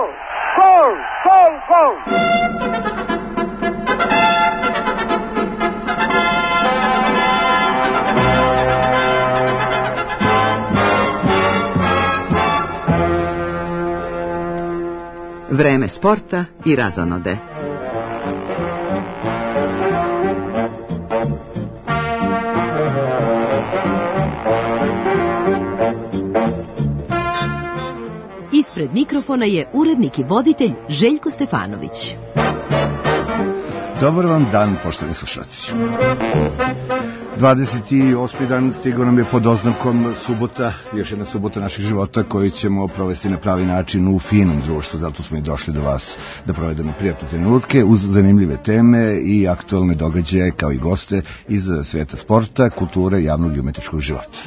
Gol! Gol! Gol! Vreme sporta i razonode. Ispred mikrofona je urednik i voditelj Željko Stefanović. Dobar vam dan, poštovani slušalci. 28. dan stigao nam je pod oznakom subota, još jedna subota naših života koju ćemo provesti na pravi način u finom društvu, zato smo i došli do vas da provedemo prijatne trenutke uz zanimljive teme i aktualne događaje kao i goste iz sveta sporta, kulture, javnog i umetničkog života.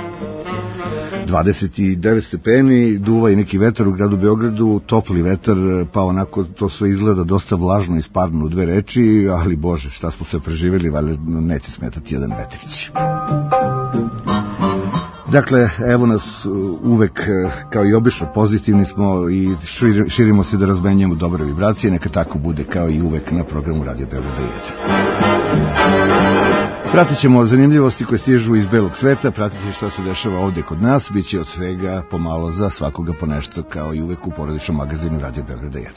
29 stepeni, duva i neki vetar u gradu Beogradu, topli vetar, pa onako to sve izgleda dosta vlažno i sparno u dve reči, ali bože, šta smo sve preživjeli, valjda neće smetati jedan vetrić. Dakle, evo nas uvek, kao i obično, pozitivni smo i širimo se da razmenjujemo dobre vibracije, neka tako bude kao i uvek na programu Radio Beograda 1. Pratit ćemo zanimljivosti koje stižu iz belog sveta, pratiti šta se dešava ovdje kod nas, bit će od svega pomalo za svakoga po nešto, kao i uvek u porodičnom magazinu Radio Beograda 1.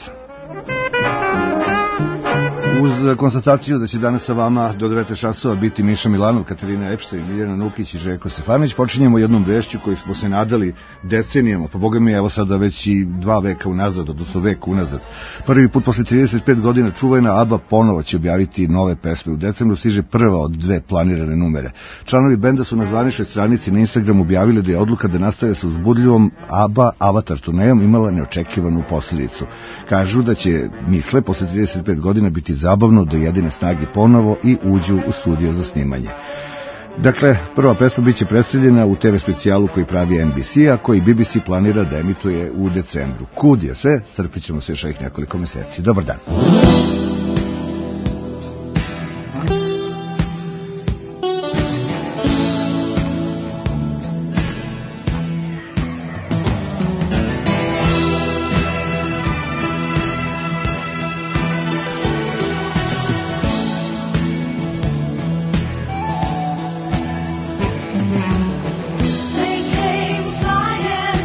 Uz konstataciju da će danas sa vama do 19 časova biti Miša Milanov, Katarina Epštajn, Miljana Nukić i Željko Stefanović, počinjemo jednom vešću koju smo se nadali decenijama, pa boga mi evo sada već i 2 veka unazad, odnosno vek unazad. Prvi put posle 35 godina čuvena ABBA ponovo će objaviti nove pesme. U decembru stiže prva od 2 planirane numere. Članovi benda su na zvaničnoj stranici na Instagramu objavili da je odluka da nastave sa uzbudljivom ABBA Avatar turnejom imala neočekivanu posljedicu. Kažu da će, misle, posle 35 godina biti zabavno do jedine snage ponovo i uđu u studio za snimanje. Dakle, prva pesma biće predstavljena u TV specijalu koji pravi NBC, a koji BBC planira da emituje u decembru. Kud je sve, strpit ćemo se još ovih nekoliko meseci. Dobar dan.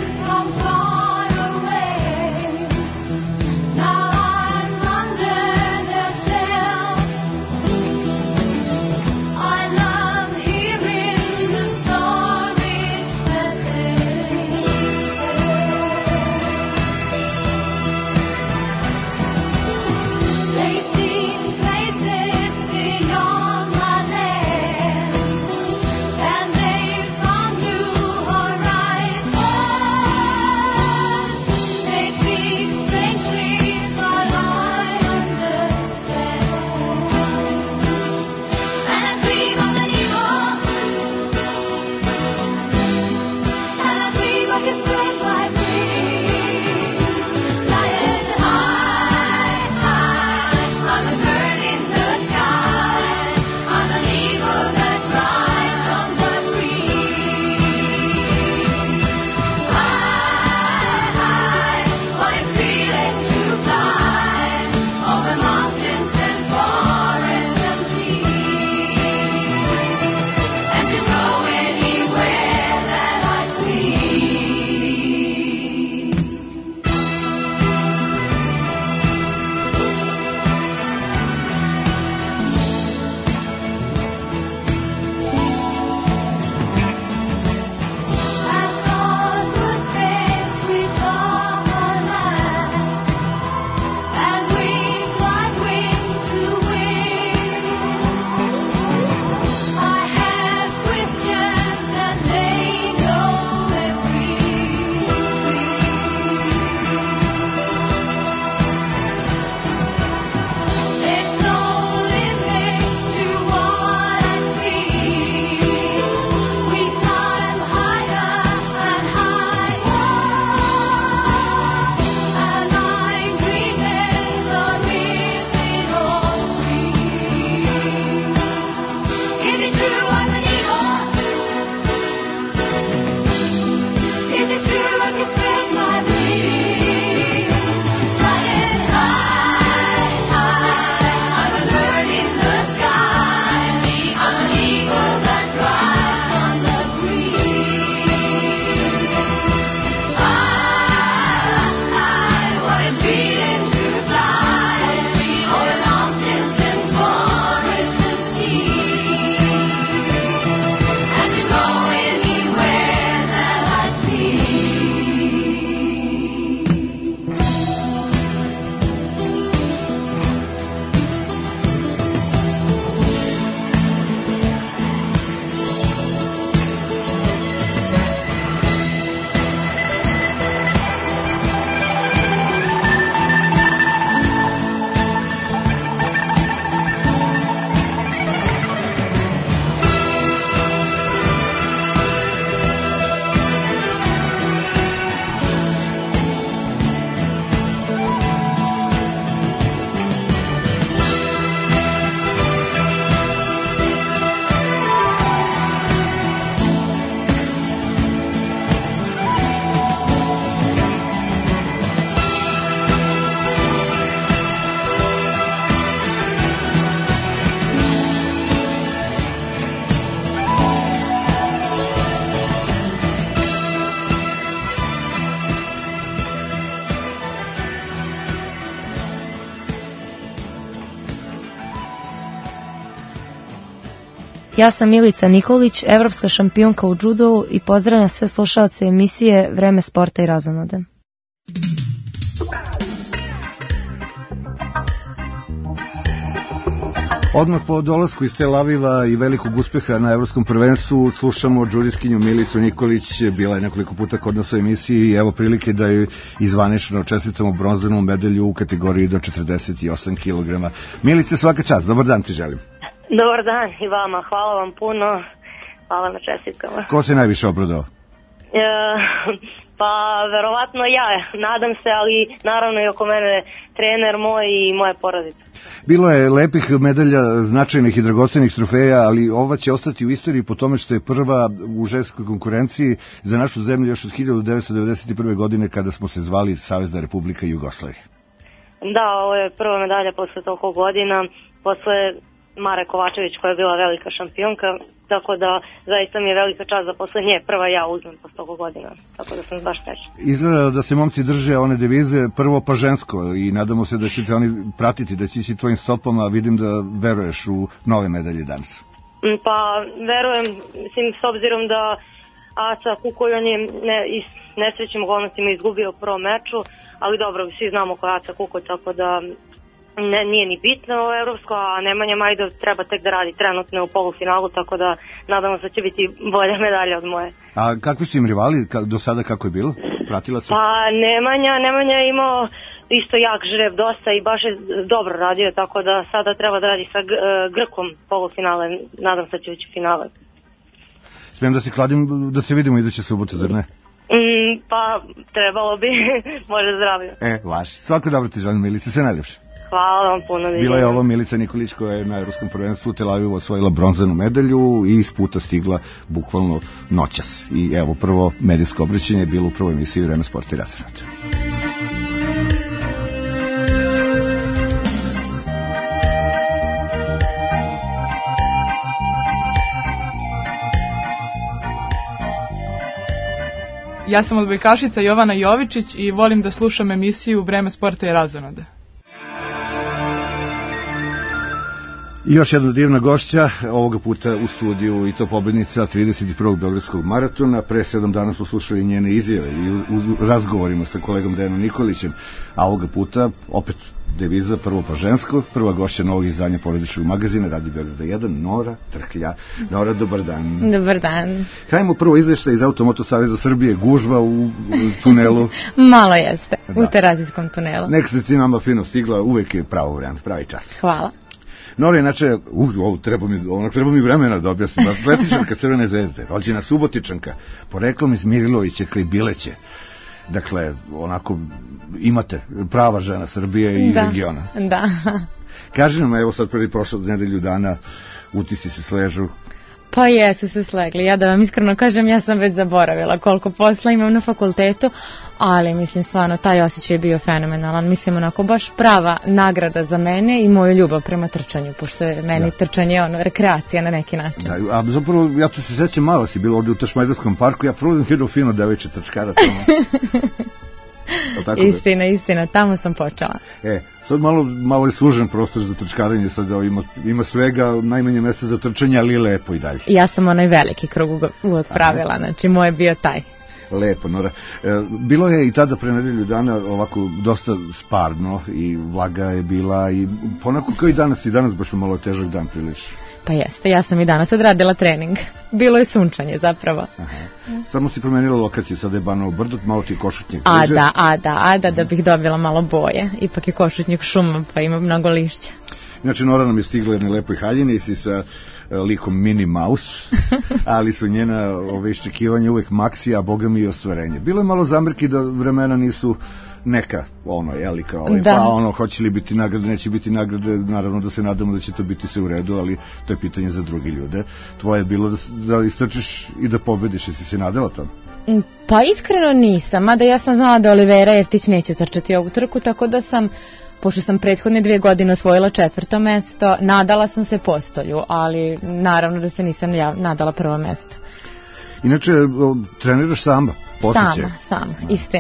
Now I'm under Ja sam Milica Nikolić, evropska šampionka u judovu i pozdravljam sve slušalce emisije Vreme sporta i razonode. Odmah po dolasku iz Tel Aviva i velikog uspeha na evropskom prvenstvu slušamo džudijskinju Milicu Nikolić, bila je nekoliko puta kod nas u emisiji i evo prilike da joj izvanično čestitamo bronzanu medalju u kategoriji do 48 kg. Milice, svaka čast, dobar dan ti želim. Dobar dan i vama, hvala vam puno, hvala na čestitkama. Ko se najviše obradao? Pa verovatno ja, nadam se, ali naravno i oko mene trener moj i moja porodica. Bilo je lepih medalja, značajnih i dragocenih trofeja, ali ova će ostati u istoriji po tome što je prva u ženskoj konkurenciji za našu zemlju još od 1991. godine kada smo se zvali Savezna Republika Jugoslavije. Da, ovo je prva medalja posle toliko godina, posle Mare Kovačević koja je bila velika šampionka, tako da zaista mi je velika čast da posle nje prva ja uzmem posle toliko godina, tako da sam baš srećna. Izgleda da se momci drže one devize prvo pa žensko i nadamo se da ćete oni pratiti, da će ići tvojim stopama, vidim da veruješ u nove medalje danas. Pa verujem, mislim, s obzirom da Aca Kukolj, on je iz nesrećnim okolnostima izgubio u prvom meču, ali dobro, svi znamo ko je Aca Kukolj, tako da nije ni bitno ovo evropsko, a Nemanja Majdov treba tek da radi trenutno u polufinalu, tako da nadamo se da će biti bolja medalja od moje. A kakvi su im rivali do sada, kako je bilo? Pratila se? Pa Nemanja je imao isto jak žreb dosta i baš je dobro radio, tako da sada treba da radi sa Grkom polufinale, nadam se da će ući u finale. Smijem da se kladim da se vidimo iduće subote, zar ne? Pa trebalo bi, može zdravlje. Vaš. Svako dobro ti želim, Milice, sve najljepše. Hvala vam puno. Bila je ovo Milica Nikolić koja je na evropskom prvenstvu u Tel Avivu osvojila bronzanu medalju i iz puta stigla bukvalno noćas. I evo, prvo medijsko obraćanje je bilo u prvoj emisiji Vreme sporta i razonode. Ja sam odbojkašica Jovana Jovičić i volim da slušam emisiju Vreme sporta i razonode. I još jedna divna gošća, ovoga puta u studiju i to pobednica 31. Beogradskog maratona. Pre 7 dana smo slušali njene izjave i u razgovorima sa kolegom Dejanom Nikolićem, a ovoga puta opet deviza prvo pa žensko, prva gošća novog izdanja porodičnog magazina Radio Beograda 1, Nora Trklja. Nora, dobar dan. Dobar dan. Hajmo prvo izveštaj iz Automoto Saveza Srbije, gužva u tunelu. Malo jeste, u Terazijskom tunelu. Neka se ti nama fino stigla, uvek je pravo vreme, pravi čas. Hvala. Nora, inače, treba mi vremena da objasnim, atletičarka Crvene zvezde, rođena Subotičanka, poreklom iz Mirilovića kraj Bileće. Dakle, onako, imate prava žena Srbije i regiona. Da. Kaži nam, evo sad prvi prošlo nedelju dana, utisci se sležu. Pa jesu se slegli. Ja da vam iskreno kažem, ja sam već zaboravila koliko posla imam na fakultetu, ali mislim stvarno taj osjećaj je bio fenomenalan. Mislim onako baš prava nagrada za mene i moju ljubav prema trčanju, pošto je meni trčanje rekreacija na neki način. Da, a zapravo ja tu se sećam, malo si bilo ovdje u Tašmajdarskom parku, ja prolazim jedno fino deveče trčkara tamo. Istina, tamo sam počela. Sad malo je služen prostor za trčkaranje, sad ima svega, najmanje mjesta za trčanje, ali je lepo i dalje. Ja sam onaj veliki krug uvek pravila, znači moj je bio taj. Lepo, Nora. Bilo je i tada pre nedelju dana ovako dosta sparno i vlaga je bila i ponako kao i danas baš malo težak dan prilično. Pa jeste, ja sam i danas odradila trening. Bilo je sunčanje zapravo. Samo si promenila lokaciju, sada je Banovo Brdo, malo ti je Košutnjak. Da bih dobila malo boje. Ipak je Košutnjak šuma, pa ima mnogo lišća. Inače, Nora nam je stigla jedne lepoj haljenici sa likom Minnie Mouse, ali su njena iščekivanja uvek maksija, a boga mi i ostvarenje. Bilo je malo zamerki da vremena nisu neka, pa hoće li biti nagrade, neće biti nagrade, naravno da se nadamo da će to biti sve u redu, ali to je pitanje za drugi ljude. Tvoje je bilo da istrčiš i da pobediš, jesi se nadala tamo? Pa iskreno nisam, mada ja sam znala da Olivera Jeftić neće trčati ovu trku, tako da sam, pošto sam prethodne 2 godine osvojila 4. mesto, nadala sam se postolju, ali naravno da se nisam nadala 1. mesto. Inače, treniraš sama? Sama, istina.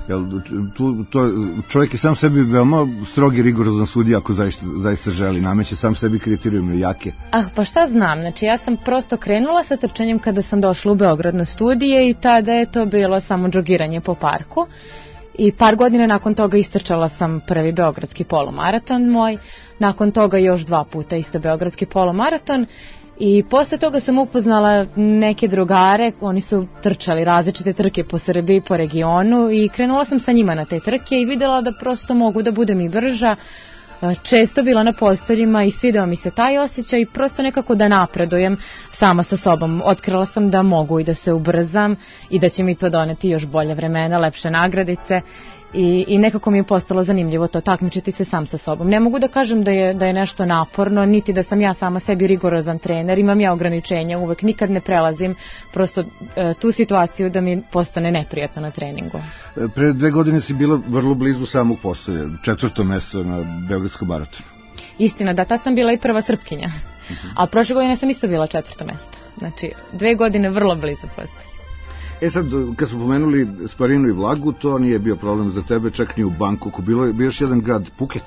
Čovjek je sam sebi veoma strog i rigorozan sudija ako zaista želi, nameće sam sebi kriterijume jake. Pa šta znam, znači ja sam prosto krenula sa trčanjem kada sam došla u Beograd na studije i tada je to bilo samo džogiranje po parku. I par godina nakon toga istrčala sam prvi beogradski polomaraton moj, nakon toga još 2 puta isto beogradski polomaraton i posle toga sam upoznala neke drugare, oni su trčali različite trke po Srbiji, po regionu i krenula sam sa njima na te trke i videla da prosto mogu da budem i brža, često bila na postoljima i svideo mi se taj osjećaj i prosto nekako da napredujem sama sa sobom. Otkrila sam da mogu i da se ubrzam i da će mi to doneti još bolje vremena, lepše nagradice i nekako mi je postalo zanimljivo to takmičiti se sam sa sobom. Ne mogu da kažem da je nešto naporno, niti da sam ja sama sebi rigorozan trener, imam ja ograničenja, uvek nikad ne prelazim prosto tu situaciju da mi postane neprijatno na treningu. Pre 2 godine si bila vrlo blizu samog postolja, 4. mesto na Beogradskom maratonu. Istina, da, tad sam bila i prva Srpkinja, a prošle godine sam isto bila 4. mesto. Znači, 2 godine vrlo blizu postolja. Sad, kad smo pomenuli Sparinu i Vlagu, to nije bio problem za tebe, čak ni u Bangkoku. Bio još jedan grad, Phuket.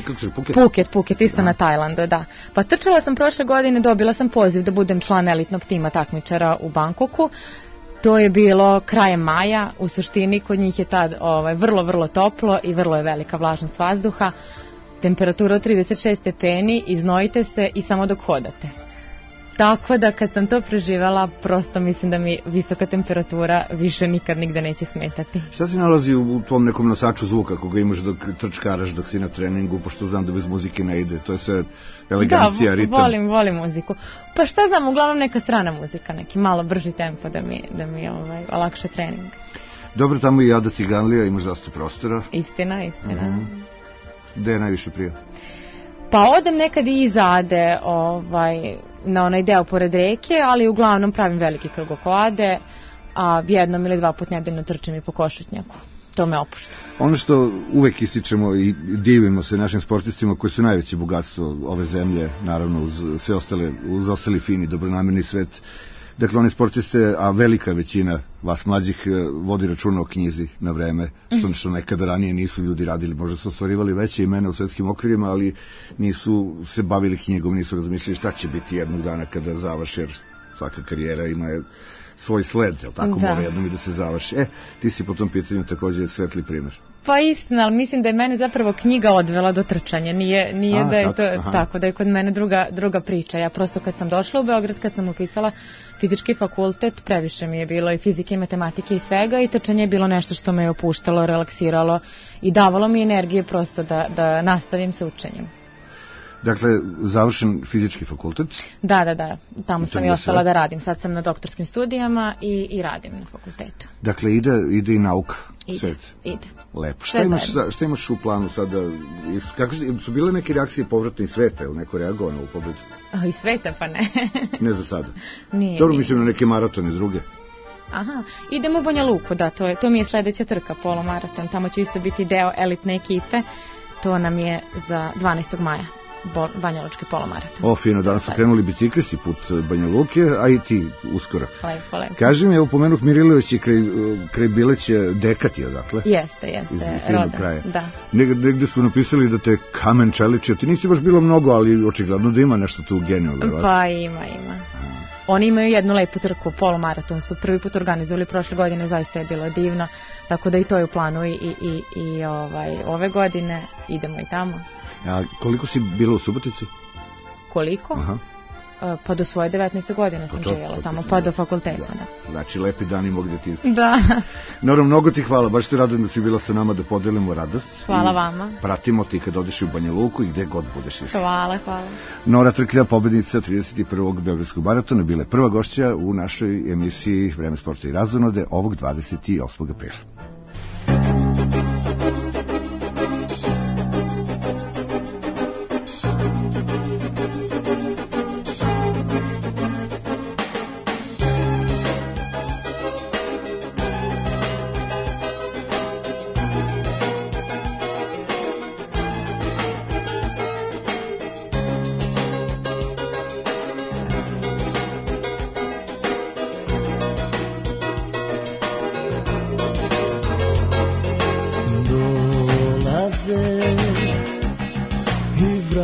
Phuket, isto na Tajlandu, da. Pa trčala sam prošle godine, dobila sam poziv da budem član elitnog tima takmičara u Bangkoku. To je bilo krajem maja, u suštini kod njih je tad vrlo, vrlo toplo i vrlo je velika vlažnost vazduha. Temperatura od 36 stepeni, iznojite se i samo dok hodate. Tako da kad sam to preživjela, prosto mislim da mi visoka temperatura više nikad nigde neće smetati. Šta se nalazi u tvom nekom nosaču zvuka koga imaš dok trčkaraš, dok si na treningu, pošto znam da bez muzike ne ide, to je sve elegancija, ritam. Volim muziku. Pa šta znam, uglavnom neka strana muzika, neki malo brži tempo da mi olakša trening. Dobro, tamo i Ada Ciganlija, imaš dosta prostora. Istina. Gde je najviše prija? Pa odem nekad i iza Ade na onaj deo pored reke, ali uglavnom pravim veliki krug oko Ade, a 1 ili 2 put nedeljno trčim i po Košutnjaku. To me opušta. Ono što uvek ističemo i divimo se našim sportistima koji su najveće bogatstvo ove zemlje, naravno uz ostali fini, dobronamerni svet. Dakle, oni sportiste, a velika većina vas mlađih vodi računa o knjizi na vreme, što nekada ranije nisu ljudi radili. Možda su ostvarivali veće imena u svetskim okvirima, ali nisu se bavili knjigom, nisu razmišljali šta će biti jednog dana kada završi, jer svaka karijera ima svoj sled, jel tako, mora jednom i da se završi. Ti si po tom pitanju također svetli primjer. Pa istina, ali mislim da je mene zapravo knjiga odvela do trčanja, nije da je to tako, da je kod mene druga priča. Ja prosto kad sam došla u Beograd, kad sam upisala fizički fakultet, previše mi je bilo i fizike i matematike i svega i trčanje je bilo nešto što me je opuštalo, relaksiralo i davalo mi energije prosto da nastavim sa učenjem. Dakle, završen fizički fakultet? Da. Tamo sam i ostala da radim. Sad sam na doktorskim studijama i radim na fakultetu. Dakle, ide i nauka. Ide. Lepo. Šta imaš u planu sada? Su bile neke reakcije povratne iz sveta ili neko reagovao na ovu pobedu? Iz sveta pa ne. Ne za sada? Nije. Dobro, mislim na neke maratone druge. Aha, idemo u Banja Luku, da, to mi je sledeća trka, polomaraton. Tamo će isto biti deo elitne ekipe. To nam je za 12. maja. Banjalučki polomaraton. Fino, danas su krenuli biciklisti put Banja Luke, a i ti uskoro. Lepo. Kaži mi, pomenuh Mirilović i kraj Bileće Dekat je odatle? Jeste, roda, da. Negde su napisali da te kamen čeličio, ti nisi baš bilo mnogo, ali očigledno da ima nešto tu genijalno. Pa ima. Oni imaju jednu lepu trku, polomaraton su prvi put organizovali prošle godine, zaista je bilo divno, tako da i to je u planu i ove godine idemo i tamo. A koliko si bila u Subotici? Koliko? Aha. Pa do svoje 19. godine sam živjela tamo, pa do fakulteta. Da. Znači, lepi dani mogu da ti... Da. Naravno, mnogo ti hvala, baš se radujem da si bila sa nama da podelimo radost. Hvala vama. Pratimo ti kad odeš u Banja Luku i gde god budeš išla. Hvala. Nora Trklja, pobednica 31. Beogradskog maratona, bila je prva gošća u našoj emisiji Vreme sporta i razonode ovog 28. aprila.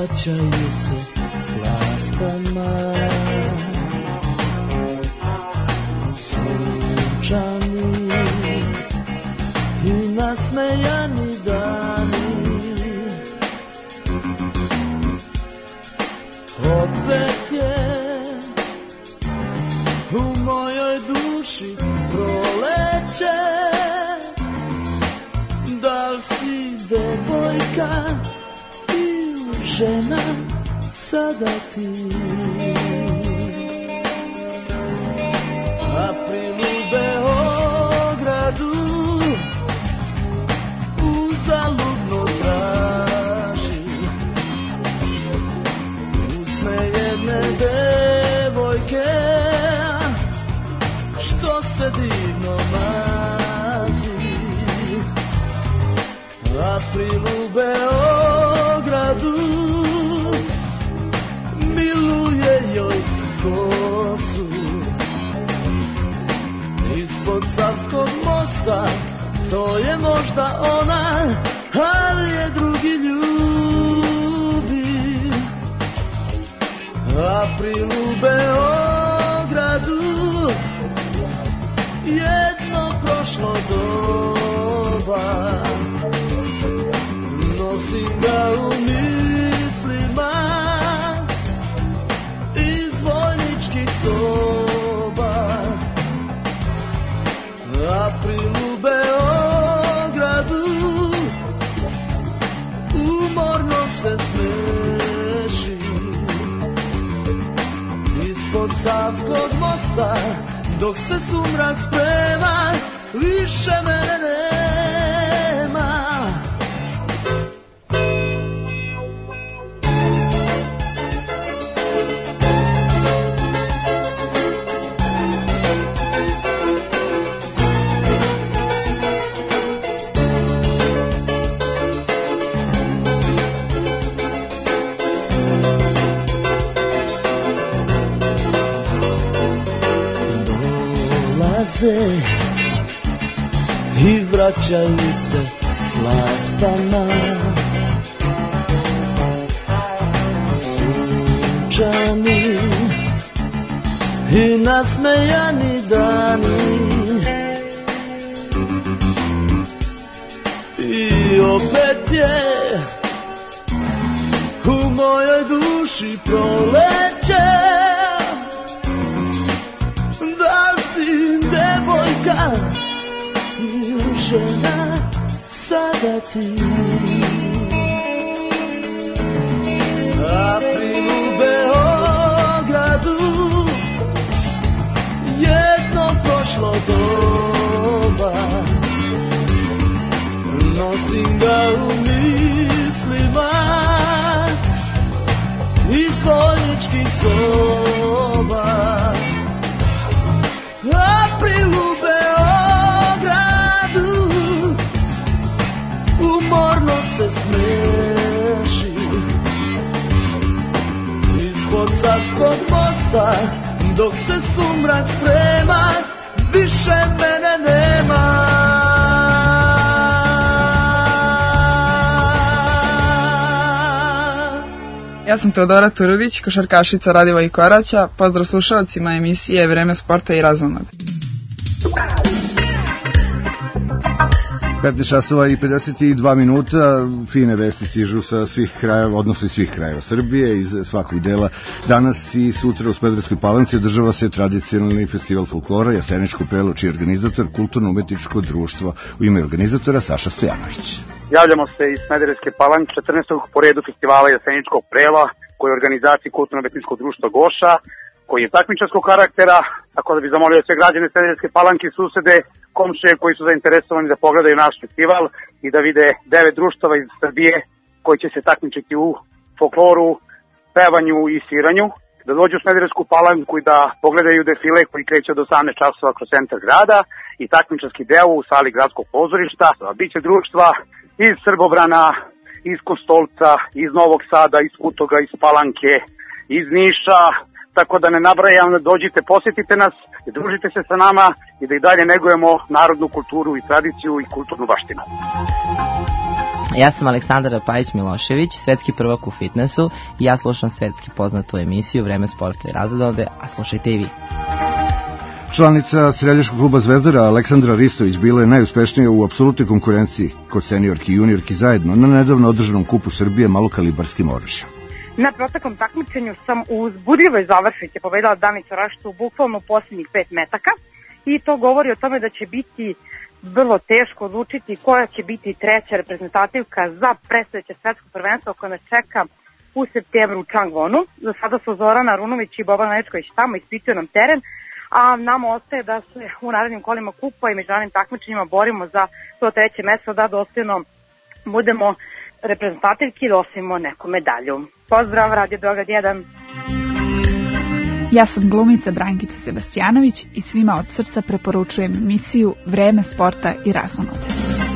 vraćaju se slastama, sunčani i nasmejani dani. Opet je u mojoj duši proleće. Da li si devojka ili žena sada ti? April u Beogradu uzaludno traži usne jedne devojke što se divno mazi. April u Beogradu miluje joj kosu. Ispod Savskog mosta to je možda ona, ali je drugi ljubi. April u Beogradu jedno prošlo doba. Nosim ga u mislima iz vojničkih soba. April u Beogradu umorno se smeši. Ispod Savskog mosta dok se sumrak sprema, više mene nema. I vraćaju se slastama, sunčani i nasmejani dani. I opet je u mojoj duši proleće. Da si devojka ili žena sada ti? April u Beogradu jedno prošlo doba. Nosim ga u mislima iz vojničkih soba. April u Beogradu umorno se smeši. Ispod Savskog mosta dok se sumrak sprema, više mene nema. Ja sam Teodora Turudić, košarkašica Radiva i Koraća. Pozdrav slušalcima emisije Vreme sporta i razonode. 15 časova i 52 minuta, fine vesti stižu sa svih krajeva, odnosno iz svih krajeva Srbije, iz svakog dela. Danas i sutra u Smederevskoj Palanci održava se tradicionalni festival folklora Jaseničko prelo, čiji je organizator Kulturno-umetničko društvo. U ime organizatora Saša Stojanović. Javljamo se iz Smederevske Palanke 14. po redu festivala Jaseničkog prela, koji je organizaciji Kulturno-umetničkog društva Goša, koji je takmičarskog karaktera, tako da bi zamolio sve građane Smederevske Palanke i susede, komšije koji su zainteresovani da pogledaju naš festival i da vide 9 društava iz Srbije koji će se takmičiti u folkloru, pevanju i sviranju, da dođu u Smederevsku Palanku i da pogledaju defile koji kreće od 18 časova kroz centar grada i takmičarski deo u sali gradskog pozorišta. Biće društva iz Srbobrana, iz Kostolca, iz Novog Sada, iz Futoga, iz Palanke, iz Niša, tako da ne nabrajam, dođite, posjetite nas i družite se sa nama i da i dalje negujemo narodnu kulturu i tradiciju i kulturnu baštinu. Ja sam Aleksandra Pajić-Milošević, svetski prvak u fitnessu i ja slušam svetski poznatu emisiju Vreme sporta i razonode, a slušajte i vi. Članica streljačkog kluba Zvezdara Aleksandra Ristović bila je najuspešnija u apsolutnoj konkurenciji kod seniorki i juniorki zajedno na nedavno održanom kupu Srbije malokalibarskim oružjem. Na proteklom takmičenju sam u uzbudljivoj završnici pobedila Danicu Raštu bukvalno u posljednjih 5 metaka i to govori o tome da će biti vrlo teško odlučiti koja će biti treća reprezentativka za predstojeće svetsko prvenstvo koje nas čeka u septembru u Changwonu. Za sada su Zorana Runović i Boban Nečković tamo, ispituju nam teren, a nama ostaje da se u narednim kolima kupa i međunarodnim takmičenjima borimo za to treće mesto, da dostojno budemo reprezentativki i da osvojimo neku medalju. Pozdrav, Radio Beograd 1. Ja sam glumica Brankica Sebastijanović i svima od srca preporučujem emisiju Vreme sporta i razonode.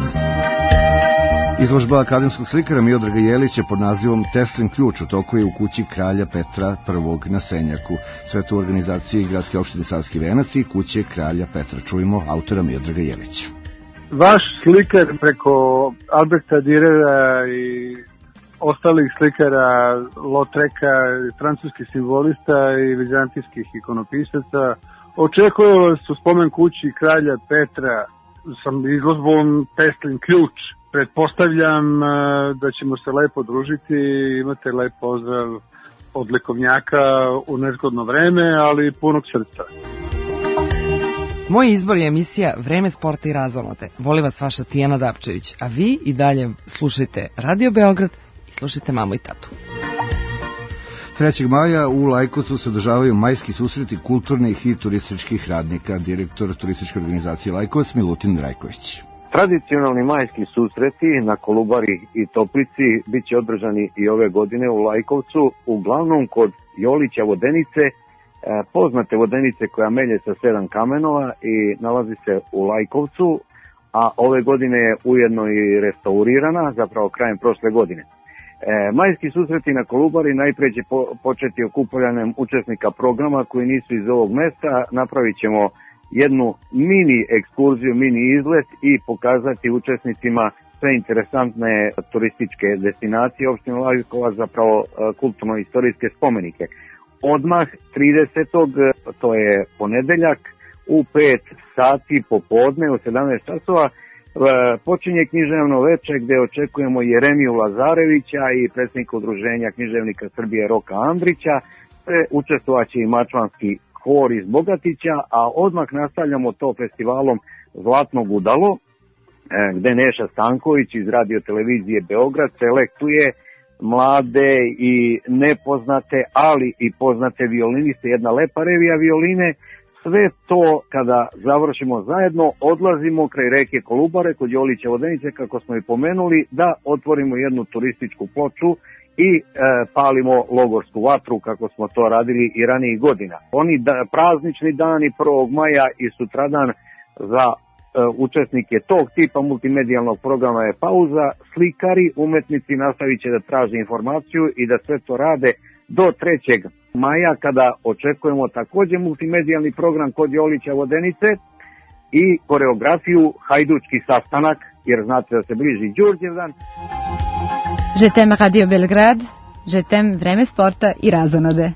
Izložba akademskog slikara Miodraga Jelića pod nazivom Teslin ključ u toku je u kući Kralja Petra I na Senjaku. Sve to u organizaciji Gradske opštine Savski Venac i kuće Kralja Petra. Čujemo autora Miodraga Jelića. Vaš slikar preko Alberta Dürera i ostalih slikara, Lautreka, francuskih simbolista i vizantijskih ikonopisaca očekuje vas u spomen kući Kralja Petra sa izložbom Teslin ključ. Pretpostavljam da ćemo se lepo družiti, imate lep pozdrav od likovnjaka u nezgodno vreme, ali punog srca. Moj izbor je emisija Vreme sporta i razonode. Voli vas vaša Tijana Dapčević, a vi i dalje slušajte Radio Beograd i slušajte mamu i tatu. 3. maja u Lajkovcu se održavaju majski susreti kulturnih i turističkih radnika, direktor turističke organizacije Lajkovac Milutin Rajković. Tradicionalni majski susreti na Kolubari i Toplici bit će održani i ove godine u Lajkovcu, uglavnom kod Jolića vodenice, poznate vodenice koja melje sa 7 kamenova i nalazi se u Lajkovcu, a ove godine je ujedno i restaurirana, zapravo krajem prošle godine. Majski susreti na Kolubari najprije će početi okupljanjem učesnika programa koji nisu iz ovog mesta. Napravit ćemo jednu mini ekskurziju, mini izlet i pokazati učesnicima sve interesantne turističke destinacije opštine Lajkovac, zapravo kulturno-istorijske spomenike. Odmah 30. to je ponedeljak u 5 sati popodne u 17 časova počinje književno veče gde očekujemo Jeremiju Lazarevića i predsjednika udruženja književnika Srbije Roka Andrića. Učestvovaće i mačvanski hor iz Bogatića, a odmah nastavljamo to festivalom Zlatno gudalo, gde Neša Stanković iz radio televizije Beograd selektuje mlade i nepoznate, ali i poznate violiniste, jedna lepa revija violine. Sve to kada završimo zajedno, odlazimo kraj reke Kolubare kod Jolića vodenice, kako smo i pomenuli, da otvorimo jednu turističku ploču i palimo logorsku vatru kako smo to radili i ranijih godina. Oni praznični dani 1. maja i sutradan za učesnike tog tipa multimedijalnog programa je pauza. Slikari, umetnici nastavit će da traže informaciju i da sve to rade do 3. maja kada očekujemo također multimedijalni program kod Jolića vodenice i koreografiju Hajdučki sastanak, jer znate da se bliži Đurđevdan. Je t'aime Radio Belgrad, je t'aime Vreme sporta i razonode.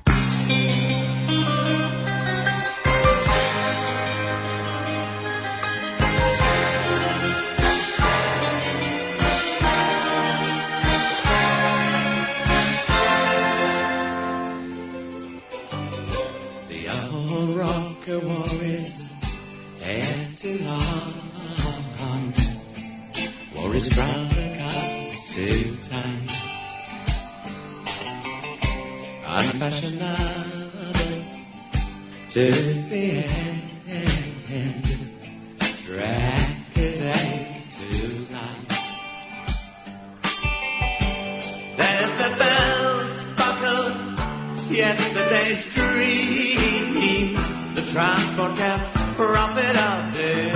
His brown comes too tight, unfashionable to the end, drag his head too light. There's a belt buckle, yesterday's dream, the transport cab, wrap it up there.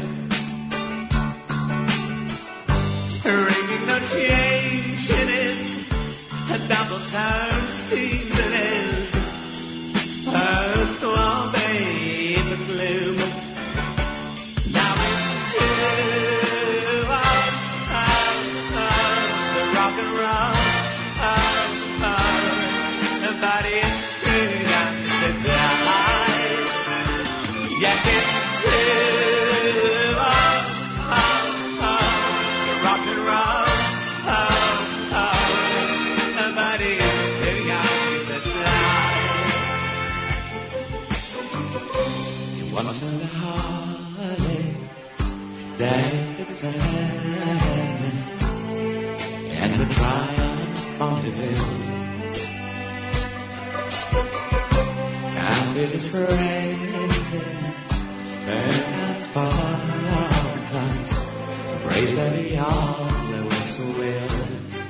Ringing no change in his a double turn season is first one baby gloom. Now it's 2 hours and roll. Oh, oh, but it's too young to die. Yes, it's true. Oh, oh, oh, rock and roll. Oh, oh, but it's too young to die. It wasn't a holiday, David's and the triumph on the hill. And it is crazy, Bernard's sparkles, praise that he always will.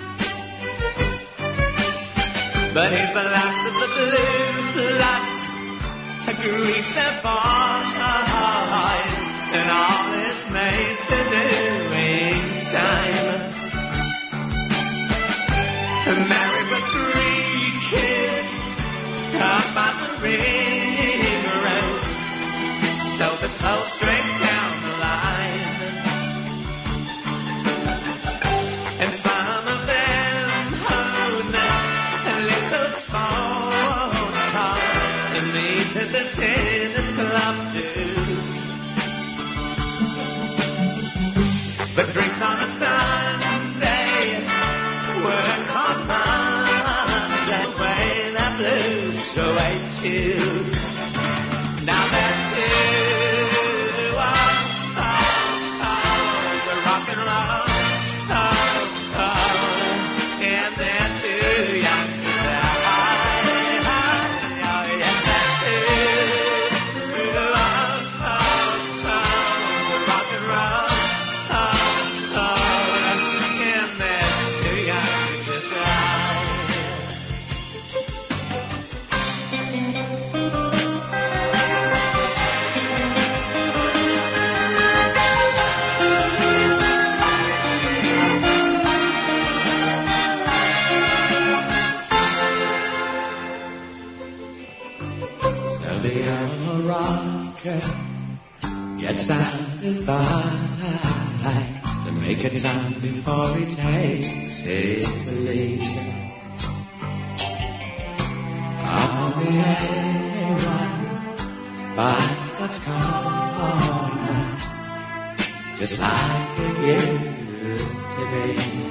But he's the last of the blue bloods, a grease and boys, and all is made to do in time. Married with 3 kids, up by the river road, so the soul straight down the line. And some of them hold their little small cars and meet at the tennis club dues. But drinks on a Sunday, work on Monday, way that blues, so I choose. Now that's it. Oh, oh, oh, the rock and roll. Oh, oh, and they're too young to die. Oh, yes, that's it. Oh, oh, oh, the rock and roll. Oh, oh, and they're too young to die. So the young rocker gets satisfied to make a time before he takes his leave. On the A1, but such corner, just like it used to be.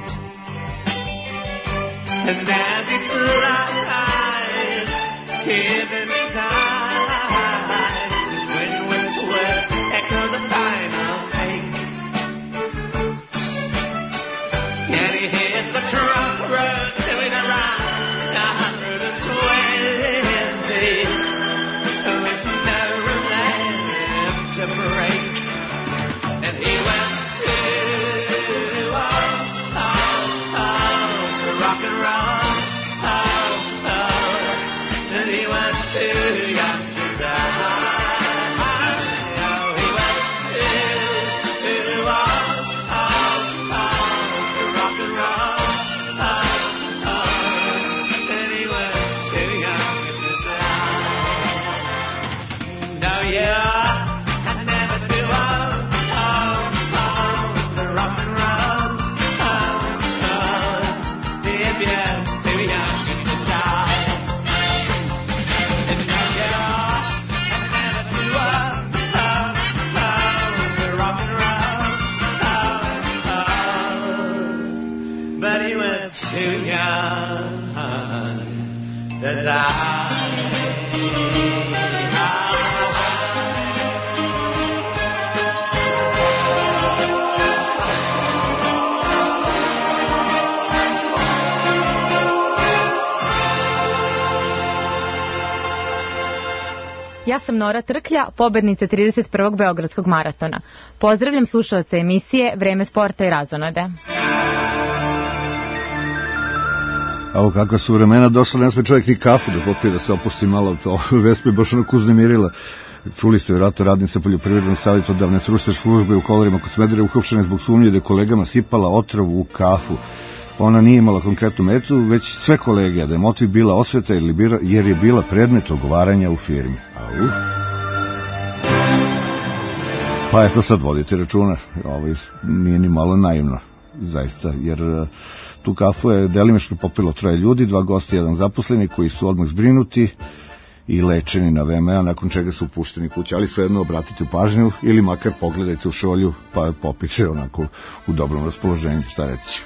And as he flies, tears in his eyes, his windward's words echo the final take. And he hears the trunk road doing around 120, with no room left to break. And he went to, oh, oh, oh, rock and roll. Oh, oh, and he went too young to die. Oh, he went to, oh, oh, oh, rock and roll. Oh, oh, and he went too young to die. No, yeah, I never too old. Oh, oh, the rock and roll. Oh, oh, if you're too young to die. And no, yeah, I never too old. Oh, oh, the rock and roll. Oh, oh, but he was too young to die. Ja sam Nora Trklja, pobednica 31. Beogradskog maratona. Pozdravljam slušalce emisije Vreme sporta i razonode. Evo kakva su vremena došla, ne sme čovjek ni kafu da popije, da se opusti malo, to Vespa je baš onako uznemirila. Čuli ste vjerojatno radnica poljoprivrednog savjetodavne stručne službe u Kolarima kod Smedereva uhapšena zbog sumnje da je kolegama sipala otrov u kafu. Ona nije imala konkretnu metu, već sve kolege, da je motiv bila osveta jer je bila predmet ogovaranja u firmi. Pa eto sad vodite računa, ovo nije ni malo naivno. zaista, jer tu kafu je delimično popilo 3 ljudi, 2 gosta i 1 zaposleni koji su odmah zbrinuti i lečeni na VMA, nakon čega su upušteni kući, ali svejedno obratite pažnju ili makar pogledajte u šolju pa popite onako u dobrom raspoloženju, šta reći.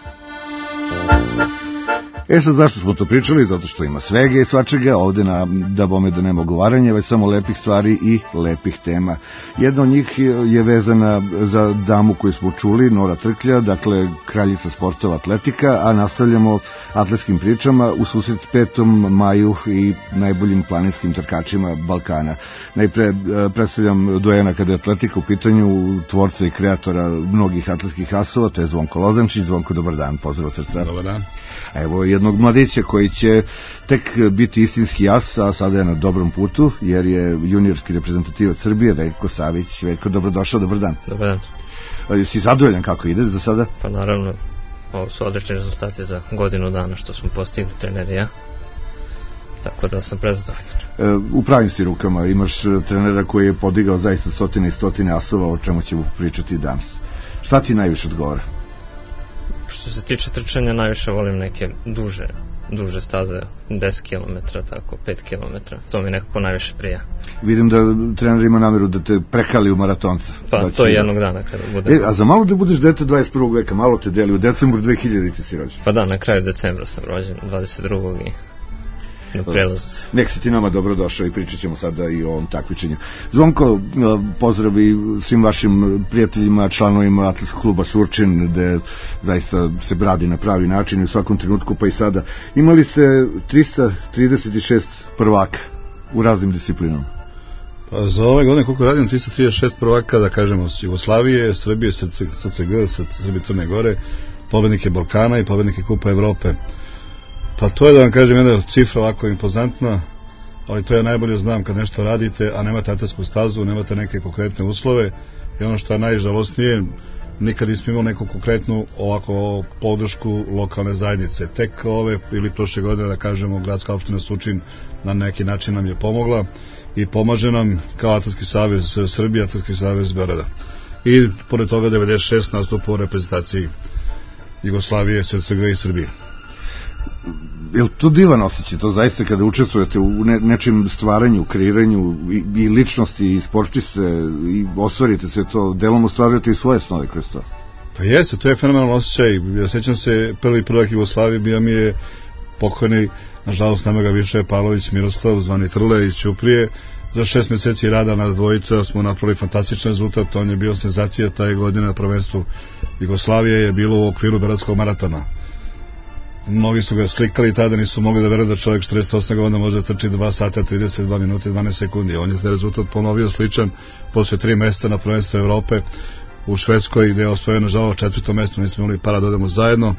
Sad zašto smo to pričali? Zato što ima svega i svačega, ovde da bome da nema ogovaranja, već samo lepih stvari i lepih tema. Jedna od njih je vezana za damu koju smo čuli, Nora Trklja, dakle kraljica sportova atletika, a nastavljamo atletskim pričama u susret 5. maju i najboljim planinskim trkačima Balkana. Najpre predstavljam dojena kada je atletika u pitanju, tvorca i kreatora mnogih atletskih asova, to je Zvonko Lozančić. Zvonko, dobar dan, pozdrav od srca. Dobar dan. Evo jednog mladića koji će tek biti istinski as, a sada je na dobrom putu, jer je juniorski reprezentativac Srbije, Veljko Savić. Veljko, dobrodošao, dobar dan. Dobar dan. Si zadovoljan kako ide za sada? Pa naravno, ovo su odlični rezultati za godinu dana što smo postigli, trener i ja, tako da sam prezadovoljan. U pravim si rukama, imaš trenera koji je podigao zaista stotine i stotine asova, o čemu ćemo pričati danas. Šta ti najviše odgovara? Što se tiče trčanja, najviše volim neke duže staze, 10 km, tako 5 km, to mi nekako najviše prija. Vidim da trener ima nameru da te prekali u maratonca. Pa to je jednog dana kada bude. A za malo da budeš dete 21. veka, malo te deli, u decembru 2000 ti si rođen. Pa da, na kraju decembra sam rođen, 22. i na prelazu. Nek si ti nama dobro došao i pričat ćemo sada i o ovom takmičenju. Zvonko, pozdravi svim vašim prijateljima, članovima atletskog kluba Surčin, gde zaista se radi na pravi način i u svakom trenutku, pa i sada. Imali ste 336 prvaka u raznim disciplinama. Pa za ove godine koliko radim, 336 prvaka, da kažemo, s Jugoslavije, Srbije, SCG, Srbije Crne Gore, pobednike Balkana i pobednike Kupa Evrope. Pa to je, da vam kažem, jedna cifra ovako impozantna, ali to je najbolje znam kad nešto radite, a nemate atletsku stazu, nemate neke konkretne uslove, i ono što je najžalostnije, nikad nismo imali neku konkretnu ovako podršku lokalne zajednice. Tek ove ili prošle godine, da kažemo, gradska opština Surčin na neki način nam je pomogla i pomaže nam kao Atletski savez Srbije, Atletski savez Beograda. I pored toga 96 nastupa u reprezentaciji Jugoslavije, SCG i Srbije. Je li to divan osjećaj, to zaista kada učestvujete u nečim stvaranju, kreiranju i ličnosti i sportiste i ostvarite sve to, delom ostvarujete i svoje snove kroz to? Pa jeste, to je fenomenalan osjećaj. Ja sećam se, prvi prvak Jugoslavije bio mi je pokojni, nažalost nema ga više, Pavlović Miroslav, zvani Trle iz Ćuprije. Za 6 meseci rada nas dvojica smo napravili fantastičan rezultat, on je bio senzacija taj godine na prvenstvu Jugoslavije, je bilo u okviru Beogradskog maratona. Mnogi su ga slikali, tada nisu mogli da veruju da čovjek 48 godina može da trči 2 sata, 32 minuta i 12 sekundi. On je taj rezultat ponovio sličan posle 3 meseca na prvenstvu Evrope u Švedskoj, gde je osvojio nažalost 4. mesto, nismo imali para da odemo zajedno.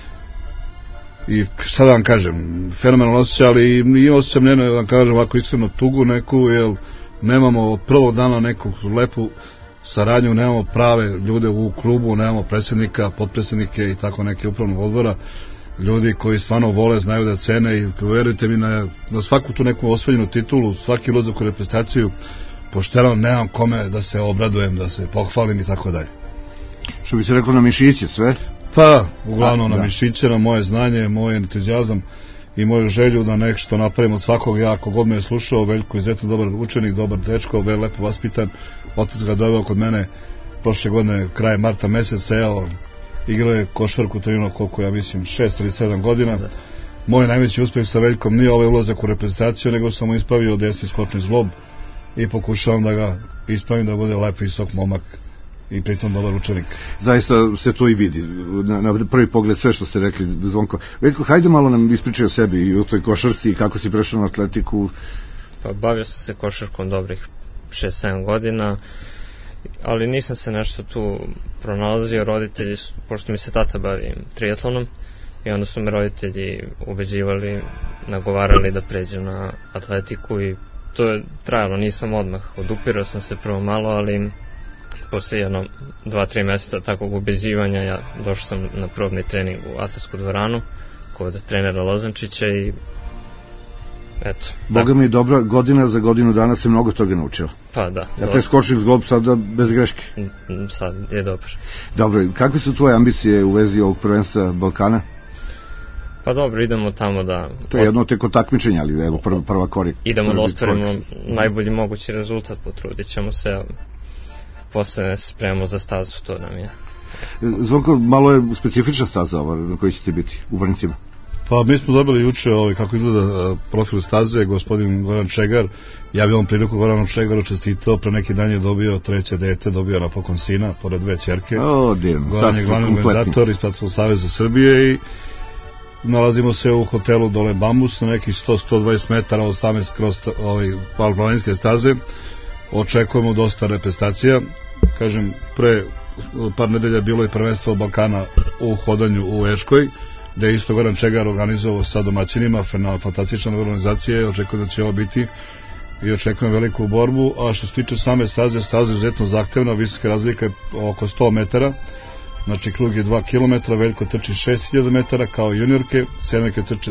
I šta da vam kažem, fenomenalno osjećaj, ali i osjećam da vam kažem ovako iskreno tugu neku, jer nemamo od prvog dana neku lepu saradnju, nemamo prave ljude u klubu, nemamo predsjednika, potpredsjednike i tako neke upravnog odbora, ljudi koji stvarno vole, znaju da cene i verujte mi na svaku tu neku osvojenu titulu, svaki ulazak u reprezentaciju, pošteno nemam kome da se obradujem, da se pohvalim i tako dalje. Što bi se reklo, na mišiće sve? Pa, uglavnom na mišiće, na moje znanje, moj entuzijazam i moju želju da nešto napravim od svakog. Ja, kogod me je slušao, Veljko izuzetno dobar učenik, dobar dečko, lepo vaspitan, otac ga doveo kod mene prošle godine, kraj marta meseca, evo, igrao je košarku, trenirao koliko, ja mislim, 6 ili 7 godina. Moj najveći uspeh sa Veljkom nije ovaj ulazak u reprezentaciju, nego sam mu ispravio desni skotni zglob i pokušavam da ga ispravim da bude lep, visok momak i pritom dobar učenik. Zaista se to i vidi, na prvi pogled sve što ste rekli, Zvonko. Veljko, hajde malo nam ispričaj o sebi i o toj košarci i kako si prešao na atletiku. Pa bavio sam se košarkom dobrih 6-7 godina, ali nisam se nešto tu pronalazio. Roditelji, pošto mi se tata bavi triatlonom, i onda su me roditelji ubeđivali, nagovarali da pređem na atletiku i to je trajalo, nisam odmah, odupirao sam se prvo malo, ali posle jedno 2-3 meseca takvog ubeđivanja ja došao sam na probni trening u atletsku dvoranu kod trenera Lozančića i eto. Boga mi dobra godina, za godinu dana se mnogo toga naučio. Pa da. Ja taj skočnik zglob sada bez greške. Sad je dobro. Dobro, kakve su tvoje ambicije u vezi ovog prvenstva Balkana? Pa dobro, idemo tamo da... To je jedno teko takmičenja, ali evo prva korik. Idemo da ostvarimo najbolji mogući rezultat, potrudit ćemo se, posle se spremamo za stazu, to nam je. Zvonko, malo je specifična staza ova na kojoj ćete biti u Vrnicima. Pa mi smo dobili juče kako izgleda profil staze, gospodin Goran Čegar. Ja bi ovom priliku Goranu Čegaru čestitao, pre neki dan je dobio treće dete, dobio napokon sina, pored dve ćerke. Goran je glavni organizator iz Platformskog saveza Srbije i nalazimo se u hotelu dole Bambus na nekih 100-120 metara od same kroz planinske staze. Očekujemo dosta reprezentacija. Kažem, pre par nedelja bilo je prvenstvo Balkana u hodanju u Eškoj, gde je isto Goran Čegar organizovao sa domaćinima, fantastična organizacija, očekujem da će ovo biti i očekujem veliku borbu. A što se tiče same staze, staza je izuzetno zahtevna, visoka razlika je oko 100 metara, znači krug je 2 km, Veljko trči 6000 metara kao juniorke, seniorke trče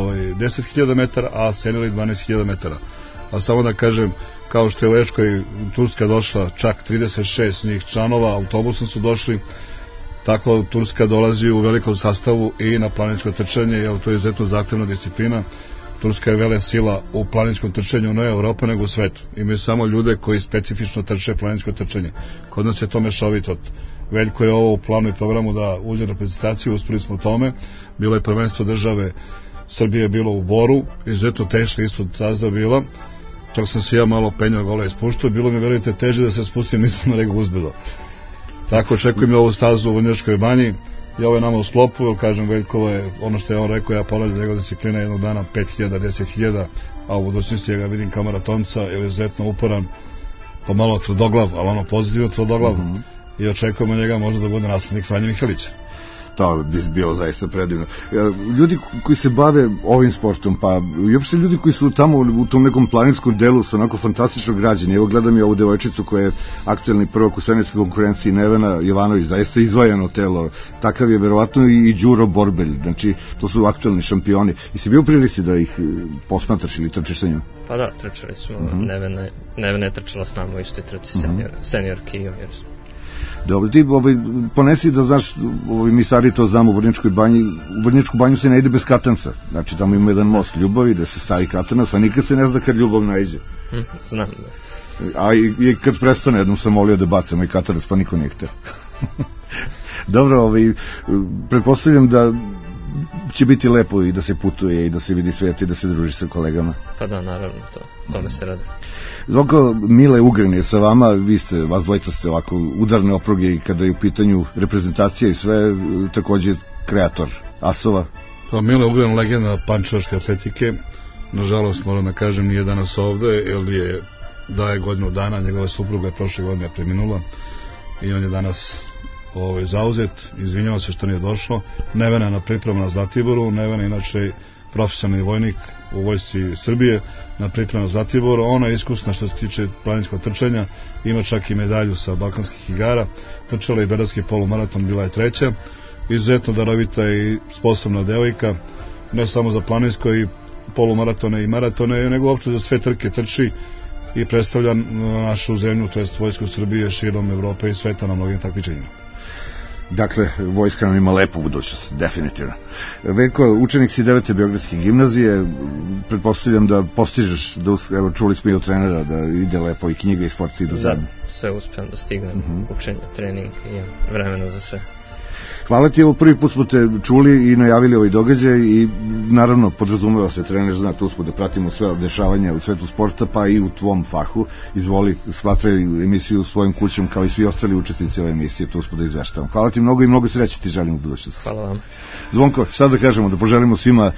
10.000 metara, a seniori 12.000 metara. A samo da kažem, kao što je u Eškoj Turska došla, čak 36 njih članova, autobusom su došli, tako Turska dolazi u velikom sastavu i na planinsko trčanje, jer to je izuzetno zahtevna disciplina. Turska je vele sila u planinskom trčanju, ne Evropa nego u svetu. Imaju samo ljude koji specifično trče planinsko trčanje. Kod nas je to mešovito. Veljko je ovo u planu i programu da uđe na reprezentaciju, uspeli smo tome. Bilo je prvenstvo države Srbije bilo u Boru, izuzetno teška isto staza bila. Čak sam se ja malo penjao gola ispuštao, bilo mi verujte teže da se spustim, nisam nego uzbedo. Tako očekujem ovu stazu u Vrnjačkoj banji i ovo je nama u sklopu, jer kažem Veljkovo je ono što je on rekao, ja ponavljam njegova disciplina jednog dana 5.000, 10.000, a u budućnosti ja ga vidim kao maratonca, je izuzetno uporan, pa malo tvrdoglav, ali ono pozitivno tvrdoglav i očekujemo njega možda da bude naslednik Franje Mihalića. To bi bilo zaista predivno. Ljudi koji se bave ovim sportom, pa i uopšte ljudi koji su tamo u tom nekom planinskom delu su onako fantastično građeni. Evo gledam i ovu devojčicu koja je aktuelni prvak u svemirskoj konkurenciji, Nevena Jovanović, zaista izvajano telo. Takav je verovatno i Đuro Borbelj, znači to su aktuelni šampioni. I si bio u prilici da ih posmatraš ili trčiš sa njom? Pa da, trčali smo. Nevena je trčala s nama u istoj trci seniorki i junior. Dobro, ti ponesi da znaš, mi stari to znamo u Vrnjačkoj banji, u Vrnjačku banju se ne ide bez katanca, znači tamo ima jedan most ljubavi da se stavi katanac, a nikad se ne zna kad ljubav naiđe. Znam da. A i kad prestane, jednom sam molio da bacamo i katanac, pa niko ne hteo. Dobro, pretpostavljam da će biti lepo i da se putuje i da se vidi svijet i da se druži sa kolegama. Pa da, naravno, tome se radi. Zvonko, Mile Ugrin je sa vama, vas dvojica ste ovako udarne opruge i kada je u pitanju reprezentacija i sve, takođe kreator asova. Pa Mile Ugrin, legenda pančevačke atletike, nažalost moram da kažem nije danas ovde, jer daje godinu dana, njegova supruga je prošle godine preminula i on je danas zauzet, izvinjava se što nije došlo. Nevena na pripremu na Zlatiboru, Nevena inače profesionalni vojnik u vojsci Srbije na pripremu na Zlatiboru, ona je iskusna što se tiče planinskog trčanja, ima čak i medalju sa Balkanskih igara, trčala i beradski polumaraton, bila je treća, izuzetno darovita i sposobna devojka, ne samo za planinsko i polumaratone i maratone, nego uopšte za sve trke trči i predstavlja našu zemlju, to jest vojsku Srbije širom Evrope i sveta na mnogim takmičenjima. Dakle, vojska nam ima lepu budućnost, definitivno. Veljko, učenik si 9. Beogradske gimnazije, pretpostavljam da postižeš, evo čuli smo i od trenera da ide lepo i knjiga i sport idu zajedno. Sve uspijem da stignem, učenje, trening i vremena za sve. Hvala ti, evo prvi put smo te čuli i najavili ovaj događaj i naravno podrazumeva se, trener zna, tu smo da pratimo sve dešavanja u svetu sporta, pa i u tvom fahu. Izvoli, shvatraj emisiju svojim kućom kao i svi ostali učesnici ove emisije, tu smo da izveštavamo. Hvala ti mnogo i mnogo sreće ti želim u budućnosti. Hvala vam. Zvonko, šta da kažemo, da poželimo svima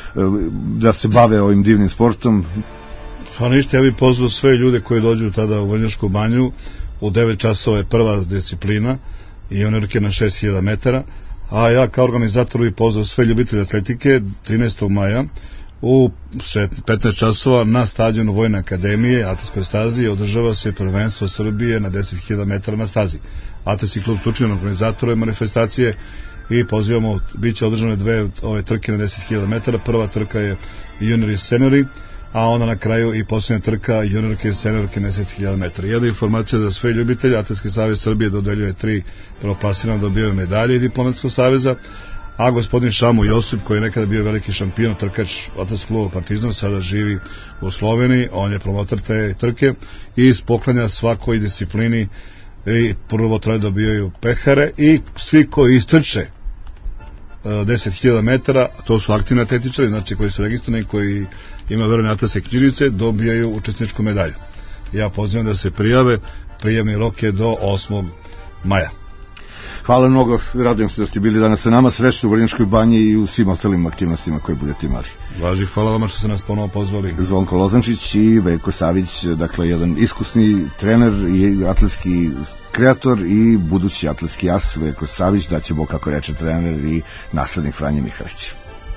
da se bave ovim divnim sportom? Pa ništa, ja bih pozvao sve ljude koji dođu tada u Vrnjačku banju, u 9 časova je prva disciplina i juniorke na 6000 metara, a ja kao organizator bih pozvao sve ljubitelje atletike 13. maja u 15 časova na stadionu Vojne akademije, atletskoj stazi, održava se prvenstvo Srbije na 10.000 metara na stazi. Atletski klub slučajno organizatora manifestacije i pozivamo, bit će održane dve ove trke na 10.000 metara. Prva trka je juniori i seniori, a onda na kraju i posljednja trka juniorke i seniorke na 10.000 metara. Jedna informacija za sve ljubitelje, Atletski savez Srbije dodeljuje 3 prvoplasirana, dobio medalje i Diplomatskog saveza, a gospodin Šamo Josip, koji je nekada bio veliki šampion, trkač Atletskog kluba Partizan, sada živi u Sloveniji, on je promotor te trke i poklanja svakoj disciplini i prvo 3 dobijaju pehare i svi koji istrče 10.000 metara, to su aktivni atletičari, znači koji su registrovani, koji imaju verojne atletske knjižice, dobijaju učesničku medalju. Ja pozivam da se prijave, prijavni rok je do 8. maja. Hvala mnogo, radujem se da ste bili danas sa nama, srećno u Vrnjačkoj banji i u svim ostalim aktivnostima koje budete imali. Važi, hvala vama što ste nas ponovo pozvali. Zvonko Lozančić i Veljko Savić, dakle jedan iskusni trener i atletski kreator i budući atletski as Veljko Savić, da će Bog, kako reče trener, i naslednik Franje Mihalić.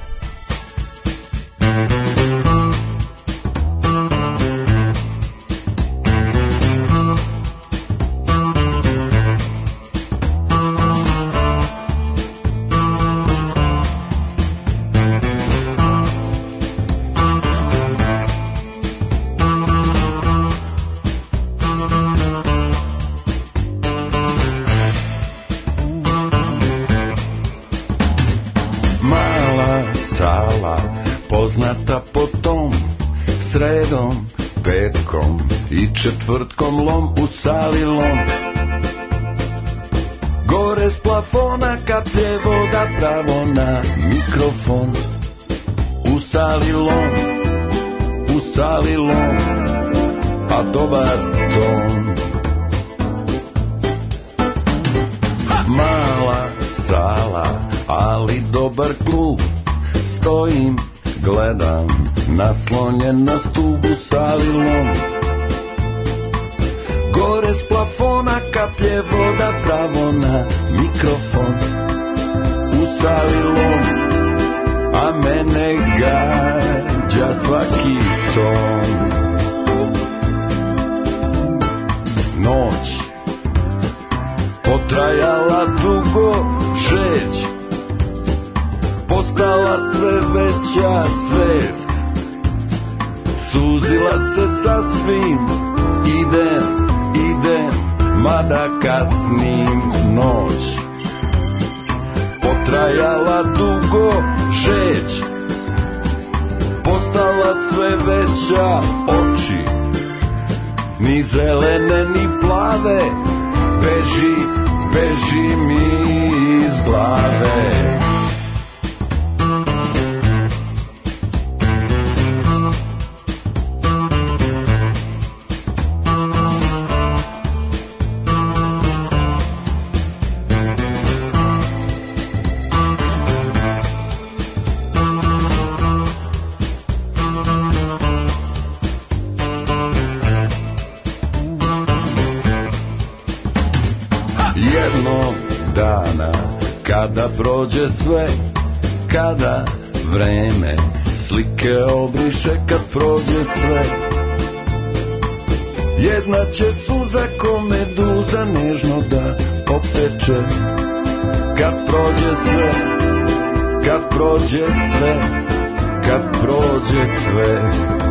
Četvrtkom lom u sali lom, gore s plafona kaplje voda pravo na mikrofon. U sali lom, a dobar ton. Mala sala, ali dobar klub, stojim, gledam, naslonjen na stubu sali lom. Gore s plafona kaplje voda pravo na mikrofon. U sali lom, a mene gađa svaki ton. Noć potrajala dugo, žeć postala sve veća svest. Suzila se sasvim, idem, mada kasnim. Noć potrajala dugo, žeć postala sve veća. Oči ni zelene ni plave, beži mi iz glave. Kada prođe sve, kada vreme slike obriše, kad prođe sve, jedna će suza ko meduza nežno da opteče. Kad prođe sve, kad prođe sve, kad prođe sve.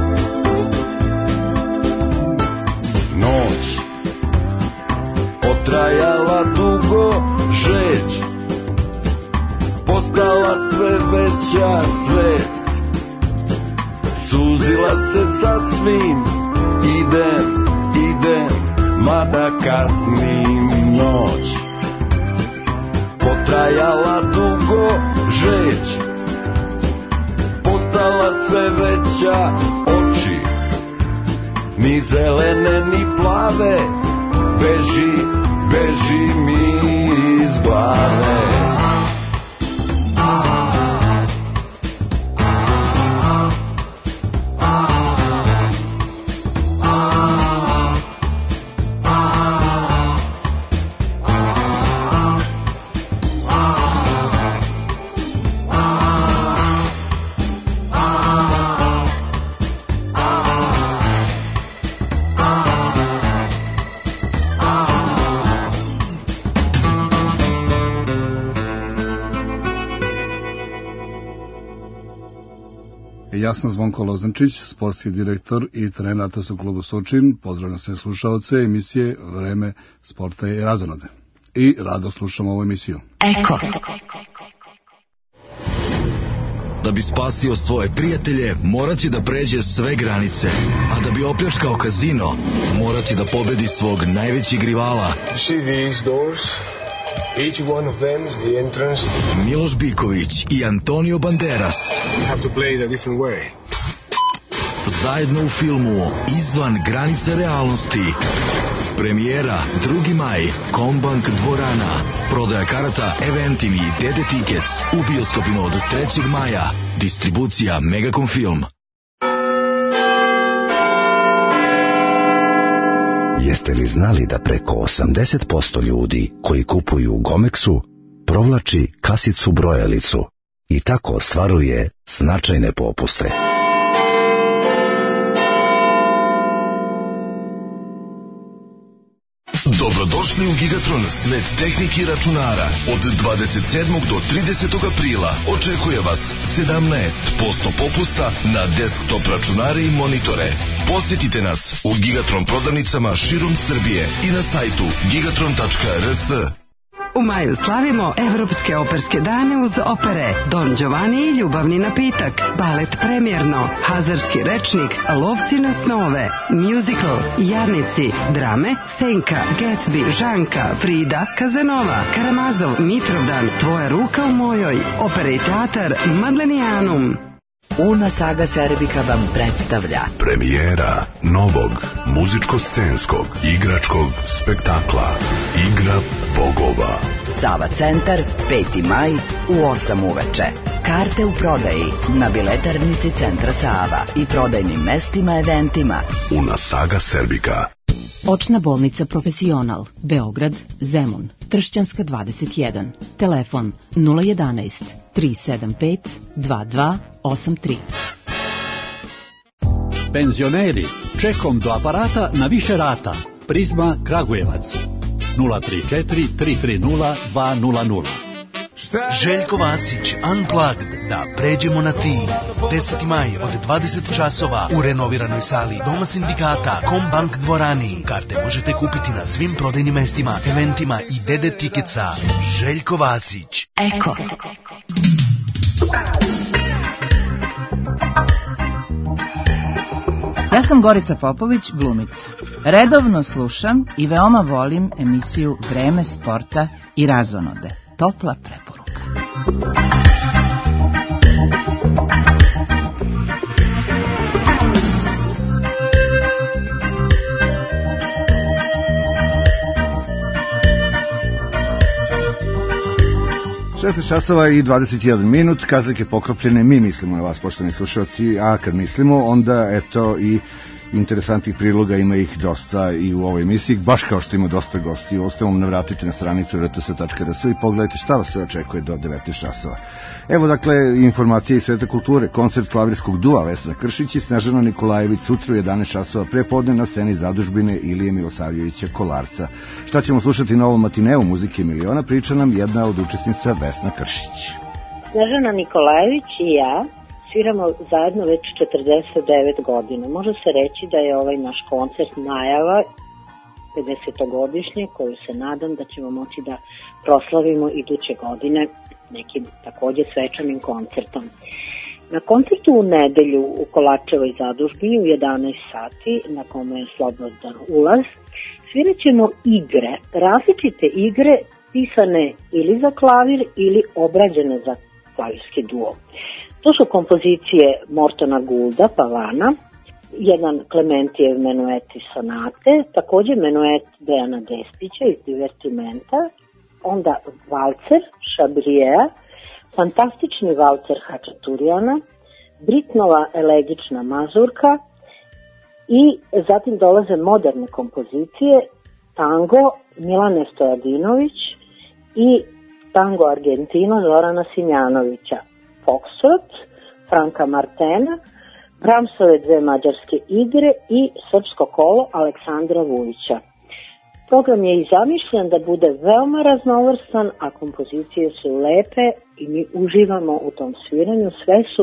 Noć potrajala dugo, žeć postala sve veća svest. Suzila se sasvim, idem, mada kasnim. Noć potrajala dugo, žeć postala sve veća. Oči ni zelene ni plave, beži mi iz glave. Ja sam Zvonko Lozančić, sportski direktor i trener Atletisnog kluba Surčin. Pozdravljam sve slušaoce emisije Vreme sporta i razonode. I rado slušam ovu emisiju. Eko. Da bi spasio svoje prijatelje, morat će da pređe sve granice. A da bi opljačkao kazino, morat će da pobedi svog najvećeg rivala. See these doors? Each one of them is the entrance. Miloš Biković i Antonio Banderas. Have to play it a different way. Zajedno u filmu Izvan granice realnosti. Premijera 2. maj, Kombank dvorana. Prodaja karata Eventim i DD Tickets u bioskopima od 3. maja. Distribucija Megacom Film. Jeste li znali da preko 80% ljudi koji kupuju u Gomexu provlači kasicu brojalicu i tako ostvaruje značajne popuste? Dobrodošli u Gigatron, svet tehnike i računara. Od 27. do 30. aprila očekuje vas 17% popusta na desktop računare i monitore. Posjetite nas u Gigatron prodavnicama širom Srbije i na sajtu gigatron.rs. U maju slavimo Evropske operske dane uz opere Don Giovanni i Ljubavni napitak, balet Premijerno, Hazarski rečnik, Lovci na snove, musical, Jarnici, drame, Senka, Gatsby, Žanka, Frida, Kazanova, Karamazov, Mitrovdan, Tvoja ruka u mojoj, opera i teatar Madlenijanum. Una Saga Serbika vam predstavlja Premijera novog muzičko-scenskog igračkog spektakla Igra bogova. Sava centar, 5. maj u 8 uveče. Karte u prodaji na biletarnici Centra Sava i prodajnim mestima eventima. Una Saga Serbika. Očna bolnica Profesional, Beograd, Zemun, Tršćanska 21, telefon 011 375 2283. Penzioneri, čekom do aparata na više rata. Prizma Kragujevac 034 330 200. Željko Vasić, Unplugged, da pređemo na ti. 10. maj od 20 časova u renoviranoj sali Doma sindikata Kombank dvorani. Karte možete kupiti na svim prodajnim mestima, eventima i DD Ticketsa. Željko Vasić. Eko. Ja sam Gorica Popović, glumica. Redovno slušam i veoma volim emisiju Vreme sporta i razonode. Topla preporuka. Časova i 21 minut, kazake poklopljene, mi mislimo na vas, poštovani slušalci, a kad mislimo, onda eto i interesantnih priloga, ima ih dosta i u ovoj emisiji, baš kao što ima dosta gosti. Uostalom, navratite na stranicu rts.rs i pogledajte šta vas sve očekuje do 19 časova. Evo, dakle, informacije iz sveta kulture. Koncert klavirskog dua Vesna Kršić i Snežana Nikolajević sutra u 11 časova prepodne na sceni zadužbine Ilije Milosavljevića Kolarca. Šta ćemo slušati na ovom matineu muzike miliona, priča nam jedna od učesnica Vesna Kršić. Snežana Nikolajević i ja sviramo zajedno već 49 godina. Može se reći da je ovaj naš koncert najava 50-godišnje, koju se nadam da ćemo moći da proslavimo iduće godine nekim takođe svečanim koncertom. Na koncertu u nedelju u Kolarčevoj zadužbi u 11 sati, na kome je slobodan ulaz, svirat ćemo igre, različite igre pisane ili za klavir ili obrađene za klavirski duo. To su kompozicije Mortona Goulda, Pavana, jedan Klementijev menuet i sonate, takođe menuet Dejana Despića iz Divertimenta, onda valcer Šabrijeja, fantastični valcer Hačaturijana, Britnova elegična mazurka i zatim dolaze moderne kompozicije, tango Milane Stojadinović i tango Argentino Zorana Simjanovića, Foxtrot Franka Martena, Brahmsove dve mađarske igre i srpsko kolo Aleksandra Vujića. Program je i zamišljen da bude veoma raznovrstan, a kompozicije su lepe i mi uživamo u tom sviranju. Sve su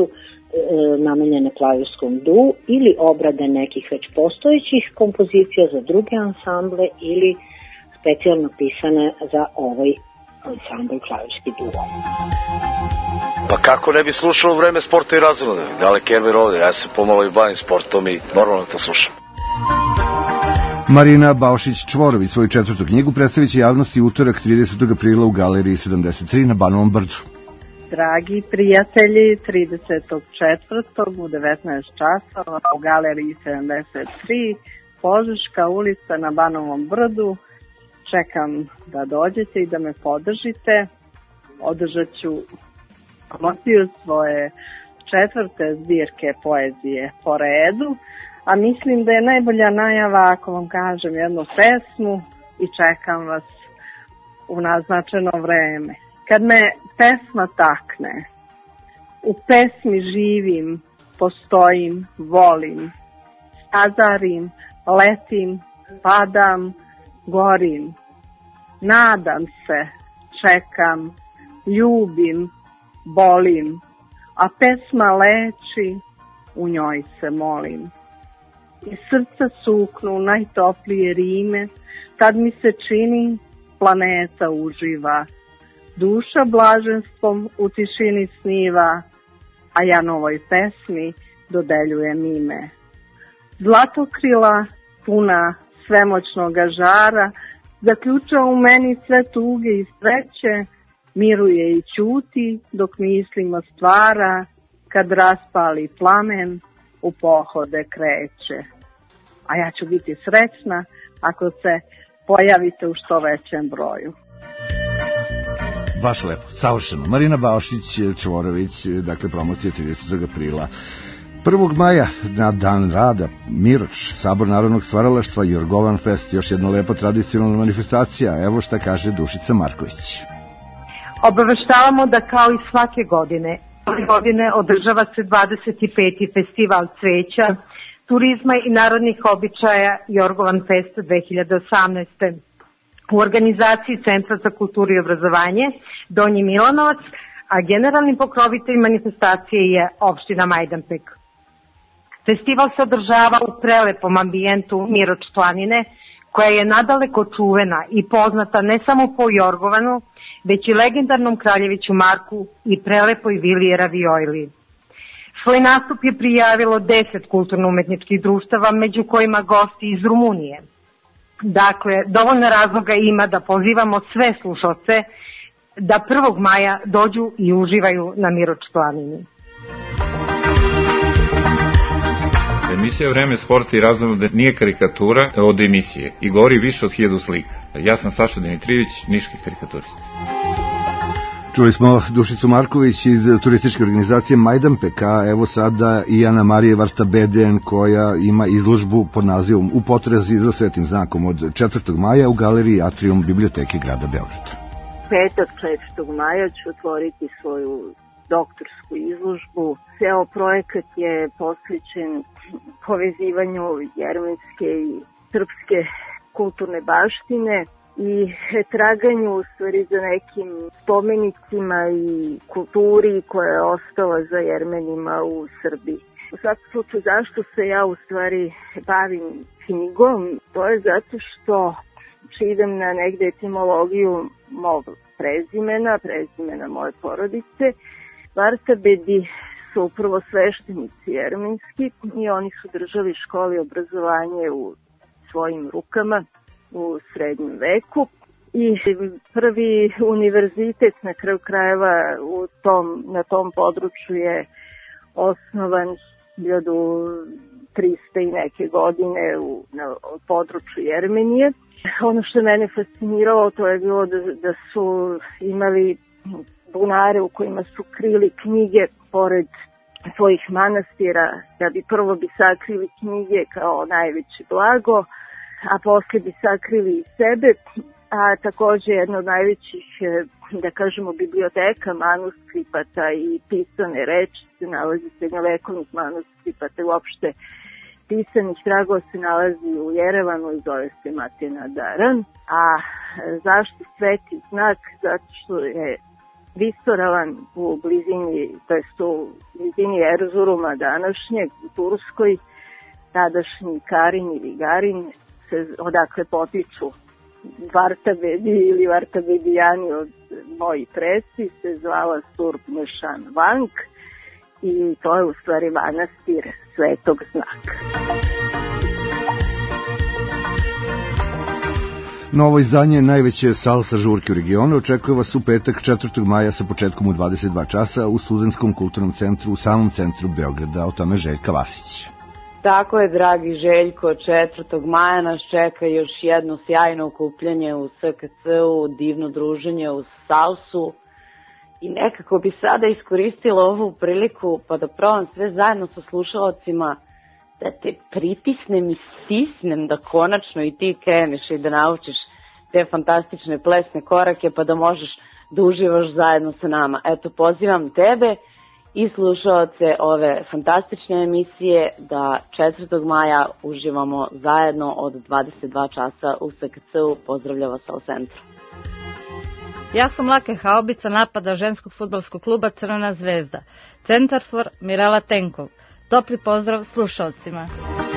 namenjene klavirskom duo ili obrade nekih već postojećih kompozicija za druge ansamble ili specijalno pisane za ovaj ansambl klavirski duo. Pa kako ne bi slušao u vreme sporta i razvoda? Dale Kerber ovdje, ja se pomalo i bavim sportom i normalno to slušam. Marina Baušić-Čvorović svoju 4. knjigu predstavit će javnosti utorak 30. aprila u Galeriji 73 na Banovom brdu. Dragi prijatelji, 34. u 19 časova u Galeriji 73, Požeška ulica na Banovom brdu. Čekam da dođete i da me podržite. Održat ću promociju svoje 4. zbirke poezije po redu, a mislim da je najbolja najava ako vam kažem jednu pesmu i čekam vas u naznačeno vreme. Kad me pesma takne, u pesmi živim, postojim, volim, stazarim, letim, padam, gorim, nadam se, čekam, ljubim, bolim, a pesma leči, u njoj se molim. Iz srca suknu najtoplije rime, tad mi se čini planeta uživa. Duša blaženstvom u tišini sniva, a ja novoj pesmi dodeljujem ime. Zlatokrila, puna svemoćnoga žara, zaključa u meni sve tuge i sreće, miruje i ćuti dok mislimo stvara, kad raspali plamen u pohode kreće. A ja ću biti srećna ako se pojavite u što većem broju. Baš lepo, savršeno. Marina Baušić-Čvorović, dakle promocija 30. aprila. 1. maja na Dan rada, Miroč, Sabor narodnog stvaralaštva, Jorgovan Fest, još jedna lepa tradicionalna manifestacija. Evo šta kaže Dušica Marković. Obaveštavamo da kao i svake godine, ove godine održava se 25. festival cveća, turizma i narodnih običaja Jorgovan Fest 2018. U organizaciji Centra za kulturu i obrazovanje Donji Milanovac, a generalni pokrovitelj manifestacije je opština Majdanpek. Festival se održava u prelepom ambijentu Miroč planine, koja je nadaleko čuvena i poznata ne samo po Jorgovanu, već i legendarnom Kraljeviću Marku i prelepoj vili Ravijojli. Svoj nastup je prijavilo 10 kulturno-umetničkih društava, među kojima gosti iz Rumunije. Dakle, dovoljno razloga ima da pozivamo sve slušalce da 1. maja dođu i uživaju na Miroč planini. Emisija Vreme sporta i razvoda nije karikatura od emisije i govori više od 1000 slika. Ja sam Saša Dimitrijević, niški karikaturist. Čuli smo Dušicu Marković iz turističke organizacije Majdanpek, a evo sada i Ana Marija Varta-Beden koja ima izložbu pod nazivom U potrazi za svetim znakom od 4. maja u galeriji Atrium biblioteke grada Beograda. Petak 4. maja ću otvoriti svoju doktorsku izložbu. Ceo projekat je posvećen povezivanju jermenske i srpske kulturne baštine i traganju u stvari za nekim spomenicima i kulturi koja je ostala za Jermenima u Srbiji. U svakom slučaju zašto se ja u stvari bavim knjigom, to je zato što idem na negde etimologiju mog prezimena moje porodice. Varta-Bedi su upravo sveštenici jermenski i oni su držali škole obrazovanje u svojim rukama u srednjem veku i prvi univerzitet na kraju krajeva na tom području je osnovan 1300 i neke godine na području Jermenije. Ono što je mene fasciniralo to je bilo da su imali bunare u kojima su krili knjige pored svojih manastira, da bi prvo bi sakrili knjige kao najveće blago, a posle bi sakrili i sebe, a takođe jedna od najvećih, da kažemo, biblioteka manuskripata i pisane reči se nalazi, srednjovekovnih manuskripata i uopšte pisanih tragova se nalazi u Jerevanu i zove se Matena Daran. A zašto sveti znak? Zato što je visoravan u blizini, to jest u blizini Erzuruma današnjeg u Turskoj, tadašnji Karin ili Garin, odakle potiču Vartabedi ili Vartabedijani od moji preci, se zvala Surp Mešan Vank i to je u stvari manastir Svetog Znaka. Novo izdanje najveće salsa žurke u regionu očekuje vas u petak 4. maja sa početkom u 22 časa u Studentskom kulturnom centru u samom centru Beograda, o tome Željka Vasić. Tako je, dragi Željko, 4. maja nas čeka još jedno sjajno okupljanje u SKC-u, divno druženje uz salsu i nekako bi sada iskoristila ovu priliku pa da probam sve zajedno sa slušalcima da te pritisnem i stisnem da konačno i ti kreneš i da naučiš te fantastične plesne korake pa da možeš da uživaš zajedno sa nama. Eto, pozivam tebe i slušalce ove fantastične emisije da 4. maja uživamo zajedno od 22 časa u SKC-u. Pozdravlja vas Al Centru. Ja sam Lake Haubica, napada ženskog fudbalskog kluba Crvena zvezda. Centarfor Mirela Tenkov. Topli pozdrav slušalcima.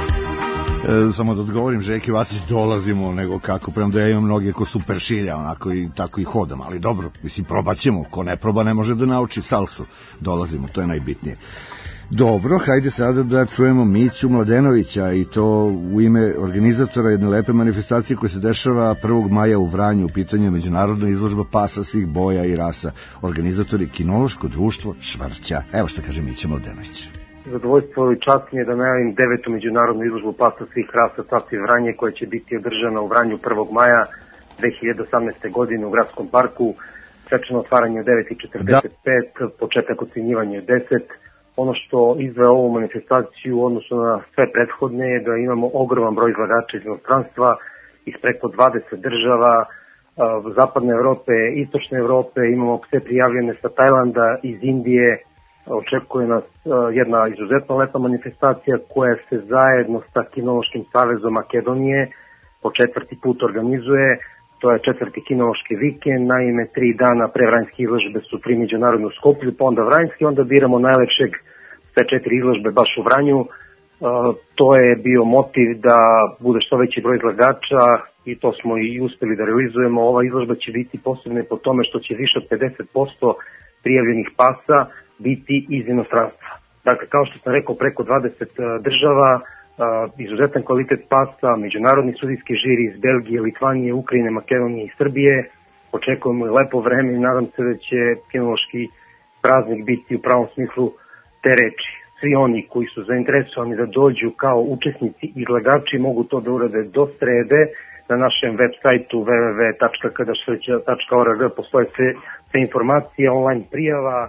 Samo da odgovorim, Željki Vasić, dolazimo nego kako, prema da ja imam mnoge ko super šilja, onako i tako i hodam, ali dobro, mislim, probat ćemo, ko ne proba ne može da nauči salsu, dolazimo, to je najbitnije. Dobro, hajde sada da čujemo Miću Mladenovića i to u ime organizatora jedne lepe manifestacije koja se dešava 1. maja u Vranju, u pitanju je međunarodna izložba pasa svih boja i rasa, organizatori Kinološko društvo Švrća. Evo što kaže Mića Mladenović. Zadovoljstvo i čast mi je da najavim 9. međunarodnu izložbu pasa svih rasa Pasi Vranje, koja će biti održana u Vranju 1. maja 2018. godine u Gradskom parku. Svečano otvaranje u 9:45, početak ocenjivanja u 10. Ono što izdvaja ovu manifestaciju u odnosu na sve prethodne je da imamo ogroman broj izlagača iz inostranstva, iz preko 20 država, zapadne Evrope, istočne Evrope, imamo sve prijavljene sa Tajlanda, iz Indije. Očekuje nas jedna izuzetno lepa manifestacija koja se zajedno sa Kinološkim savezom Makedonije po 4. put organizuje. To je 4. kinološki vikend, naime 3 dana pre Vranjske izložbe su 3 međunarodne u Skoplju, pa onda Vranjski, onda biramo najlepšeg sve 4 izložbe baš u Vranju. To je bio motiv da bude što veći broj izlagača i to smo i uspeli da realizujemo. Ova izložba će biti posebna po tome što će više od 50% prijavljenih pasa biti iz inostranstva. Dakle, kao što sam rekao, preko 20 država, izuzetan kvalitet pasa, međunarodni sudijski žiri iz Belgije, Litvanije, Ukrajine, Makedonije i Srbije. Očekujemo i lepo vreme i nadam se da će kinološki praznik biti u pravom smislu te reči. Svi oni koji su zainteresovani da dođu kao učesnici i izlagači mogu to da urade do srede. Na našem web sajtu www.kadašsreća.org postoje sve informacije, online prijava.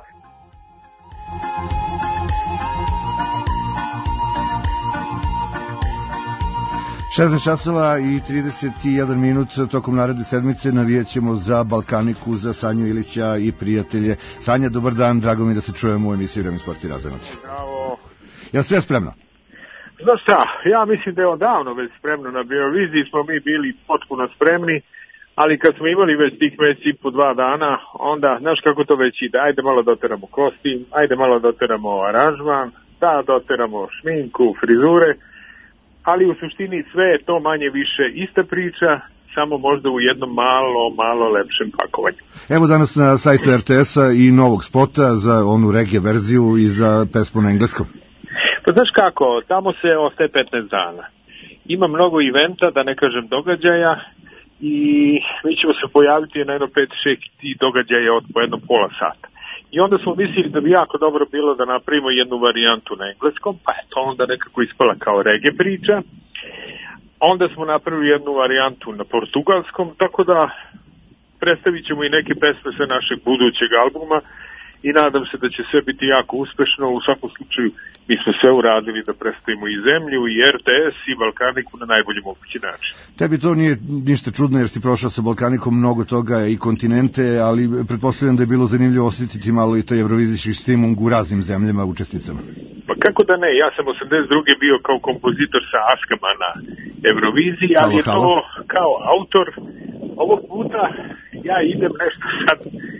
16 časova i 31 minut tokom naredne sedmice navijaćemo za Balkaniku, za Sanju Ilića i prijatelje. Sanja, dobar dan, drago mi da se čujemo u emisiji Vreme sport i razonode. Bravo. Jel sve spremno? Znaš šta, ja mislim da je odavno već spremno. Na Euroviziji smo mi bili potpuno spremni, ali kad smo imali već tih meseci i po 2 dana, onda, znaš kako to već ide, ajde malo doteramo kostim, ajde malo doteramo aranžman, da doteramo šminku, frizure, ali u suštini sve je to manje više ista priča, samo možda u jednom malo lepšem pakovanju. Evo danas na sajtu RTS-a i novog spota za onu reggae verziju i za pesmu na engleskom. Pa znaš kako, tamo se ostaje 15 dana. Ima mnogo eventa, da ne kažem događaja, i mi ćemo se pojaviti na jedno 5-6 događaja od po jednom pola sata. I onda smo mislili da bi jako dobro bilo da napravimo jednu varijantu na engleskom, pa je to onda nekako ispala kao reggae priča. Onda smo napravili jednu varijantu na portugalskom, tako da predstavit ćemo i neke pesme sa našeg budućeg albuma i nadam se da će sve biti jako uspešno. U svakom slučaju mi smo sve uradili da predstavimo i zemlju, i RTS, i Balkaniku na najbolji mogući način. Tebi to nije ništa čudno jer si prošao sa Balkanikom mnogo toga i kontinente, ali pretpostavljam da je bilo zanimljivo osjetiti malo i taj evrovizijski stimung u raznim zemljama učesnicama. Pa kako da ne, ja sam 82. bio kao kompozitor sa Askama na Euroviziji, ali je to kao autor. Ovog puta ja idem nešto sad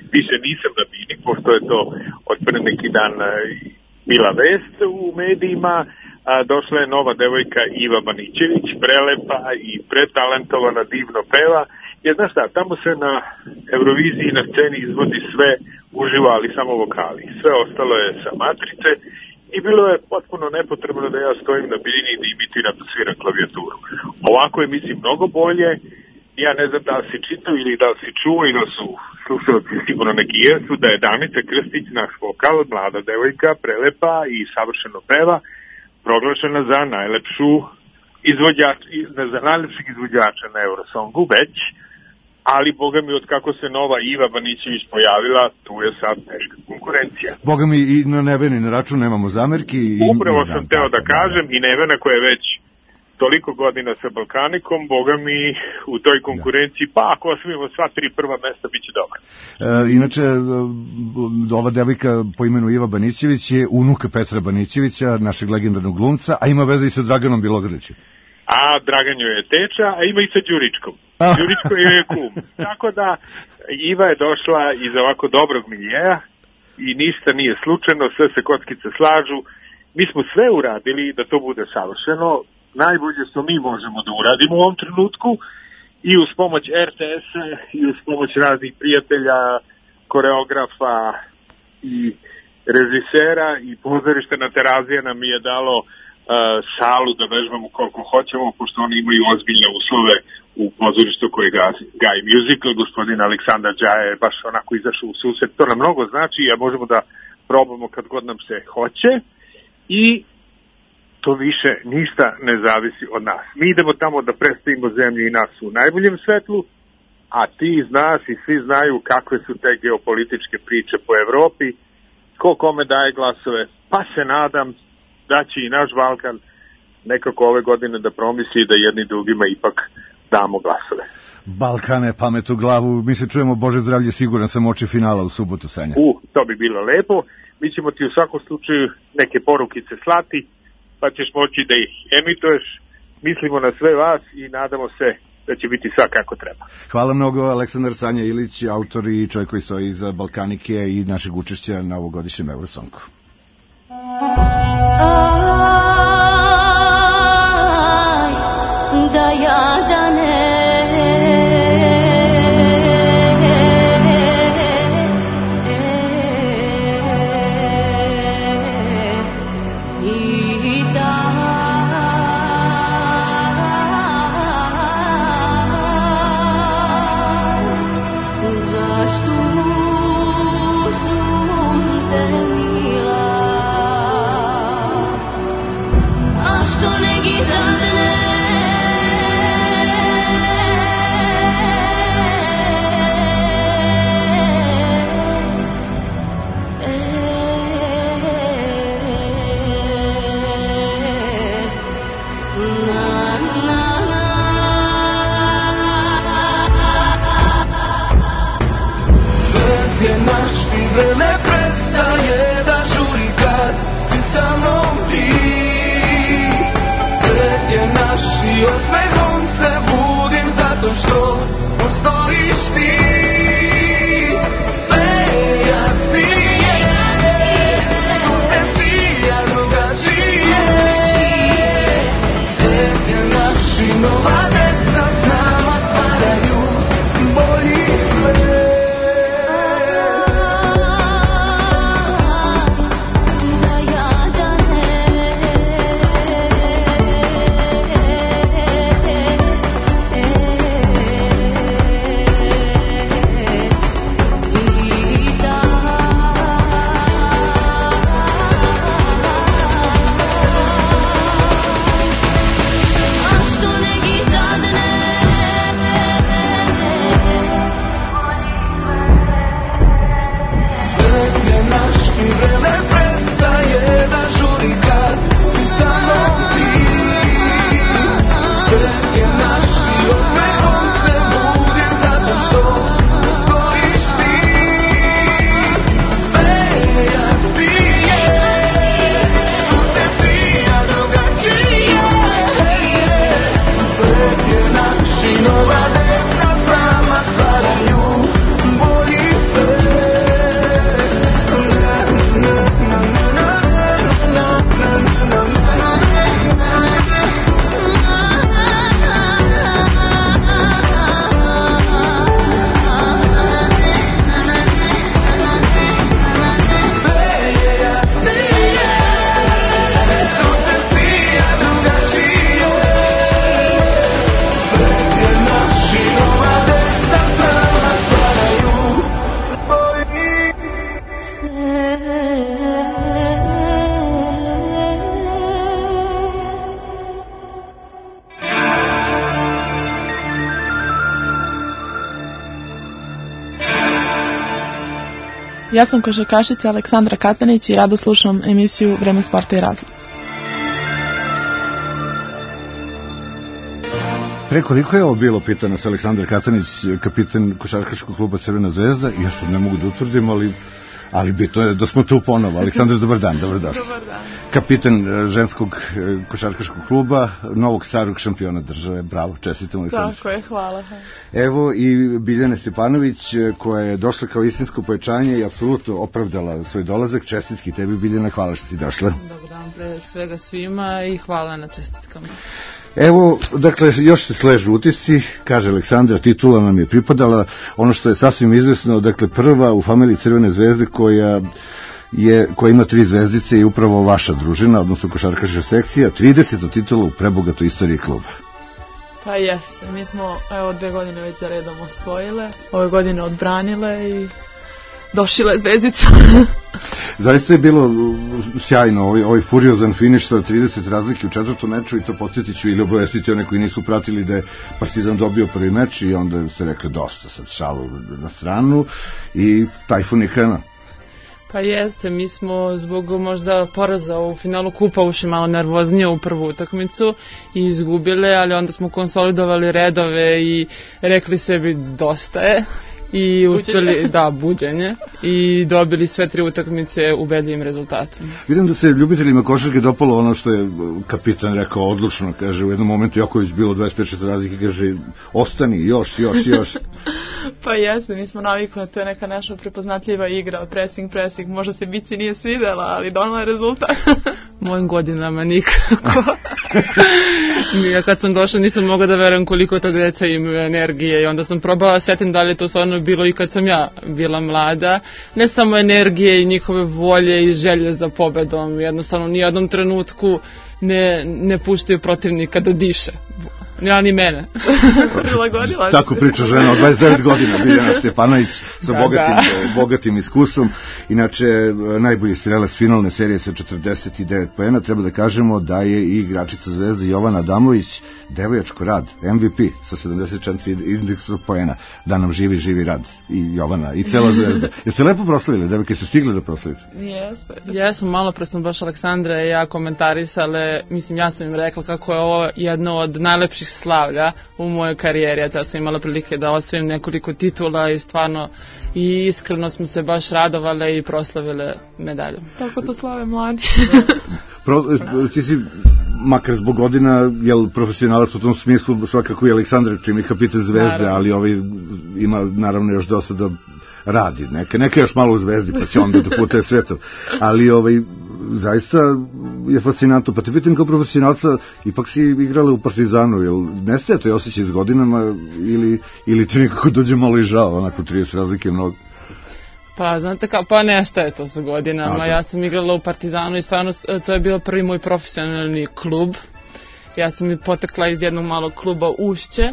više nisam na bini, pošto je to od pre neki dan bila vest u medijima. Došla je nova devojka Iva Banićević, prelepa i pretalentovana, divno peva. Jer znaš šta, tamo se na Euroviziji na sceni izvodi sve uživo, ali samo vokali. Sve ostalo je sa matrice i bilo je potpuno nepotrebno da ja stojim na bini i da imitiram da sviram klavijaturu. Ovako je, mislim, mnogo bolje. Ja ne znam da li si čitao ili da li si čuo i da su slušalci sigurno neki jesu, da je Danica Krstić, naš vokal, mlada devojka, prelepa i savršeno peva, proglašena za najlepšu za najlepšeg izvođača na Eurosongu već, ali boga mi od kako se nova Iva Banićević pojavila, tu je sad teška konkurencija. Boga mi i na Neveni na račun nemamo zamerki. Upravo sam teo da kažem i Nevena koja je već toliko godina sa Balkanikom, boga mi u toj konkurenciji, pa ako osvojimo sva 3 prva mesta, bit će dobro. Inače, ova devojka po imenu Iva Banićević je unuka Petra Banićevića, našeg legendarnog glumca, a ima veze i sa Draganom Bilogrlićem. A Dragan joj je teča, a ima i sa Đuričkom. Đuričko joj je kum. Tako da Iva je došla iz ovako dobrog miljeja i ništa nije slučajno, sve se kockice slažu. Mi smo sve uradili da to bude savršeno, najbolje što mi možemo da uradimo u ovom trenutku i uz pomoć RTS-a i uz pomoć raznih prijatelja, koreografa i režisera i pozorište na Terazija nam je dalo salu da vežbamo koliko hoćemo, pošto oni imaju ozbiljne uslove u pozorištu koje gaji musical. Gospodin Aleksandar Đaja je baš onako izašao u susret. To nam mnogo znači, a možemo da probamo kad god nam se hoće i to više ništa ne zavisi od nas. Mi idemo tamo da predstavimo zemlju i nas u najboljem svetlu, a ti iz nas i svi znaju kakve su te geopolitičke priče po Evropi, ko kome daje glasove, pa se nadam da će i naš Balkan nekako ove godine da promisli da jedni drugima ipak damo glasove. Balkane, pamet u glavu, mi se čujemo, Bože zdravlje, siguran sam, oči finala u subotu, Sanja. To bi bilo lepo, mi ćemo ti u svakom slučaju neke porukice slati, pa ćeš moći da ih emituješ. Mislimo na sve vas i nadamo se da će biti sve kako treba. Hvala mnogo, Aleksandar Sanja Ilić, autor i čovjek koji stoji iza Balkanike i našeg učešća na ovogodišnjem Eurosongu. Da ja da ne zašto sunte mila Ja sam košarkašica Aleksandra Katanić i rado slušam emisiju Vreme sporta i razvoja. Pre koliko je ovo bilo, pita nas Aleksandar Katanić, kapitan košarkaškog kluba Crvena zvezda, i ja što ne mogu da utvrdim, ali bitno je da smo tu ponovo. Aleksandar, dobar dan, dobrodošli. Dobar dan. Kapitan ženskog košarkaškog kluba, novog starog šampiona države, bravo, čestitam Aleksandar. Tako je, hvala. Evo i Biljana Stepanović, koja je došla kao istinsko pojačanje i apsolutno opravdala svoj dolazak. Čestitki tebi, Biljana, hvala što si došla. Dobar dan pre svega svima i hvala na čestitkama. Evo, dakle, još se sležu utisci, kaže Aleksandra, titula nam je pripadala, ono što je sasvim izvesno, dakle, prva u familiji Crvene zvezde koja ima 3 zvezdice i upravo vaša družina, odnosno košarkaška sekcija, 30 titula u prebogatoj istoriji kluba. Pa jeste, mi smo 2 godine već za redom osvojile, ove godine odbranile i došila je zvezdica. Zaista je bilo sjajno, ovaj furiozan finiš sa 30 razlike u 4. meču, i to podsjetit ću ili obavestiti one koji nisu pratili da je Partizan dobio prvi meč i onda se rekli dosta, sad šalu na stranu i tajfun je krenuo. Pa jeste, mi smo zbog možda poraza u finalu kupa ušli malo nervoznije u prvu utakmicu i izgubile, ali onda smo konsolidovali redove i rekli sebi dosta je. I uspeli, buđenje, i dobili sve 3 utakmice ubedljivim rezultatom. Vidim da se ljubiteljima košarke dopalo ono što je kapitan rekao odlučno, kaže u jednom momentu, jako je bilo 25-6 razlike, kaže ostani, još. Pa jeste, mi smo navikli, to je neka naša prepoznatljiva igra, pressing, možda se bici nije svidela, ali donala je rezultat. Mojim godinama nikako. Ja kad sam došla nisam mogla da verujem koliko to deca imaju energije i onda sam probala setim da li je to stvarno bilo i kad sam ja bila mlada. Ne samo energije i njihove volje i želje za pobedom, jednostavno ni u jednom trenutku ne puštaju protivnika da diše. Ja ni mene. Prilagodila. Tako priča žena od 29 godina, Biljana Stepanović, sa bogatim iskustvom. Inače, najbolji strelac finalne serije sa 49 poena. Treba da kažemo da je i igračica Zvezde Jovana Adamović devojačko rad, MVP sa 74 indeksa poena. Da nam živi rad. I Jovana, i cela Zvezda. Jeste lepo proslavili? Devojke su stigle da proslavite? Jesmo, malo pre sam baš Aleksandra i ja komentarisale, mislim, ja sam im rekla kako je ovo jedno od najlepših slavlja u mojoj karijeri. Ja sam imala prilike da osvojim nekoliko titula i stvarno i iskreno smo se baš radovale i proslavile medalju. Tako to slave mladi. Ti si, makar zbog godina, profesionalac u tom smislu, svakako i Aleksandar, čim je kapitan Zvezde, ali ima naravno još dosta da radi. Neka još malo u Zvezdi, pa će onda da putuje svetom. Ali zaista je fascinantno. Pa te pitam, kao profesionalca, ipak si igrala u Partizanu, jel nestaje to osjećaj s godinama ili ti nekako dođe malo i žao, onako 30 razlike mnogo? Pa znate kao, pa nestaje to sa godinama. Ja sam igrala u Partizanu i stvarno to je bio prvi moj profesionalni klub. Ja sam i potekla iz jednog malog kluba Ušće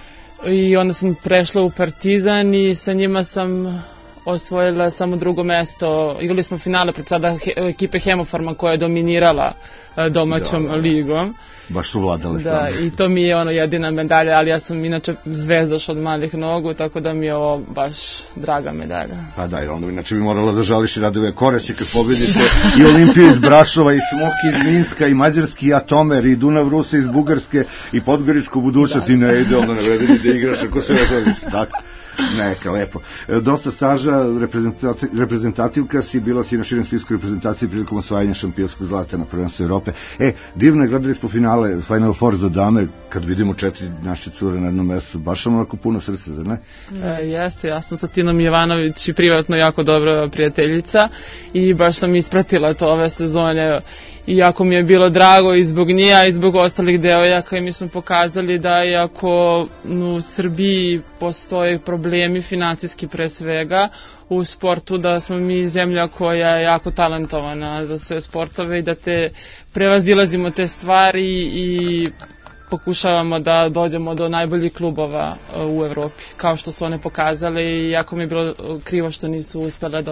i onda sam prešla u Partizan i sa njima sam osvojila samo 2. mesto. Igrali smo finale pred sada ekipe Hemofarma koja je dominirala domaćom ligom. Baš su vladale. Da, i to mi je jedina medalja, ali ja sam inače zvezdaš od malih nogu, tako da mi je ovo baš draga medalja. Pa da, jer onda inače bi morala da žališ i Radove Koreće kad pobedite i Olimpiju iz Brašova, i Smoki iz Minska, i Mađarski, i Atomer, i Dunav Rusa iz Bugarske, i Podgoričku budućnost, i ne ide onda navedeni da igraš ako se razvodiš. Tako. Neka, lepo. Dosta staža, reprezentativka si, bila si na širem spisku reprezentacije prilikom osvajanja šampionskog zlata na prvenstvu Evrope. Divno je, gledali smo finale Final Four za dame, kad vidimo 4 naše cure na jednom mestu, baš onako puno srce, zar ne? Jeste, ja sam sa Tinom Jovanović i privatno jako dobra prijateljica i baš sam ispratila to ove sezone. I jako mi je bilo drago i zbog nje i zbog ostalih devojaka i mi smo pokazali da iako u Srbiji postoje problemi finansijski pre svega u sportu, da smo mi zemlja koja je jako talentovana za sve sportove i da prevazilazimo te stvari i pokušavamo da dođemo do najboljih klubova u Evropi, kao što su one pokazale i jako mi je bilo krivo što nisu uspjele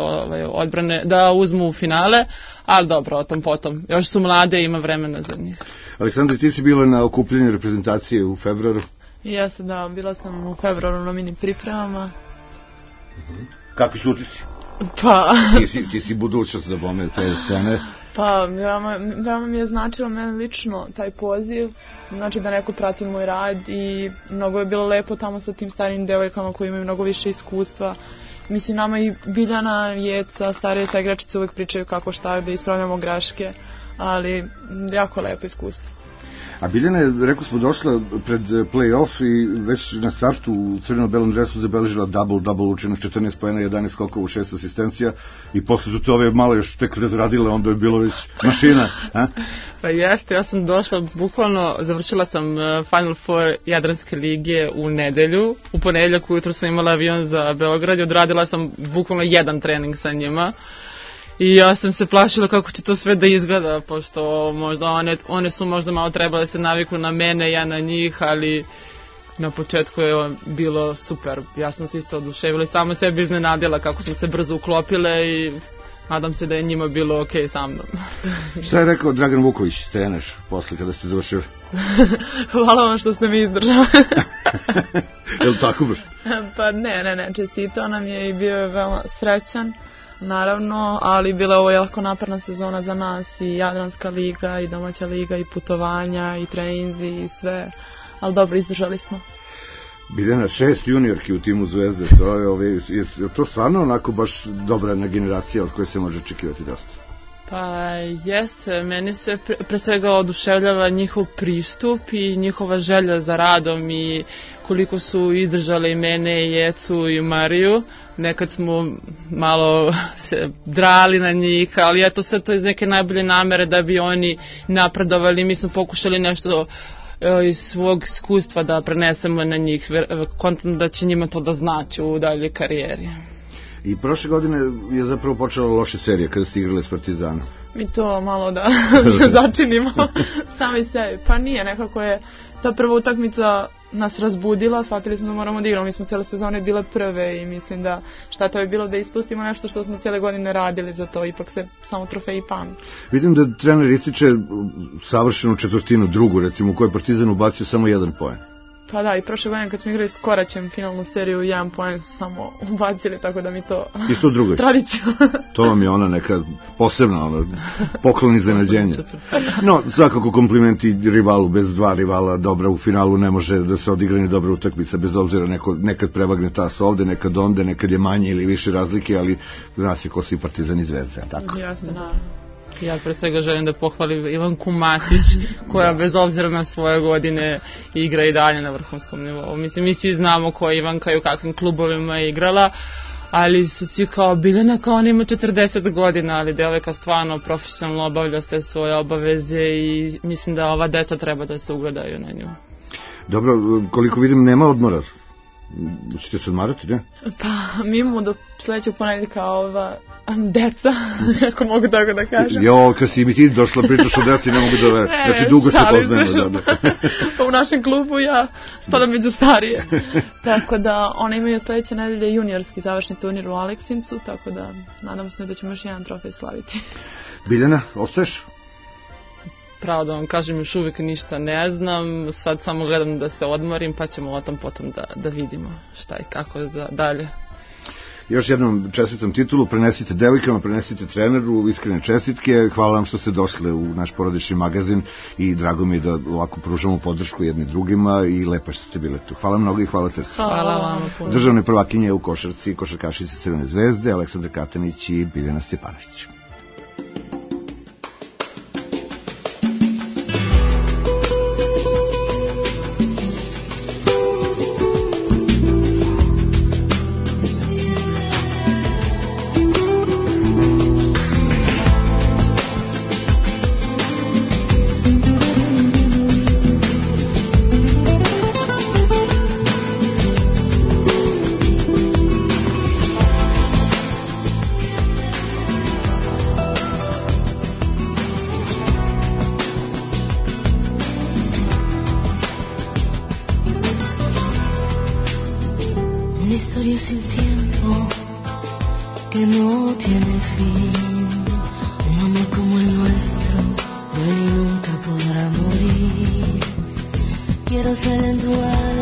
da uzmu u finale, ali dobro, o tom potom. Još su mlade i ima vremena za njih. Aleksandra, ti si bila na okupljenju reprezentacije u februaru? Jeste, da, bila sam u februaru na mini pripremama. Kakvi su utisci? Pa... ti si budućnost da bome te scene. Pa, veoma mi je značilo meni lično taj poziv, znači da neko prati moj rad i mnogo je bilo lepo tamo sa tim starijim devojkama koji imaju mnogo više iskustva. Mislim, nama i Biljana, Jeca, starije sa igračice uvijek pričaju kako šta, da ispravljamo greške, ali jako lepo iskustvo. A Biljana je, rekao smo, došla pred play-off i već na startu u crveno-belom dresu zabeležila double učinak, 14 poena, 11 skokova, 6 asistencija i posle su to ove malo još tek radile, onda je bilo već mašina. A? Pa jeste, ja sam došla, bukvalno završila sam Final Four Jadranske lige u nedelju, u ponedjeljak ujutro sam imala avion za Beograd i odradila sam bukvalno jedan trening sa njima. I ja sam se plašila kako će to sve da izgleda, pošto možda one su možda malo trebale se naviknu na mene, ja na njih, ali na početku je bilo super. Ja sam se isto oduševila i sama sebi iznenadila kako smo se brzo uklopile i nadam se da je njima bilo okej sa mnom. Šta je rekao Dragan Vuković, trener, posle kada ste završili? Hvala vam što ste mi izdržali. Je li tako baš? Pa ne, čestitao nam je i bio je veoma srećan. Naravno, ali bila je ovo jako naporna sezona za nas, i Jadranska liga, i domaća liga, i putovanja, i treninzi, i sve, ali dobro, izdržali smo. Biljana, 6 juniorki u timu Zvezde, je to stvarno onako baš dobra generacija od koje se može očekivati dosta? Pa jeste, meni se pre svega oduševljava njihov pristup i njihova želja za radom i koliko su izdržale i mene, i Jecu, i Mariju. Nekad smo malo se drali na njih, ali eto sve to iz neke najbolje namere da bi oni napredovali. Mi smo pokušali nešto iz svog iskustva da prenesemo na njih, kontam da će njima to da znači u daljoj karijeri. I prošle godine je zapravo počela loša serija kada ste igrali s Partizanom. Mi to malo da začinimo sami sebi. Pa nije, nekako je ta prva utakmica nas razbudila, shvatili smo da moramo da igramo. Mi smo cijele sezone bile prve i mislim da šteta je bilo da ispustimo nešto što smo cijele godine radili, za to ipak se samo trofeji pamti. Vidim da trener ističe savršenu četvrtinu, drugu recimo, u kojoj Partizan ubacio samo 1 poen. Pa da, i prošle godine kad smo igrali s Koraćem finalnu seriju, 1 poen su samo ubacili, tako da mi to... Isto u drugoj? Tradicija. To vam je ona neka posebna, poklon iznenađenja. No, svakako komplimenti rivalu, bez 2 rivala dobra u finalu ne može da se odigra ni dobra utakmica, bez obzira nekad prevagne tas ovde, nekad onde, nekad je manje ili više razlike, ali zna se ko si Partizan i Zvezda, tako? Jasno, naravno. Ja pre svega želim da pohvalim Ivanku Matić, koja bez obzira na svoje godine igra i dalje na vrhunskom nivou. Mislim, mi svi znamo ko je Ivanka i u kakvim klubovima je igrala, ali su svi kao Biljana, kao ona ima 40 godina, ali devojka stvarno profesionalno obavlja sve svoje obaveze i mislim da ova deca treba da se ugledaju na nju. Dobro, koliko vidim, nema odmora. Ćete se odmarati, ne? Pa, mi imamo do sledećeg ponedjeljka deca, ako mogu tako da kažem. Jo, kad si mi ti došla pričaš o deci, ne mogu da verujem. Znači, dugo se poznajemo. Pa u našem klubu ja spadam među starije. Tako da, one imaju sledeće nedelje juniorski završni turnir u Aleksincu, tako da nadam se da ćemo još jedan trofej slaviti. Biljana, ostaješ? Pravo da vam kažem, još uvijek ništa ne znam, sad samo gledam da se odmorim, pa ćemo o tom potom da vidimo šta i kako za dalje. Još jednom čestitam titulu, prenesite devojkama, prenesite treneru, iskrene čestitke, hvala vam što ste došli u naš porodični magazin i drago mi je da ovako pružamo podršku jedni drugima i lepo što ste bile tu. Hvala mnogo i hvala srce. Hvala vam puno. Državne prvakinje u košarci, košarkašice Crvene zvezde, Aleksandar Katanić i Biljana Stjepanović.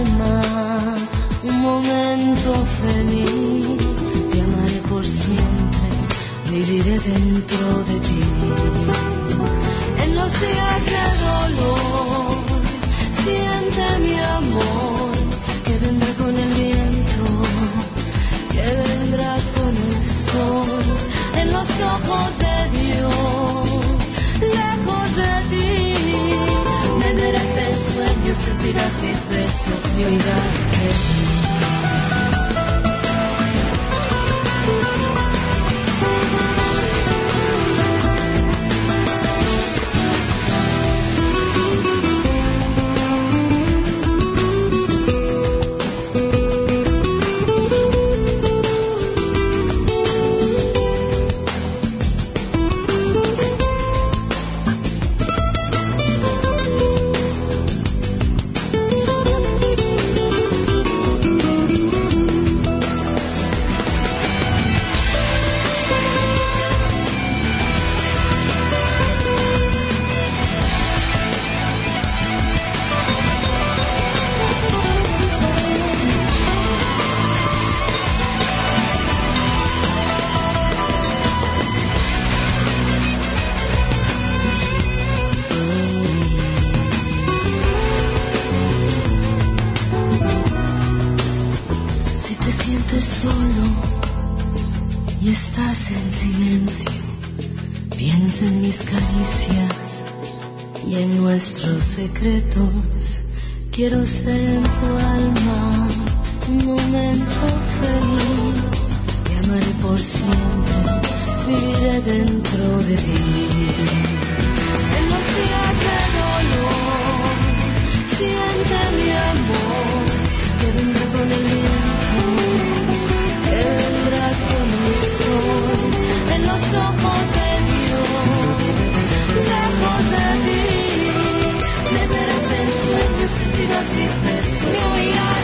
Un momento feliz de amar por siempre. los días de dolor, siente mi amor, que vendrá con el viento, que vendrá con el sol, en los ojos de Dios, lejos de ti, me verás en sueños, sentirás mis besos, me oirás reír. Quiero ser en tu alma un momento feliz, te amaré por siempre, viviré dentro de ti. En los días de dolor, siente mi amor, que vendrá con el viento, que vendrá con el sol, en los ojos de Dios, lejos de ti. Me verás en sueños, sentirás mis besos, me oirás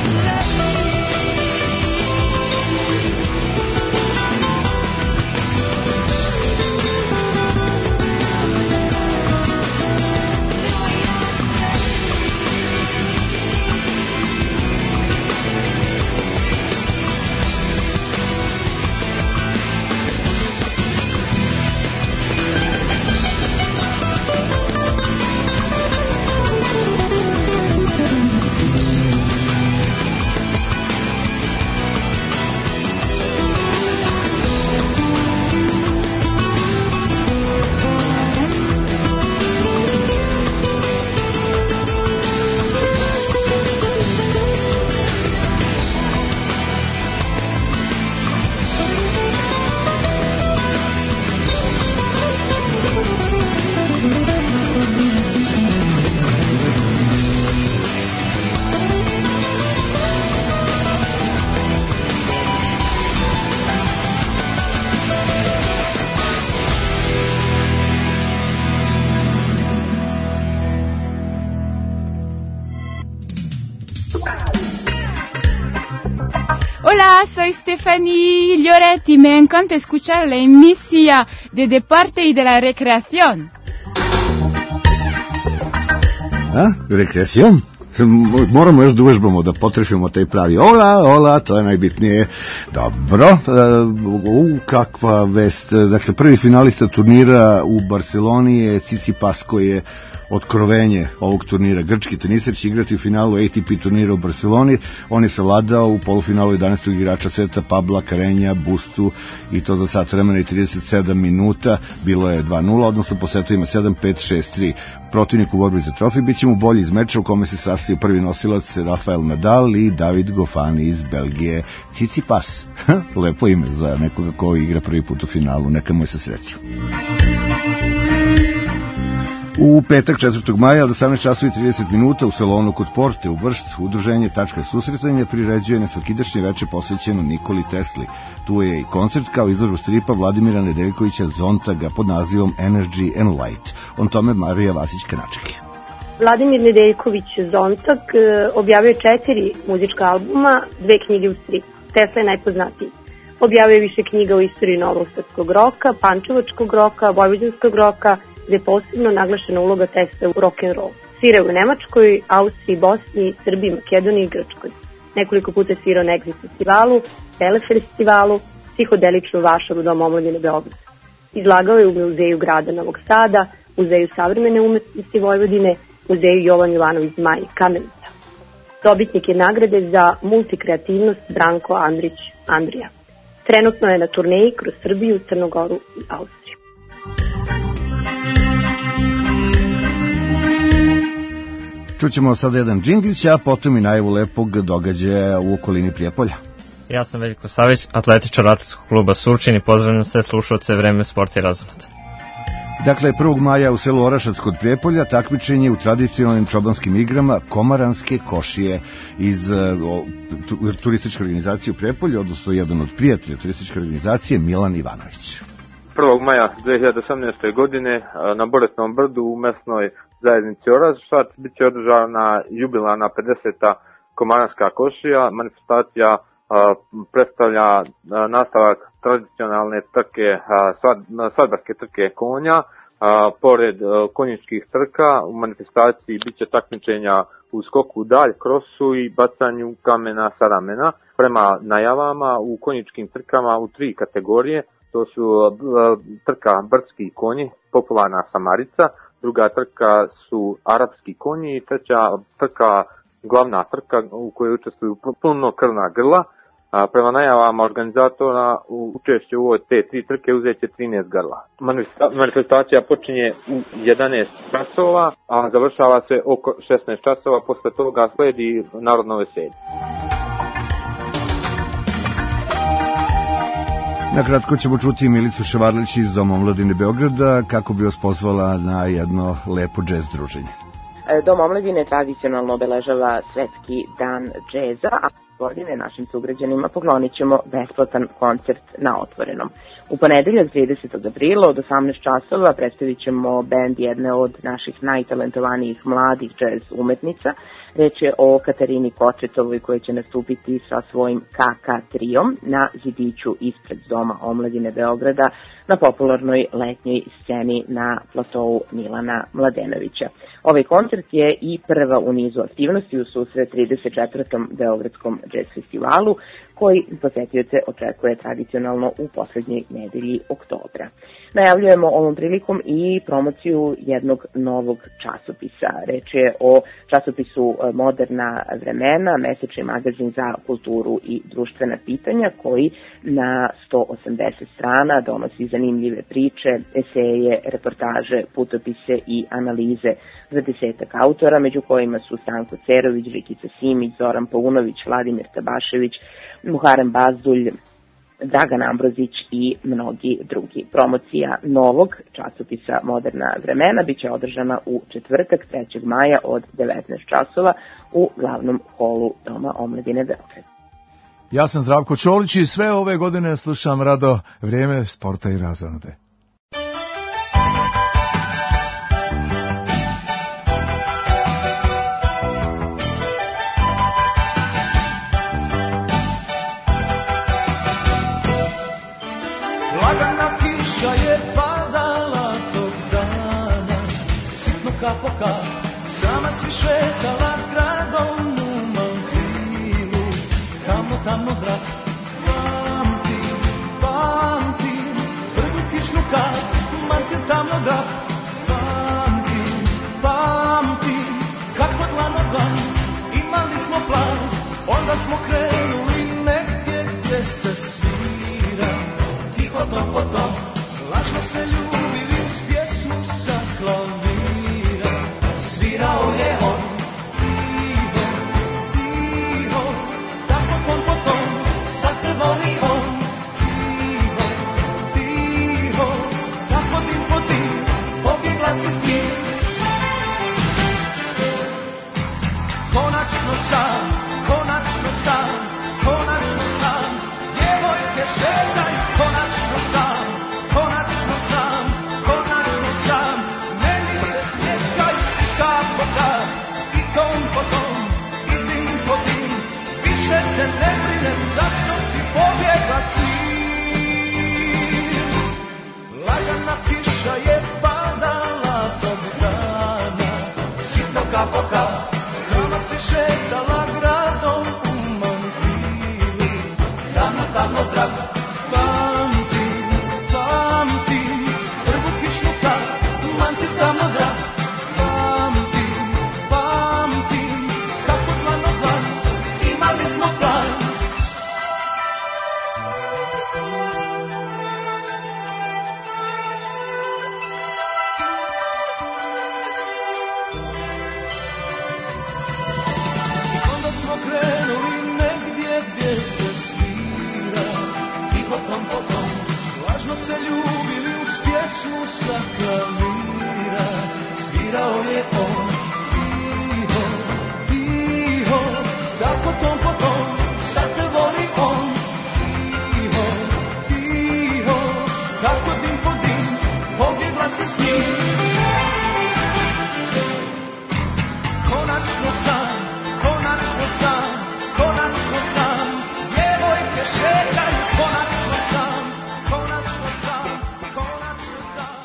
Hola, soy Stephanie Lloret y me encanta escuchar la emisija de deporte y de la recreación. A? Rekreacion? Moramo još da uvežbamo, da potrefimo taj pravi ola, to je najbitnije. Dobro, kakva vest. Dakle, prvi finalista turnira u Barceloni je Tsitsipas, koji je otkrovenje ovog turnira. Grčki teniser će igrati u finalu ATP turnira u Barceloni. On je savladao u polufinalu 11. igrača sveta Pabla Carreña Bustu i to za sat vremena i 37 minuta. Bilo je 2-0, odnosno po setovima 7-5, 6-3. Protivnik u borbi za trofej bit će mu bolji iz meča u kome se sastaju prvi nosilac Rafael Nadal i David Goffin iz Belgije. Tsitsipas, lepo ime za nekoga ko igra prvi put u finalu, neka mu je sa sreću. U petak 4. maja od 18:30 minuta u salonu kod Porte u Vršcu udruženje Tačka susretanja priređuje nesvakidašnje veče posvećeno Nikoli Tesli. Tu je i koncert kao izložba stripa Vladimira Nedeljkovića Zontaga pod nazivom Energy and Light. On tome Marija Vasić-Kanački. Vladimir Nedeljković Zontag objavio 4 muzička albuma, 2 knjige u stripu. Tesla je najpoznatiji. Objavio više knjiga o istoriji novog srpskog roka, pančevačkog roka, vojvođanskog roka, gde je posebno naglašena uloga Tesle u rock'n'roll. Svirao u Nemačkoj, Austriji, Bosni, Srbiji, Makedoniji i Grčkoj. Nekoliko puta svirao na Exit festivalu, Tele festivalu, psihodeličnu Vašaru Dom omladine Beograda. Izlagao je u muzeju grada Novog Sada, Muzeju savremene umetnosti Vojvodine, Muzeju Jovan Jovanović Zmaj Kamenica. Dobitnik je nagrade za multikreativnost Branko Andrić Andrija. Trenutno je na turneji kroz Srbiju, Crnogoru i Austriju. Čućemo sada jedan džinglić, a potom i najavu lepog događaja u okolini Prijepolja. Ja sam Veljko Savić, atletičar atletskog kluba Surčin i pozdravljam sve slušalce Vreme sporta i razonode. Dakle, 1. maja u selu Orašac kod Prijepolja takmičenje u tradicionalnim čobanskim igrama Komaranske košije iz turističke organizacije u Prijepolju, odnosno jedan od prijatelja turističke organizacije, Milan Ivanović. 1. maja 2018. godine na Boretnom brdu u mesnoj zajednici Orašac biće održana jubilarna 50. Komaranska košija. Manifestacija predstavlja nastavak tradicionalne trke, svadbarske trke konja. Pored konjičkih trka u manifestaciji biće takmičenja u skoku dalj, krosu i bacanju kamena sa ramena. Prema najavama u konjičkim trkama u 3 kategorije, to su trka brdski konji, popularna Samarica, druga trka su arapski konji i treća trka, glavna trka u kojoj učestvuju punokrvna grla. Prema najavama organizatora učešće u te 3 trke uzet će 13 grla. Manifestacija počinje u 11 časova, a završava se oko 16 časova, posle toga sledi narodno veselje. Nakratko ćemo čuti Milicu Ševarlić iz Doma omladine Beograda kako bi vas pozvala na jedno lepo džez druženje. Dom omladine tradicionalno obeležava Svetski dan džeza, a godine našim sugrađanima poklonit ćemo besplatan koncert na otvorenom. U ponedeljak 30. aprila od 18 časova predstavit ćemo bend jedne od naših najtalentovanijih mladih džez umetnica. Reč je o Katarini Kočetovoj koja će nastupiti sa svojim KK trijom na zidiću ispred Doma omladine Beograda na popularnoj letnjoj sceni na platovu Milana Mladenovića. Ovaj koncert je i prva u nizu aktivnosti u susret 34. Beogradskom džez festivalu koji posetioce očekuje tradicionalno u poslednjoj nedelji oktobra. Najavljujemo ovom prilikom i promociju jednog novog časopisa. Reč je o časopisu Moderna vremena, mesečni magazin za kulturu i društvena pitanja koji na 180 strana donosi zanimljive priče, eseje, reportaže, putopise i analize za 10 autora, među kojima su Stanko Cerović, Žikica Simić, Zoran Paunović, Vladimir Tabašević, Muharem Bazdulj, Dragan Ambrozić i mnogi drugi. Promocija novog časopisa Moderna vremena biće održana u četvrtak 3. maja od 19 časova u glavnom holu Doma omladine Beograd. Ja sam Zdravko Čolić i sve ove godine slušam rado Vrijeme sporta i razonode. Lagana kiša je padala tog dana, sitno kap po kap, sama si šetala gradom u mantilu, tamno drag. Pamtim, prvu kišnu kap, mantil tamno drag. Pamtim, kako dlan od dlan, imali smo plan, onda smo krenuli negdje gdje se svira. Potom, lažno se ljubili uz pjesmu sa klavira. Svirao je on, tiho, tako potom, sad te voli on. Tiho, tako tim po tim, pobjegla si s njim. Konačno sam, djevojke šetaj, konačno sam, meni se smješkaj i kap po kap, i tom po tom, i tim po tim, više se ne brinem zašto si pobjegla s njim. Lagana kiša je padala to sa klavira, svirao je on. Tiho, tiho, da potom, sad te voli on. Tiho, tiho, kako dim po dim, pobjegla si s njim. Konačno sam, konačno sam, konačno sam, djevojke šetaju, konačno sam, konačno sam, konačno sam.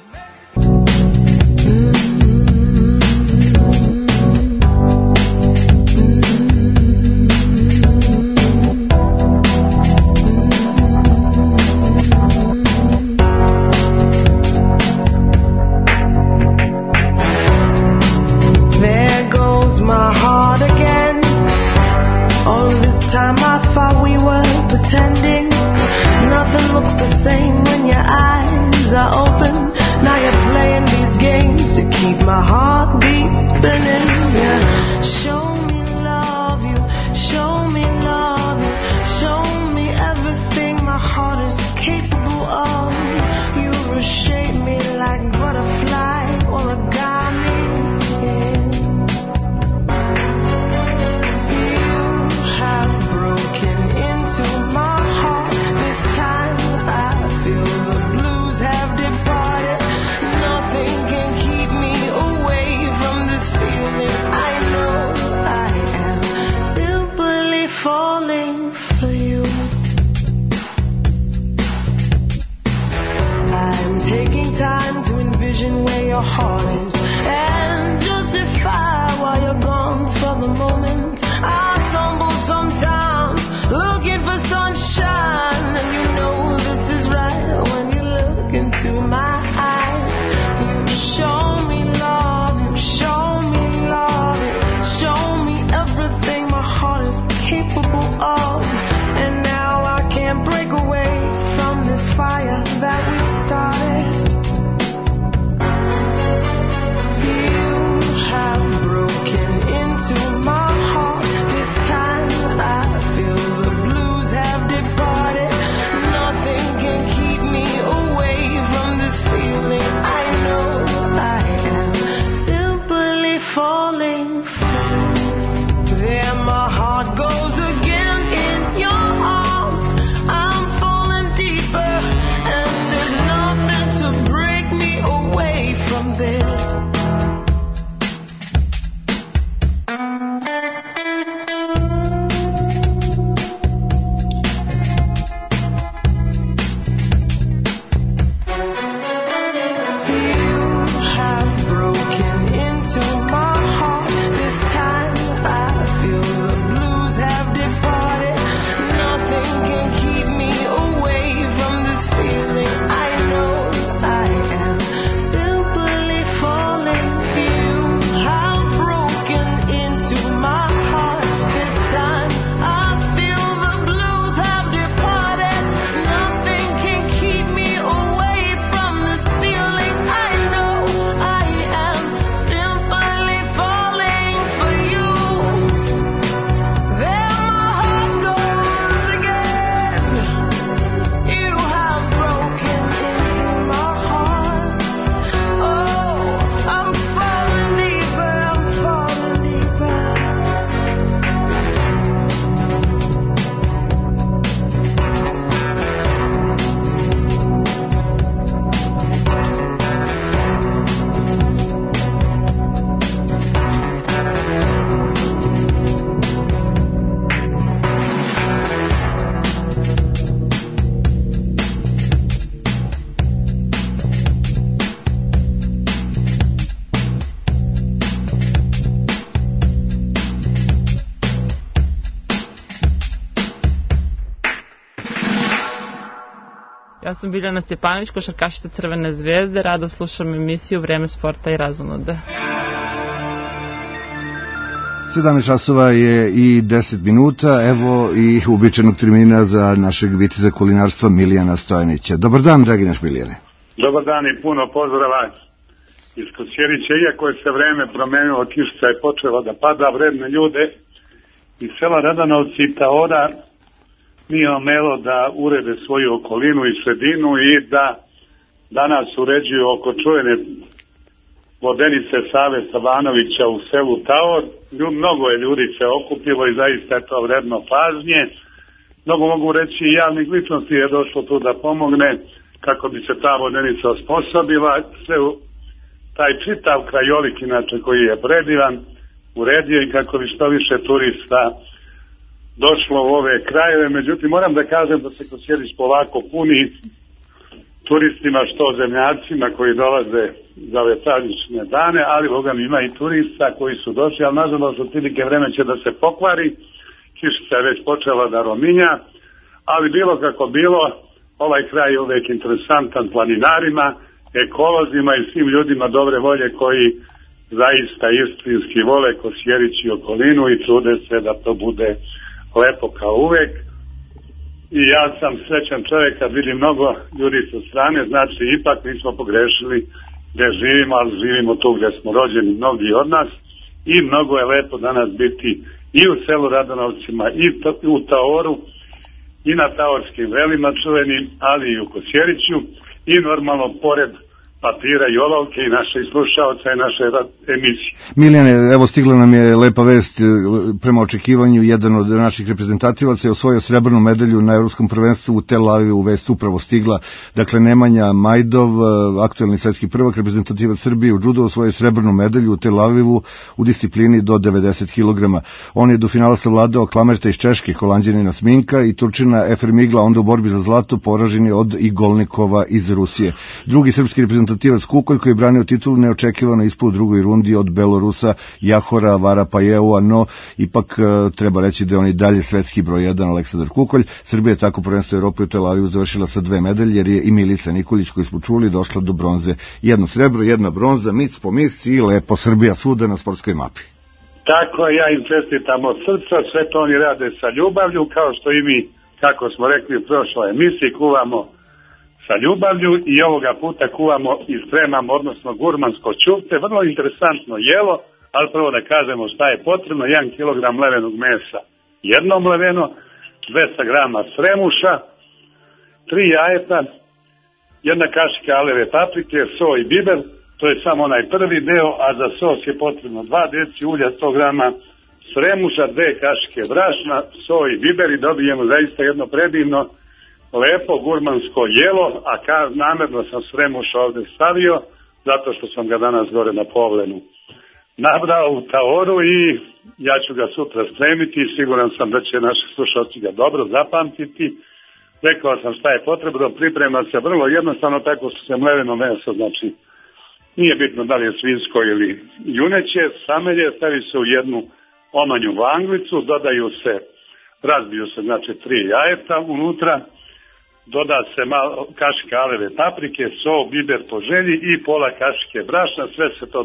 There goes my heart again. All this time I thought we were pretending. Nothing looks the same when your eyes are open. Now you're playing these games to keep my heartbeat spinning. Yeah. Show me love you, show me love you, show me everything my heart is capable of. You reshape me like butterfly origami. Where your heart is and justify why you're gone for the moment. I stumble sometimes looking for sunshine, and you know this is right when you look into my eyes. You show me love, you show me love, you show me everything my heart is capable of. And now I can't break away from this fire that we started. Ja sam Biljana Stjepanović, košarkašica Crvene zvezde, rado slušam emisiju Vreme sporta i razonoda. 17 časova je i 10 minuta, evo i uobičajenog termina za našeg viteza kulinarstva Milijana Stojanića. Dobar dan, dragi naš Milijane. Dobar dan i puno pozdrava iz Kosjerića. Iako je se vreme promenilo, kišica je počela da pada, vredne ljude iz sela Radanovci i Taora nije omelo da urede svoju okolinu i sredinu i da danas uređuju oko čuvene vodenice Save Savanovića u selu Taor. Mnogo je ljudi se okupilo i zaista je to vredno pažnje. Mnogo mogu reći i javnih ličnosti je došlo tu da pomogne kako bi se ta vodenica osposobila. Sve taj čitav krajolik inače koji je predivan uredio i kako bi što više turista došlo u ove krajeve. Međutim, moram da kažem da se Kosjerić polako puni turistima, što zemljacima koji dolaze za ove praznične dane, ali Boga mi ima i turista koji su došli, ali nažalost otprilike vreme će da se pokvari, kišica je već počela da rominja, ali bilo kako bilo, ovaj kraj je uvek interesantan planinarima, ekolozima i svim ljudima dobre volje koji zaista istinski vole Kosjerić i okolinu i trude se da to bude lepo kao uvek. I ja sam srećan čovjek kad vidim mnogo ljudi sa strane, znači ipak nismo pogrešili gde živimo, ali živimo tu gde smo rođeni mnogi od nas i mnogo je lepo danas biti i u selu Radonovcima i u Taoru i na Taorskim vrelima čuvenim, ali i u Kosjeriću i normalno pored papira i olovke i naše slušaoca i naše emisije. Milijane, evo stigla nam je lepa vest, prema očekivanju jedan od naših reprezentativaca je osvojio srebrnu medalju na Evropskom prvenstvu u Tel Avivu, vest upravo stigla. Dakle, Nemanja Majdov, aktuelni svetski prvak, reprezentativac Srbije u judu, osvojio srebrnu medalju u Tel Avivu u disciplini do 90 kg. On je do finala savladao Klamerta iz Češke, Holanđanina Sminka i Turčina Efer Migla, onda u borbi za zlato poražen je od Igolnikova iz Rusije. Drugi srpski reprezentativac Kukolj koji je branio titulu neočekivano ispao u drugoj rundi od Belorusa Jahora Varapajeua, no ipak treba reći da je on i dalje svetski broj 1 Aleksandar Kukolj. Srbija je tako prvenstvo Evrope u Tel Avivu završila sa 2 medalje, jer je i Milica Nikolić, koju smo čuli, došla do bronze. Jedno srebro, jedna bronza, mic po mic i lepo Srbija svuda na sportskoj mapi. Tako, ja im čestitam od srca, sve to oni rade sa ljubavlju, kao što i mi, kako smo rekli u prošloj emisiji, kuvamo sa ljubavlju i ovoga puta kuvamo i spremamo, odnosno gurmansko ćufte, vrlo interesantno jelo, ali prvo da kažemo šta je potrebno: 1 kg mlevenog mesa, jedno mleveno, 200 grama sremuša, 3 jajeta, 1 kašika aleve paprike, so i biber, to je samo onaj prvi deo, a za sos je potrebno 2 deci ulja, 100 grama sremuša, 2 kašike brašna, so i biber i dobijemo zaista jedno predivno lepo gurmansko jelo, a namerno sam sremuša ovde stavio, zato što sam ga danas gore na Povlenu nabrao u Taoru i ja ću ga sutra spremiti i siguran sam da će naši slušalci ga dobro zapamtiti. Rekao sam šta je potrebno, priprema se vrlo jednostavno, tako što se mleveno meso, znači nije bitno da li je svinjsko ili juneće, samelje, stavi se u jednu omanju vanglicu, dodaju se, razbiju se znači 3 jajeta unutra, doda se malo kašika aleve paprike, so, biber po želji i pola kašike brašna, sve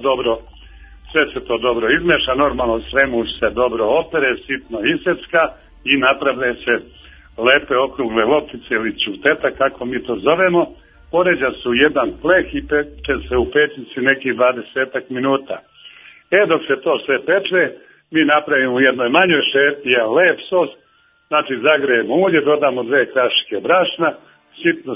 se to dobro izmeša, normalno sremuš se dobro opere, sitno isecka i napravlja se lepe okrugle loptice ili ćuteta, kako mi to zovemo, poređa se u jedan pleh i peče se u pećnici nekih 20 minuta. Dok se to sve peče, mi napravimo u jednoj manjoj šerpi jedan lep sos, znači zagrejemo ulje, dodamo 2 kašike brašna, sitno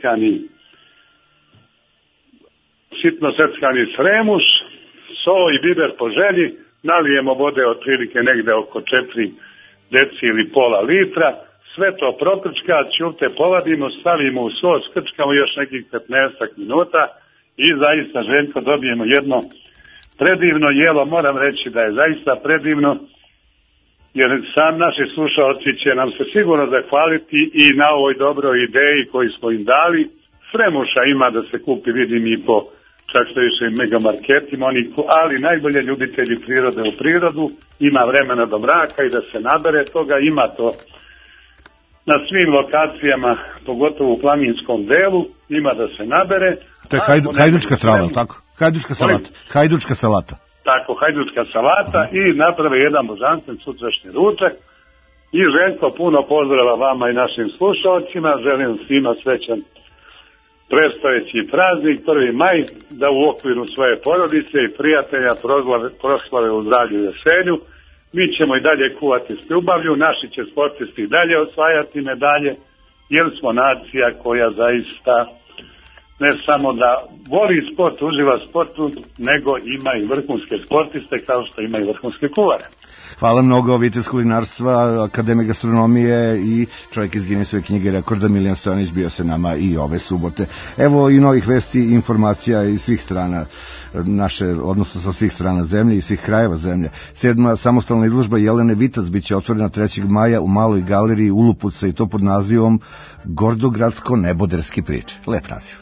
seckani sremuš, so i biber po želji, nalijemo vode otprilike negde oko 4 deci ili pola litra, sve to prokrčka, ćufte povadimo, stavimo u sos, krčkamo još nekih 15 minuta i zaista, Željko, dobijemo jedno predivno jelo. Moram reći da je zaista predivno, jer sam naši slušalci će nam se sigurno zahvaliti i na ovoj dobroj ideji koju smo im dali. Sremuša ima da se kupi, vidim, i po čak što više i megamarketima, ali najbolje ljubitelji prirode u prirodu, ima vremena do mraka i da se nabere toga, ima to na svim lokacijama, pogotovo u planinskom delu, ima da se nabere. To je hajdučka trava, tako? Hajdučka salata. Tako, hajdučka salata i naprave jedan božanstven sutrašnji ručak. I Željko, puno pozdrava vama i našim slušalcima, želim svima srećan predstojeći praznik 1. maj, da u okviru svoje porodice i prijatelja proslave u zdravlju i veselju. Mi ćemo i dalje kuvati s ljubavlju, naši će sportisti i dalje osvajati medalje, jer smo nacija koja zaista ne samo da voli sport, uživa sportu, nego ima i vrhunske sportiste kao što ima i vrhunske kuvare. Hvala mnogo, vitez kulinarstva, akademik gastronomije i čovjek iz Guinnessove knjige rekorda Milijan Stojanić bio se nama i ove subote. Evo i novih vesti i informacija iz svih strana naše, odnosno sa svih strana zemlje i svih krajeva zemlje. 7. samostalna izložba Jelene Vitac biće otvorena 3. maja u maloj galeriji Ulupuca i to pod nazivom Gordogradsko-neboderski priče. Lep naziv.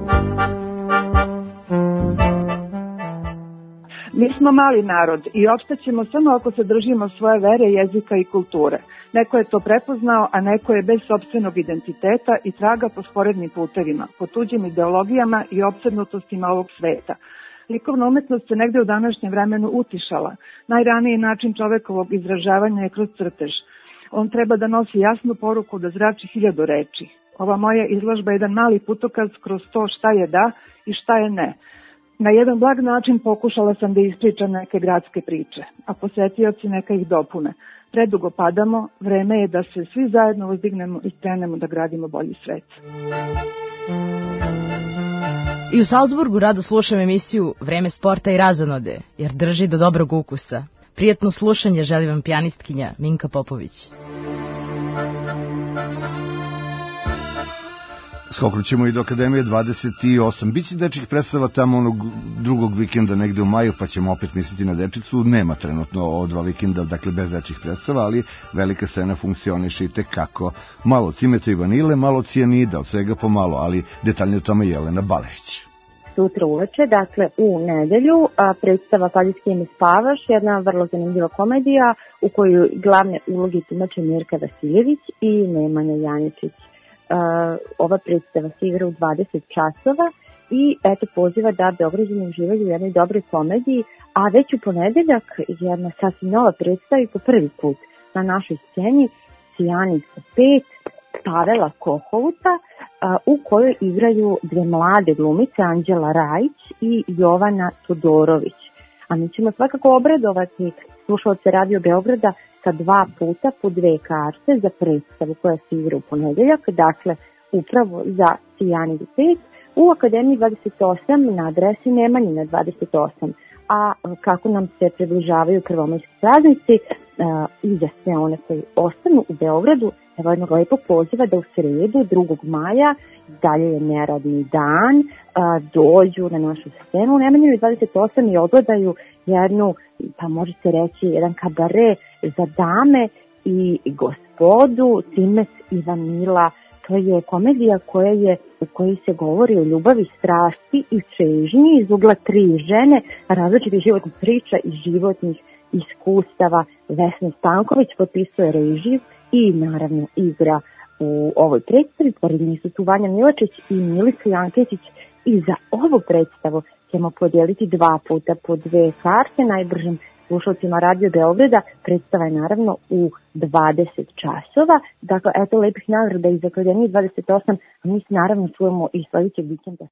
Mi smo mali narod i opstaćemo samo ako se držimo svoje vere, jezika i kulture. Neko je to prepoznao, a neko je bez sopstvenog identiteta i traga po sporednim putevima, po tuđim ideologijama i opsednutostima ovog sveta. Likovna umetnost se negde u današnjem vremenu utišala. Najraniji način čovekovog izražavanja je kroz crtež. On treba da nosi jasnu poruku, da zrači 1000 reči. Ova moja izložba je jedan mali putokaz kroz to šta je da i šta je ne. Na jedan blag način pokušala sam da ispričam neke gradske priče, a posetioci neka ih dopune. Predugo padamo, vreme je da se svi zajedno uzdignemo i krenemo da gradimo bolji svet. I u Salzburgu rado slušam emisiju Vreme sporta i razonode, jer drži do dobrog ukusa. Prijetno slušanje želi vam pijanistkinja Minka Popović. Skoknućemo i do Akademije 28. Biće dečjih predstava tamo onog drugog vikenda negde u maju, pa ćemo opet misliti na dečicu. Nema trenutno o 2 vikenda, dakle bez dečjih predstava, ali velika scena funkcioniše i tekako. Malo cimeta i vanile, malo cijanida, od svega pomalo, ali detaljnije o tome Jelena Balešić. Sutra uveče, dakle u nedelju, predstava Pazi s kim spavaš, jedna vrlo zanimljiva komedija u kojoj glavne uloge tumače Mirka Vasiljević i Nemanja Janjičić. Ova predstava se igra u 20 časova i eto poziva da Beograđani uživaju u jednoj dobroj komediji, a već u ponedeljak jedna sasvim nova predstava i po prvi put na našoj sceni Cijanin 5 Pavela Kohovuta, u kojoj igraju 2 mlade glumice, Anđela Rajić i Jovana Todorović. A mi ćemo svakako obradovati slušalce Radio Beograda sa 2 puta po 2 karte za predstavu koja se igra u ponedeljak, dakle upravo za Cijanin 5 u Akademiji 28 na adresi Nemanjina 28. A kako nam se približavaju prvomajski praznici i za sve one koji ostanu u Beogradu, evo jednog lepog poziva da u sredu 2. maja, dalje je neradni dan, dođu na našu scenu u Nemanjinu 28 i odgledaju jednu, pa može se reći, jedan kabare za dame i gospodu, Cimet i Vanila. To je komedija u kojoj se govori o ljubavi, strasti i čežnji iz ugla 3 žene, različitih životnih priča i životnih iskustava. Vesna Stanković potpisuje režiju i naravno igra u ovoj predstavi. Pored njih su tu Vanja Milačić i Milica Jankečić i za ovu predstavu ćemo podijeliti 2 puta po 2 karte najbržim slušalcima Radio Beograda. Predstava je naravno u 20 časova. Dakle, eto lepih nagrada iz Akademije 28, a mi se naravno čujemo i sledećeg vikenda.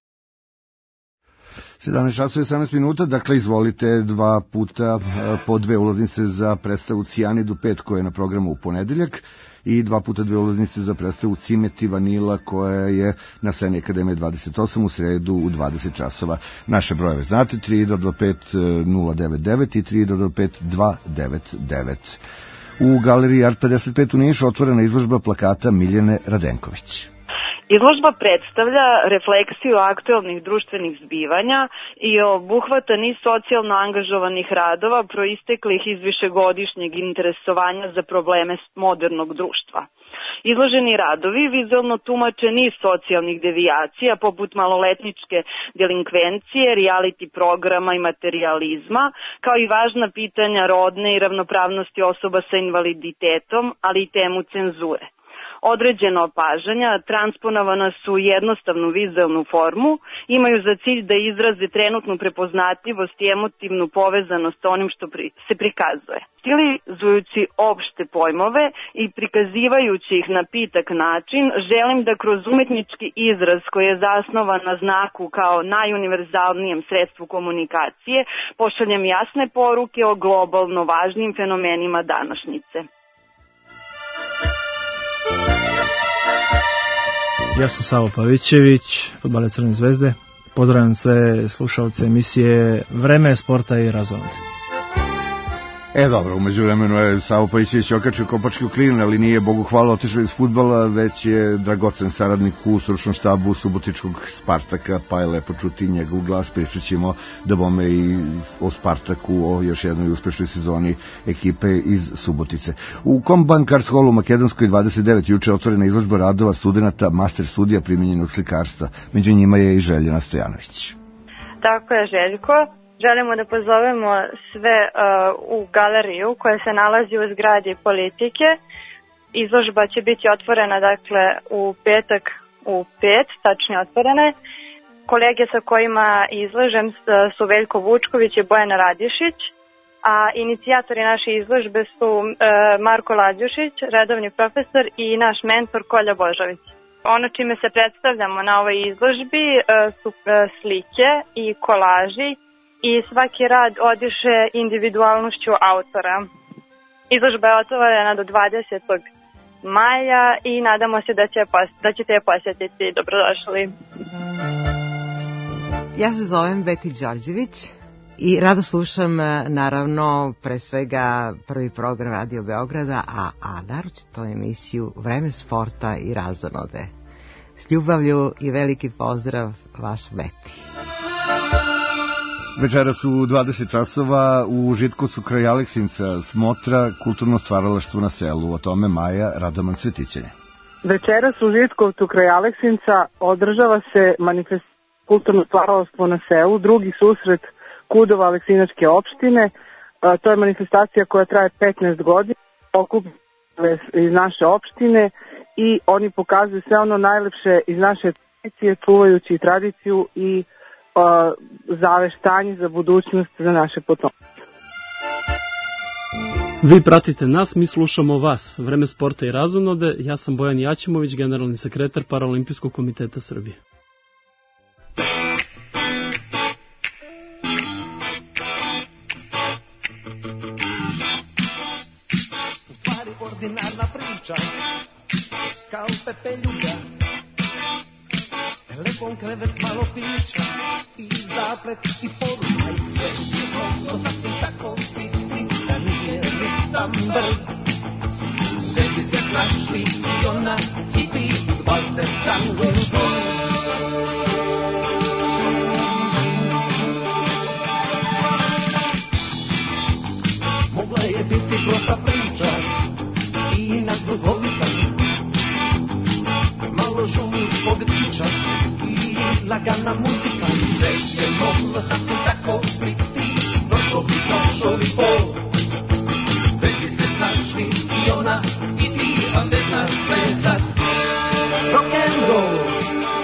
17 časova 18 minuta, dakle izvolite 2 puta po 2 ulaznice za predstavu Cijanidu 5 koja je na programu u ponedeljak i 2 puta 2 ulaznice za predstavu Cimet i Vanila koja je na sceni Akademije 28 u sredu u 20 časova. Naše brojeve znate, 3225 099 i 3225 299. U galeriji Art 55 u Nišu otvorena izložba plakata Miljane Radenković. Izložba predstavlja refleksiju aktuelnih društvenih zbivanja i obuhvata niz socijalno angažovanih radova proisteklih iz višegodišnjeg interesovanja za probleme modernog društva. Izloženi radovi vizualno tumače niz socijalnih devijacija poput maloletničke delinkvencije, reality programa i materializma, kao i važna pitanja rodne i ravnopravnosti osoba sa invaliditetom, ali i temu cenzure. Određena opažanja transponovana su u jednostavnu vizualnu formu, imaju za cilj da izraze trenutnu prepoznatljivost i emotivnu povezanost sa onim što se prikazuje. Stilizujući opšte pojmove i prikazivajući ih na pitak način, želim da kroz umetnički izraz koji je zasnovan na znaku kao najuniverzalnijem sredstvu komunikacije pošaljem jasne poruke o globalno važnim fenomenima današnjice. Ja sam Savo Pavićević, fudbaler Crvene zvezde. Pozdravljam sve slušalce emisije Vreme sporta i razonode. Dobro, umeđu vremenu je Savo Pavićević okačio kopački u klin, ali nije, Bogu hvala, otišao iz fudbala, već je dragocen saradnik u stručnom štabu Subotičkog Spartaka, pa je lepo čuti njegov glas. Pričat ćemo da bome i o Spartaku, o još jednoj uspešnoj sezoni ekipe iz Subotice. U Kombank Arts Hallu u Makedonskoj 29 juče otvorena izložba radova studenata master studija primijenjenog slikarstva. Među njima je i Željana Stojanović. Tako je, Željko. Želimo da pozovemo sve u galeriju koja se nalazi u zgradi Politike. Izložba će biti otvorena dakle u petak u 5, tačnije otvorene. Kolege sa kojima izlažem su Veljko Vučković i Bojana Radišić, a inicijatori naše izložbe su Marko Ladjušić, redovni profesor, i naš mentor Kolja Božović. Ono čime se predstavljamo na ovoj izložbi su slike i kolaži, i svaki rad odiše individualnošću autora. Izložba je otvorena do 20. maja i nadamo se da ćete je posjetiti. Dobrodošli. Ja se zovem Beti Đorđević i rado slušam, naravno, pre svega prvi program Radio Beograda, a naročito emisiju Vreme sporta i razonode. S ljubavlju i veliki pozdrav, vaš Beti. Večeras u 20 časova u Žitkovcu kraj Aleksinca smotra kulturno stvaralaštvo na selu. O tome Maja Radoman Cvetićenje. Večeras u Žitkovcu kraj Aleksinca održava se kulturno stvaralaštvo na selu, drugi susret KUD-ova Aleksinačke opštine. To je manifestacija koja traje 15 godina, okuplja iz naše opštine i oni pokazuju sve ono najlepše iz naše tradicije, čuvajući tradiciju i zaveštanje za budućnost za naše potomke. Vi pratite nas, mi slušamo vas. Vreme sporta i razonode. Ja sam Bojan Jaćimović, generalni sekretar Paraolimpijskog komiteta Srbije. Stvari ordinarna priča, kao Pepe Ljuga. Telefon, krevet, malo pića, i zaplet, i poruka, i sve. To sasvim tako biti, da nije ritam brz. Sve bi se snašli i ona, i ti, uz balce tango i bol. Mogla je biti prosta priča, i nazduhovita. Malo šumi zbog tiča, lagana muzika, sve je moglo sasvim tako biti. Došao bi pol, već bi se snašli i ona i ti, a ne znaš plesat rock'n'roll.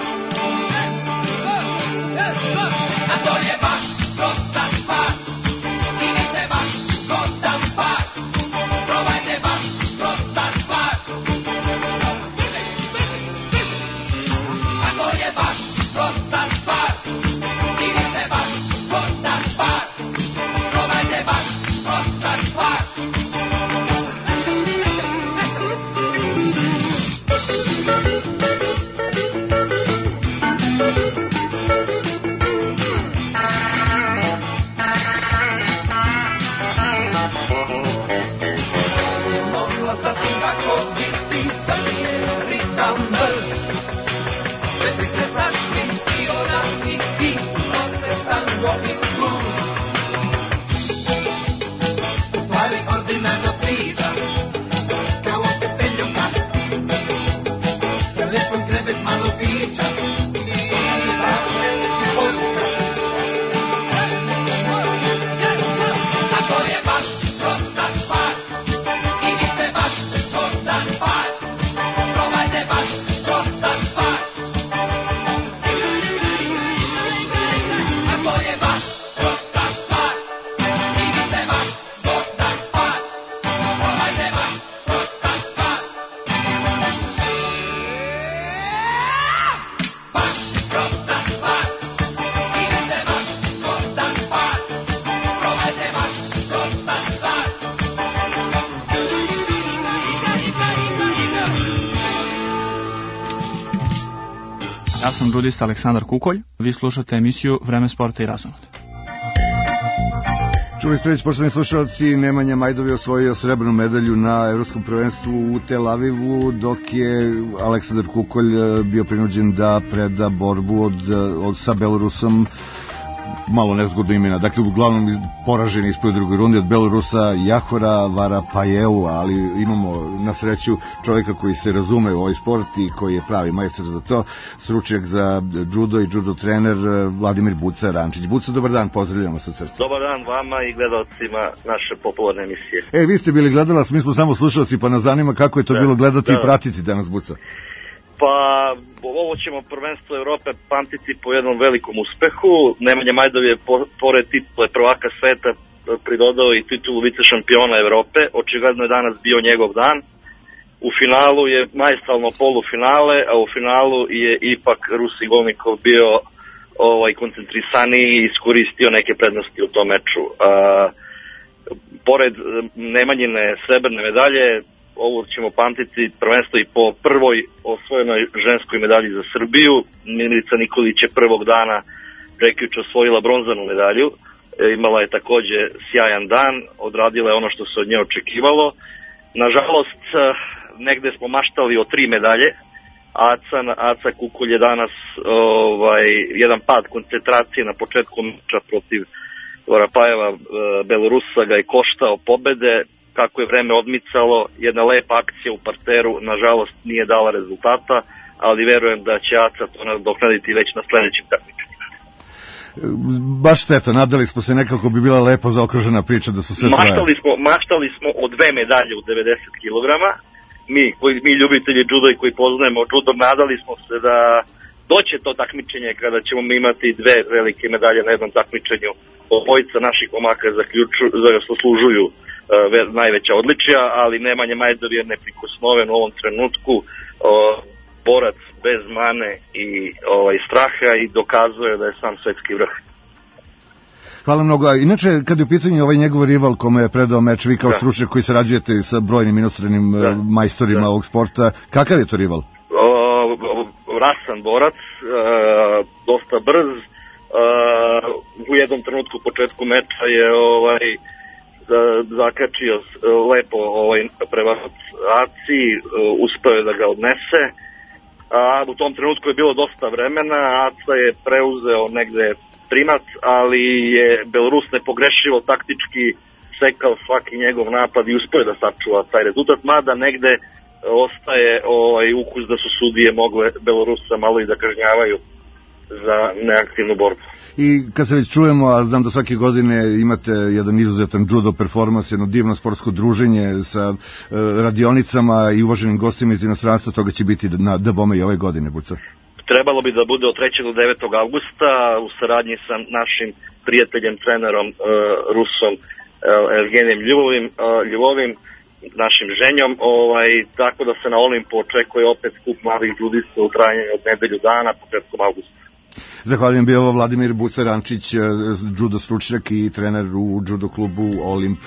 Ja sam dudista Aleksandar Kukolj. Vi slušate emisiju Vreme sporta i razonode. Čuli ste već, poštovani slušalci, Nemanja Majdov je osvojio srebrnu medalju na Evropskom prvenstvu u Tel Avivu, dok je Aleksandar Kukolj bio prinuđen da preda borbu sa Belorusom, malo nezgodno imena, dakle uglavnom poraženi ispred u drugoj rundi od Belorusa Jahora Varapajeu, ali imamo na sreću čovjeka koji se razume u ovaj sport i koji je pravi majstor za to, stručnjak za judo i judo trener Vladimir Buca Rančić. Buca, dobar dan, pozdravljamo sa srca. Dobar dan vama i gledalcima naše popularne emisije. Vi ste bili gledalac, mi smo samo slušalci, pa nas zanima kako je to bilo gledati i pratiti danas, Buca. Pa ovo ćemo prvenstvo Evrope pamtiti po jednom velikom uspehu. Nemanja Majdov je pored titule prvaka sveta pridodao i titulu vice šampiona Evrope. Očigledno je danas bio njegov dan. U finalu je maestralno polufinale, a u finalu je ipak Rus Igolnikov bio koncentrisaniji i iskoristio neke prednosti u tom meču. Pored Nemanjine srebrne medalje, ovo ćemo pamtiti prvenstvo i po prvoj osvojenoj ženskoj medalji za Srbiju. Milica Nikolić je prvog dana prekjuče osvojila bronzanu medalju. Imala je takođe sjajan dan, odradila je ono što se od nje očekivalo. Nažalost, negde smo maštali o 3 medalje. Aca Kukolj je danas jedan pad koncentracije na početku meča protiv Varapajeva Belorusa ga je koštao pobede. Kako je vreme odmicalo, jedna lepa akcija u parteru, nažalost nije dala rezultata, ali verujem da će Aca to nadoknaditi već na sledećim takmičenjima. Baš šteta, nadali smo se nekako bi bila lepo zaokružena priča da su sve traje. Maštali smo o 2 medalje u 90 kg. Mi ljubitelji juda i koji poznajemo judo, nadali smo se da doće to takmičenje kada ćemo imati 2 velike medalje na jednom takmičenju. Obojica naših momaka zaslužuju najveća odličija, ali Nemanja Majdov je neprikosnoven u ovom trenutku, borac bez mane i straha i dokazuje da je sam svetski vrh. Hvala mnogo. Inače, kad je u pitanju ovaj njegov rival kome je predao meč, vi kao stručnjak koji sarađujete sa brojnim inostranim majstorima ovog sporta, kakav je to rival? Rasan borac, dosta brz, u jednom trenutku u početku meča je zakačio lepo prevarac Aci, uspeo je da ga odnese, a u tom trenutku je bilo dosta vremena, Aca je preuzeo negde primat, ali je Belorus nepogrešivo taktički sekao svaki njegov napad i uspeo da sačuva taj rezultat, mada negde ostaje ukus da su sudije mogle Belorusa malo i da kažnjavaju za neaktivnu borbu. I kad se već čujemo, a znam da svake godine imate jedan izuzetan judo performans, jedno divno sportsko druženje sa radionicama i uvaženim gostima iz inostranstva, toga će biti na debome i ove godine, Buca. Trebalo bi da bude od 3. do 9. avgusta u saradnji sa našim prijateljem, trenerom Rusom Evgenijem Ljubovim, našim ženjom, tako da se na Olimpu očekuje opet skup mladih judista u trajanju od nedelju dana, početkom avgusta. Zahvaljujem, bio ovo Vladimir Buca Rančić, judo stručnjak i trener u judo klubu Olimp,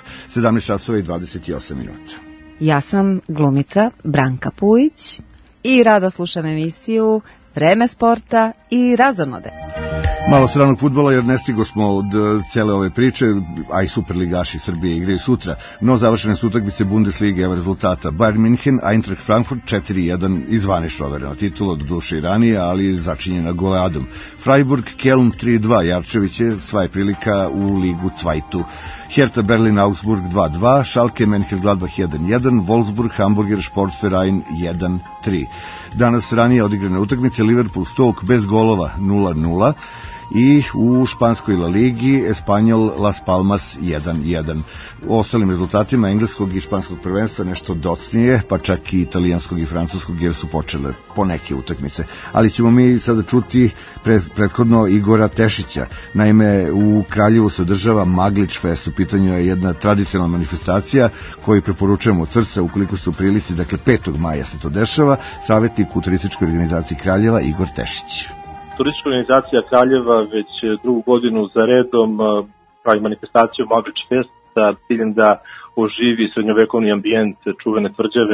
17:28. Ja sam glumica Branka Pujić i rado slušam emisiju Vreme sporta i razonode. Malo stranog fudbala jer ne stigo smo od cele ove priče, a i superligaši Srbije igraju sutra. No završene su utakmice Bundeslige, evo rezultata. Bayern München, Eintracht Frankfurt 4:1, izvanično overena titula, do duše i ranije, ali začinjena goleadom. Freiburg, Kelm 3:2, Jarčević je sva je prilika u ligu Cvajtu. Hertha Berlin, Augsburg 2:2, Schalke Mönchengladbach 1:1, Wolfsburg, Hamburger Sportverein 1:3. Danas ranije odigrane utakmice Liverpool Stoke bez golova 0:0 i u španskoj La Ligi Espanyol Las Palmas 1:1. O ostalim rezultatima engleskog i španskog prvenstva nešto docnije, pa čak i italijanskog i francuskog jer su počele po neke utakmice. Ali ćemo mi sada čuti prethodno Igora Tešića. Naime, u Kraljevu se održava Maglić Fest. U pitanju je jedna tradicionalna manifestacija koju preporučujemo od srca ukoliko ste u prilici, dakle 5. maja se to dešava. Savjetnik u turističkoj organizaciji Kraljeva Igor Tešić. Turistička organizacija Kraljeva već drugu godinu za redom pravi manifestaciju Maglić Fest sa ciljem da oživi srednjovekovni ambijent čuvene tvrđave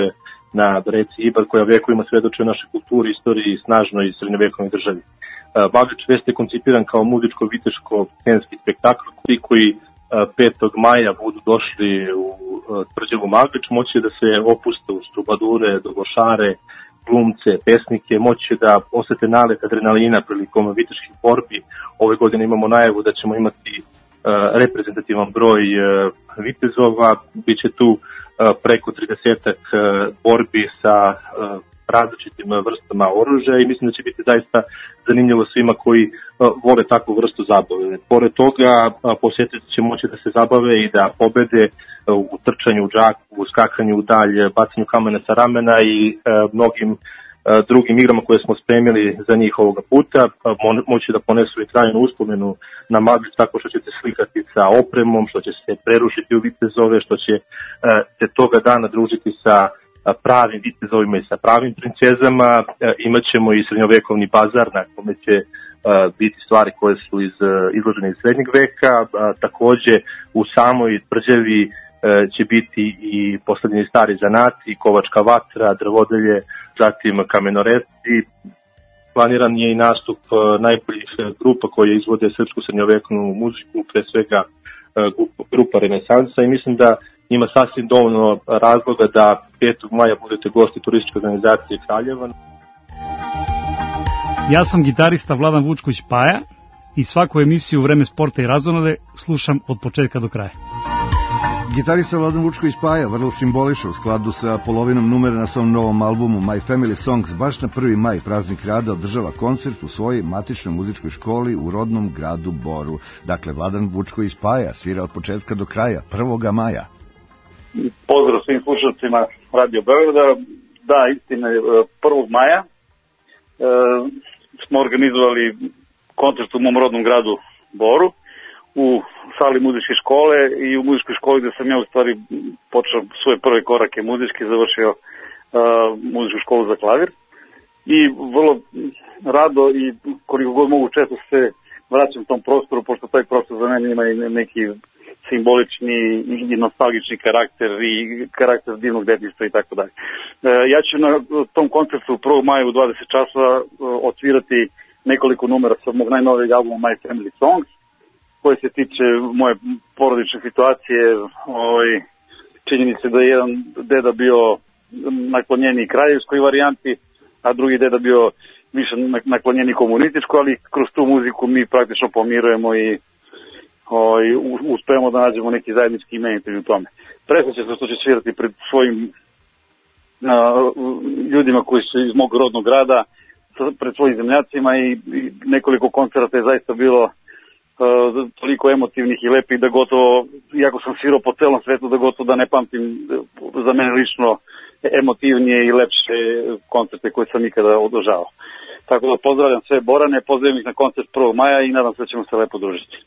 na reci Ibar, koja vekovima svedoče o našoj kulturi, istoriji i snažnoj srednjovekovnoj državi. Maglič Vest je koncipiran kao muzičko-viteško-scenski spektakl koji 5. maja budu došli u tvrđavu Maglič, moći da se opuste uz trubadure, dogošare, glumce, pesnike, moći da osete nalet adrenalina prilikom viteških borbi. Ove godine imamo najavu da ćemo imati reprezentativan broj vitezova, bit će tu preko 30 borbi sa različitim vrstama oružja i mislim da će biti zaista zanimljivo svima koji vole takvu vrstu zabave. Pored toga, posjetitelji će moći da se zabave i da pobede u trčanju u džaku, u skakanju u dalj, bacanju kamena sa ramena i mnogim drugim igrama koje smo spremili za njih ovoga puta. Moći da ponesu i trajnu uspomenu na Maglič tako što će se slikati sa opremom, što će se prerušiti u vitezove, što će se toga dana družiti sa pravim vitezovima i sa pravim princezama. Imaćemo i srednjovekovni bazar na kome će biti stvari koje su izložene iz srednjeg veka. Takođe u samoj tvrđavi će biti i postavljeni stari zanati, kovačka vatra, drvodelje, zatim kamenorezci. Planiran je i nastup najboljih grupa koje izvode srpsku srednjovekovnu muziku, pre svega grupa Renesansa, i mislim da ima sasvim dovoljno razloga da 5. maja budete gosti turističke organizacije Kraljeva. Ja sam gitarista Vladan Vučković Paja i svaku emisiju Vreme sporta i razonode slušam od početka do kraja. Gitarista Vladan Vučković Paja vrlo simboliša u skladu sa polovinom numera na svom novom albumu My Family Songs. Baš na 1. maj, praznik rada, održava koncert u svojoj matičnoj muzičkoj školi u rodnom gradu Boru. Dakle, Vladan Vučković Paja svira od početka do kraja, 1. maja. Pozdrav svim slušalcima Radio Beograda. Da, istina je, 1. maja smo organizovali koncert u mom rodnom gradu Boru, u sali muzičke škole i u muzičkoj školi gde sam ja u stvari počeo svoje prve korake muzičke, završio muzičku školu za klavir i vrlo rado i koliko god mogu često se vraćam tom prostoru, pošto taj prostor za mene ima i neki simbolični i nostalgični karakter i karakter divnog detinjstva i tako dalje. Ja ću na tom koncertu 1. maja u 20 časova odsvirati nekoliko numera sa mog najnovijeg albuma My Family Songs, koje se tiče moje porodične situacije, činjenice da je jedan deda bio naklonjeni kraljevskoj varijanti, a drugi deda bio više naklonjeni komunističko, ali kroz tu muziku mi praktično pomirujemo i uspemo da nađemo neki zajednički imenitelj u tome. Presrećan sam što će svirati pred svojim ljudima koji su iz mog rodnog grada, pred svojim zemljacima i nekoliko koncerata je zaista bilo toliko emotivnih i lepih da gotovo, iako sam svirao po celom svetu, da gotovo da ne pamtim za mene lično emotivnije i lepše koncerte koje sam ikada održavao. Tako da pozdravljam sve Borane, pozdravljam ih na koncert 1. maja i nadam se da ćemo se lepo družiti.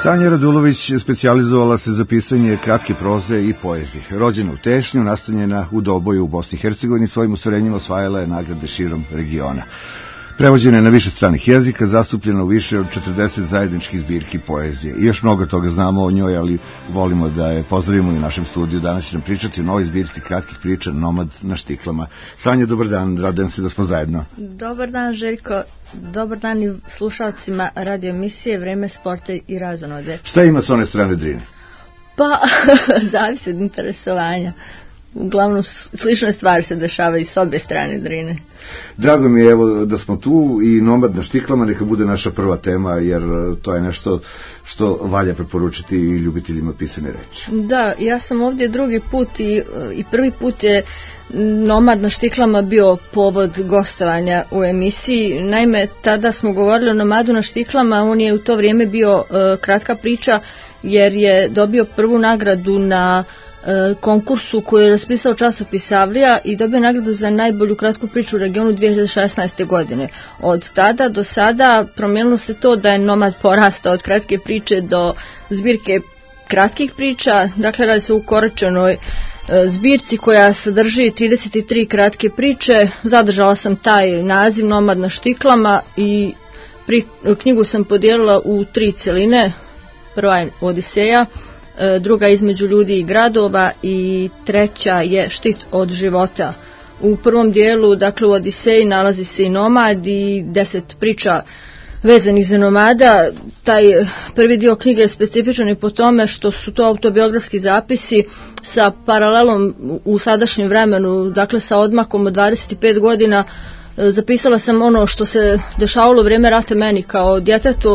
Sanja Radulović specijalizovala se za pisanje kratke proze i poezije. Rođena u Tešnju, nastanjena u Doboju u Bosni i Hercegovini, svojim ostvarenjima osvajala je nagrade širom regiona. Prevođena je na više stranih jezika, zastupljena u više od 40 zajedničkih zbirki poezije. I još mnogo toga znamo o njoj, ali volimo da je pozdravimo i u našem studiju. Danas će nam pričati o novoj zbirci kratkih priča Nomad na štiklama. Sanja, dobar dan, radujem se da smo zajedno. Dobar dan, Željko. Dobar dan i slušalcima radio emisije Vreme sporta i razonode. Šta ima s one strane Drine? Pa, zavisi od interesovanja. Uglavnom, slične stvari se dešavaju i s obje strane Drine. Drago mi je evo da smo tu i Nomad na štiklama neka bude naša prva tema, jer to je nešto što valja preporučiti i ljubiteljima pisane reči. Da, ja sam ovdje drugi put i prvi put je Nomad na štiklama bio povod gostovanja u emisiji. Naime, tada smo govorili o Nomadu na štiklama, on je u to vrijeme bio kratka priča jer je dobio prvu nagradu na konkursu koji je raspisao časopis Avlija i dobio nagradu za najbolju kratku priču u regionu 2016. godine. Od tada do sada promijenilo se to da je Nomad porastao od kratke priče do zbirke kratkih priča. Dakle, radi se u ukoračenoj zbirci koja sadrži 33 kratke priče. Zadržala sam taj naziv Nomad na štiklama i knjigu sam podijelila u 3 cjeline. Prva je Odiseja, druga između ljudi i gradova i treća je Štit od života. U prvom dijelu, dakle u Odiseji, nalazi se i Nomad i 10 priča vezanih za nomada. Taj prvi dio knjige je specifičan i po tome što su to autobiografski zapisi sa paralelom u sadašnjem vremenu, dakle sa odmakom od 25 godina. Zapisala sam ono što se dešavalo u vrijeme rata meni kao djetetu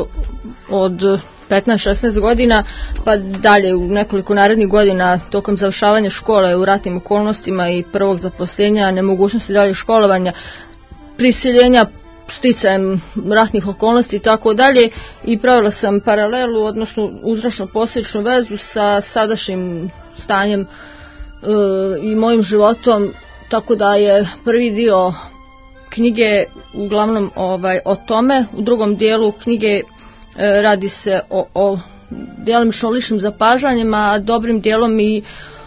od 15-16 godina, pa dalje u nekoliko narednih godina tokom završavanja škole u ratnim okolnostima i prvog zaposlenja, nemogućnosti dalje školovanja, prisiljenja sticajem ratnih okolnosti i tako dalje, i pravila sam paralelu, odnosno uzročno-posljedičnu vezu sa sadašnjim stanjem i mojim životom, tako da je prvi dio knjige uglavnom o tome. U drugom dijelu knjige radi se o djelomično ličnim zapažanjima, a dobrim dijelom i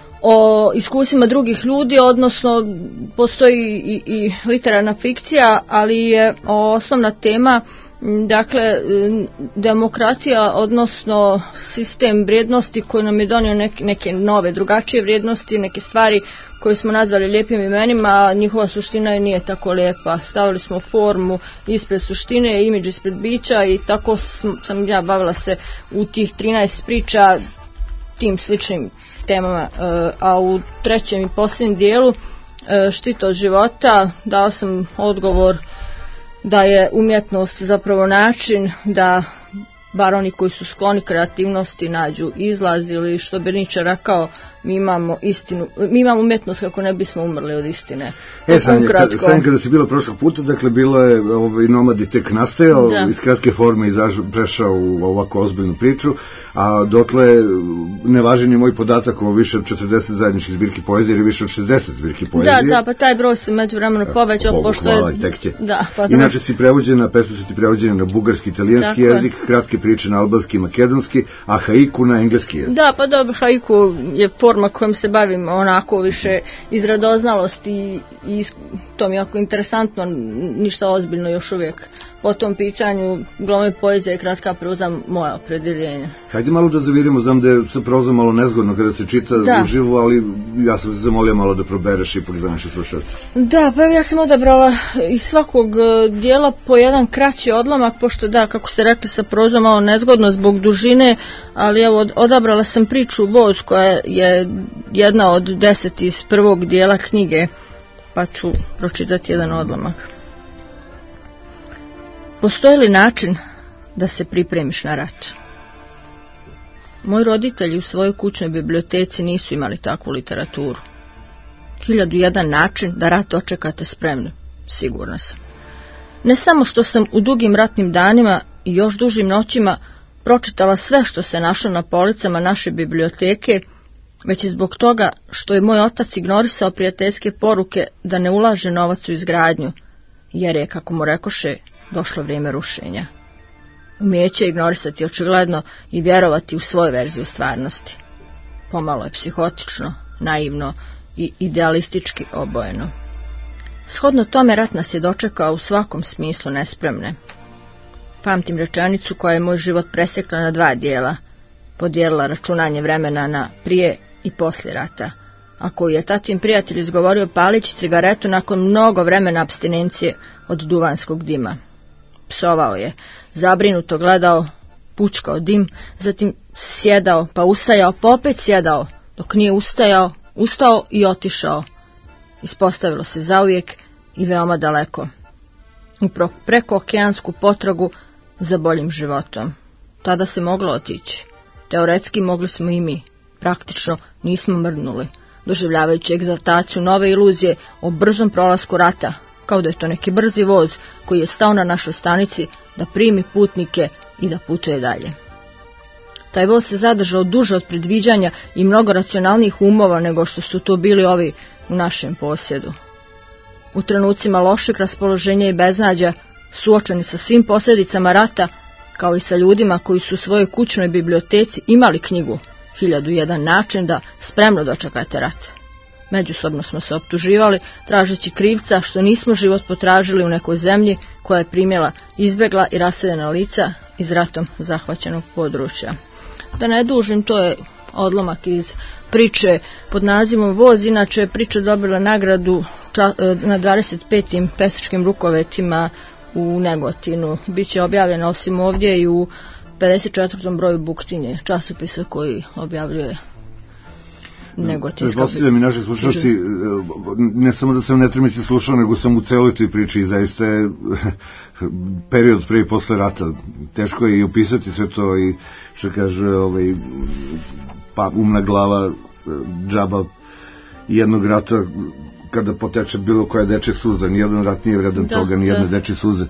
o iskusima drugih ljudi, odnosno postoji i literarna fikcija, ali je osnovna tema dakle demokratija, odnosno sistem vrijednosti koji nam je donio neke nove, drugačije vrijednosti, neke stvari koje smo nazvali lijepim imenima, a njihova suština nije tako lijepa. Stavili smo formu ispred suštine, imidž ispred bića, i tako sam ja bavila se u tih 13 priča tim sličnim temama. A u trećem i posljednjem dijelu, Štit od života, dao sam odgovor da je umjetnost zapravo način da bar oni koji su skloni kreativnosti nađu izlaz, ili što bi Nietzsche rekao, mi imamo istinu, mi imamo umjetnost kako ne bismo umrli od istine. Sanja, kada si bila prošlog puta, dakle bilo je Nomad i tek nastajao, iz kratke forme prešao u ovako ozbiljnu priču, a dotle ne važi ni moj podatak o više od 40 zajedničkih zbirki poezije ili više od 60 zbirki poezije. Da, pa taj broj se međuvremeno povećao, pošto je... Tek će. Da, pa inače si prevođena, pesme su ti prevođene na bugarski, italijanski jezik, kratke priče na albanski i makedonski, a haiku na engleski jezik. Da, pa dobro, haiku je forma kojom se bavim onako više iz radoznalosti i to mi je jako interesantno, ništa ozbiljno još uvijek po tom pitanju. Uglavnom poezija i kratka proza moja opredjeljenja. Hajde malo da zavirimo, znam da je sa prozom malo nezgodno kada se čita uživo, ali ja sam se zamolio malo da probereš ipak za naše slušalce. Da, pa ja sam odabrala iz svakog dijela po jedan kraći odlomak, pošto da, kako ste rekli, sa prozom malo nezgodno zbog dužine, ali evo odabrala sam priču Voz, koja je jedna od 10 iz prvog dijela knjige, pa ću pročitati jedan odlomak. Postoji li način da se pripremiš na rat? Moji roditelji u svojoj kućnoj biblioteci nisu imali takvu literaturu. 1001 način da rat dočekate spremno, sigurna sam. Ne samo što sam u dugim ratnim danima i još dužim noćima pročitala sve što se našlo na policama naše biblioteke, već i zbog toga što je moj otac ignorisao prijateljske poruke da ne ulaže novac u izgradnju, jer je, kako mu rekoše, došlo vrijeme rušenja. Umijeće ignorisati očigledno i vjerovati u svoju verziju stvarnosti. Pomalo je psihotično, naivno i idealistički obojeno. Shodno tome rat nas je dočekao u svakom smislu nespremne. Pamtim rečenicu koja je moj život presekla na 2 dijela, podijelila računanje vremena na prije i poslije rata, a koju je tatin prijatelj izgovorio palići cigaretu nakon mnogo vremena apstinencije od duvanskog dima. Psovao je, zabrinuto gledao, pučkao dim, zatim sjedao, pa ustajao, pa opet sjedao, dok nije ustao i otišao. Ispostavilo se zauvijek i veoma daleko. U prekookeansku potragu za boljim životom. Tada se moglo otići. Teoretski mogli smo i mi. Praktično nismo mrdnuli, doživljavajući egzaltaciju nove iluzije o brzom prolasku rata, kao da je to neki brzi voz koji je stao na našoj stanici da primi putnike i da putuje dalje. Taj voz se zadržao duže od predviđanja i mnogo racionalnijih umova nego što su to bili ovi u našem posjedu. U trenucima lošeg raspoloženja i beznađa, suočeni sa svim posljedicama rata, kao i sa ljudima koji su u svojoj kućnoj biblioteci imali knjigu 1001 način da spremno dočekate rat. Međusobno smo se optuživali, tražeći krivca što nismo život potražili u nekoj zemlji koja je primjela izbjegla i raseljena lica iz ratom zahvaćenog područja. Da ne dužim, to je odlomak iz priče pod nazivom Voz. Inače, priča dobila nagradu na 25. pesačkim rukovetima u Negotinu. Biće objavljena osim ovdje i u 54. broju Buktinje, časopisa koji objavljuje Negotinska. Pretpostavljam i naši slušalci, ne samo da sam netremice slušao, nego sam u celoj toj priči i zaista je period pre i posle rata. Teško je i opisati sve to i što kaže pa umna glava džaba jednog rata kada poteče bilo koja dečja suza, nijedan rat nije vredan toga, nijedne dečje suze.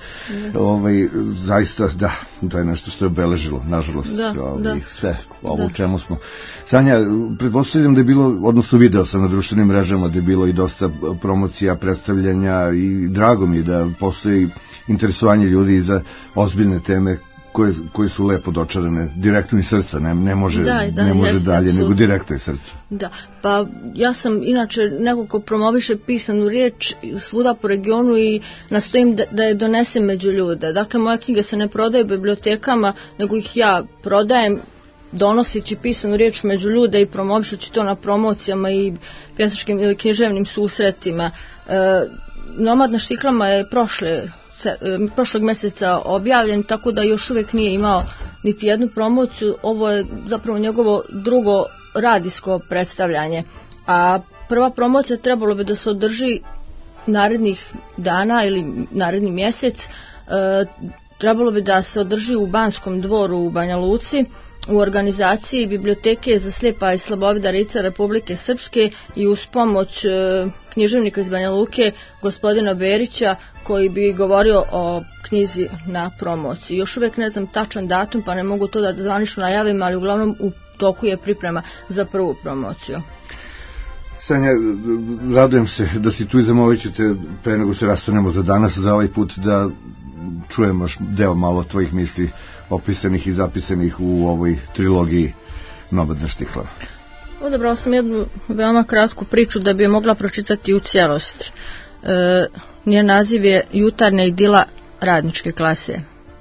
Zaista, to je nešto što je obeležilo, nažalost, sve ovo u čemu smo. Sanja, pretpostavljam da je bilo, odnosno video sam na društvenim mrežama da je bilo i dosta promocija, predstavljanja i drago mi je da postoji interesovanje ljudi za ozbiljne teme koje su lepo dočarane direktno iz srca, ne može dalje nego direktno iz srca. Da, pa ja sam inače neko ko promoviše pisanu riječ svuda po regionu i nastojim da je donesem među ljude. Dakle, moje knjige se ne prodaju u bibliotekama, nego ih ja prodajem donoseći pisanu riječ među ljude i promovišući to na promocijama i pjesačkim ili književnim susretima. Nomad na štiklama je prošlog mjeseca objavljen, tako da još uvijek nije imao niti jednu promociju. Ovo je zapravo njegovo drugo radijsko predstavljanje, a prva promocija trebalo bi da se održi narednih dana ili naredni mjesec. Trebalo bi da se održi u Banskom dvoru u Banja Luci u organizaciji Biblioteke za slijepa i slabovida lica Republike Srpske i uz pomoć književnika iz Banja Luke, gospodina Berića, koji bi govorio o knjizi na promociji. Još uvijek ne znam tačan datum, pa ne mogu to da zvanično najavim, ali uglavnom u toku je priprema za prvu promociju. Sanja, radujem se da si tu i zamolit ću te pre nego se rastanemo za danas, za ovaj put da čujemo deo malo tvojih misli opisanih i zapisanih u ovoj trilogiji Nomad na štiklama. Odabrao sam jednu veoma kratku priču da bi je mogla pročitati u cijelosti. Njen naziv je Jutarnja idila radničke klase.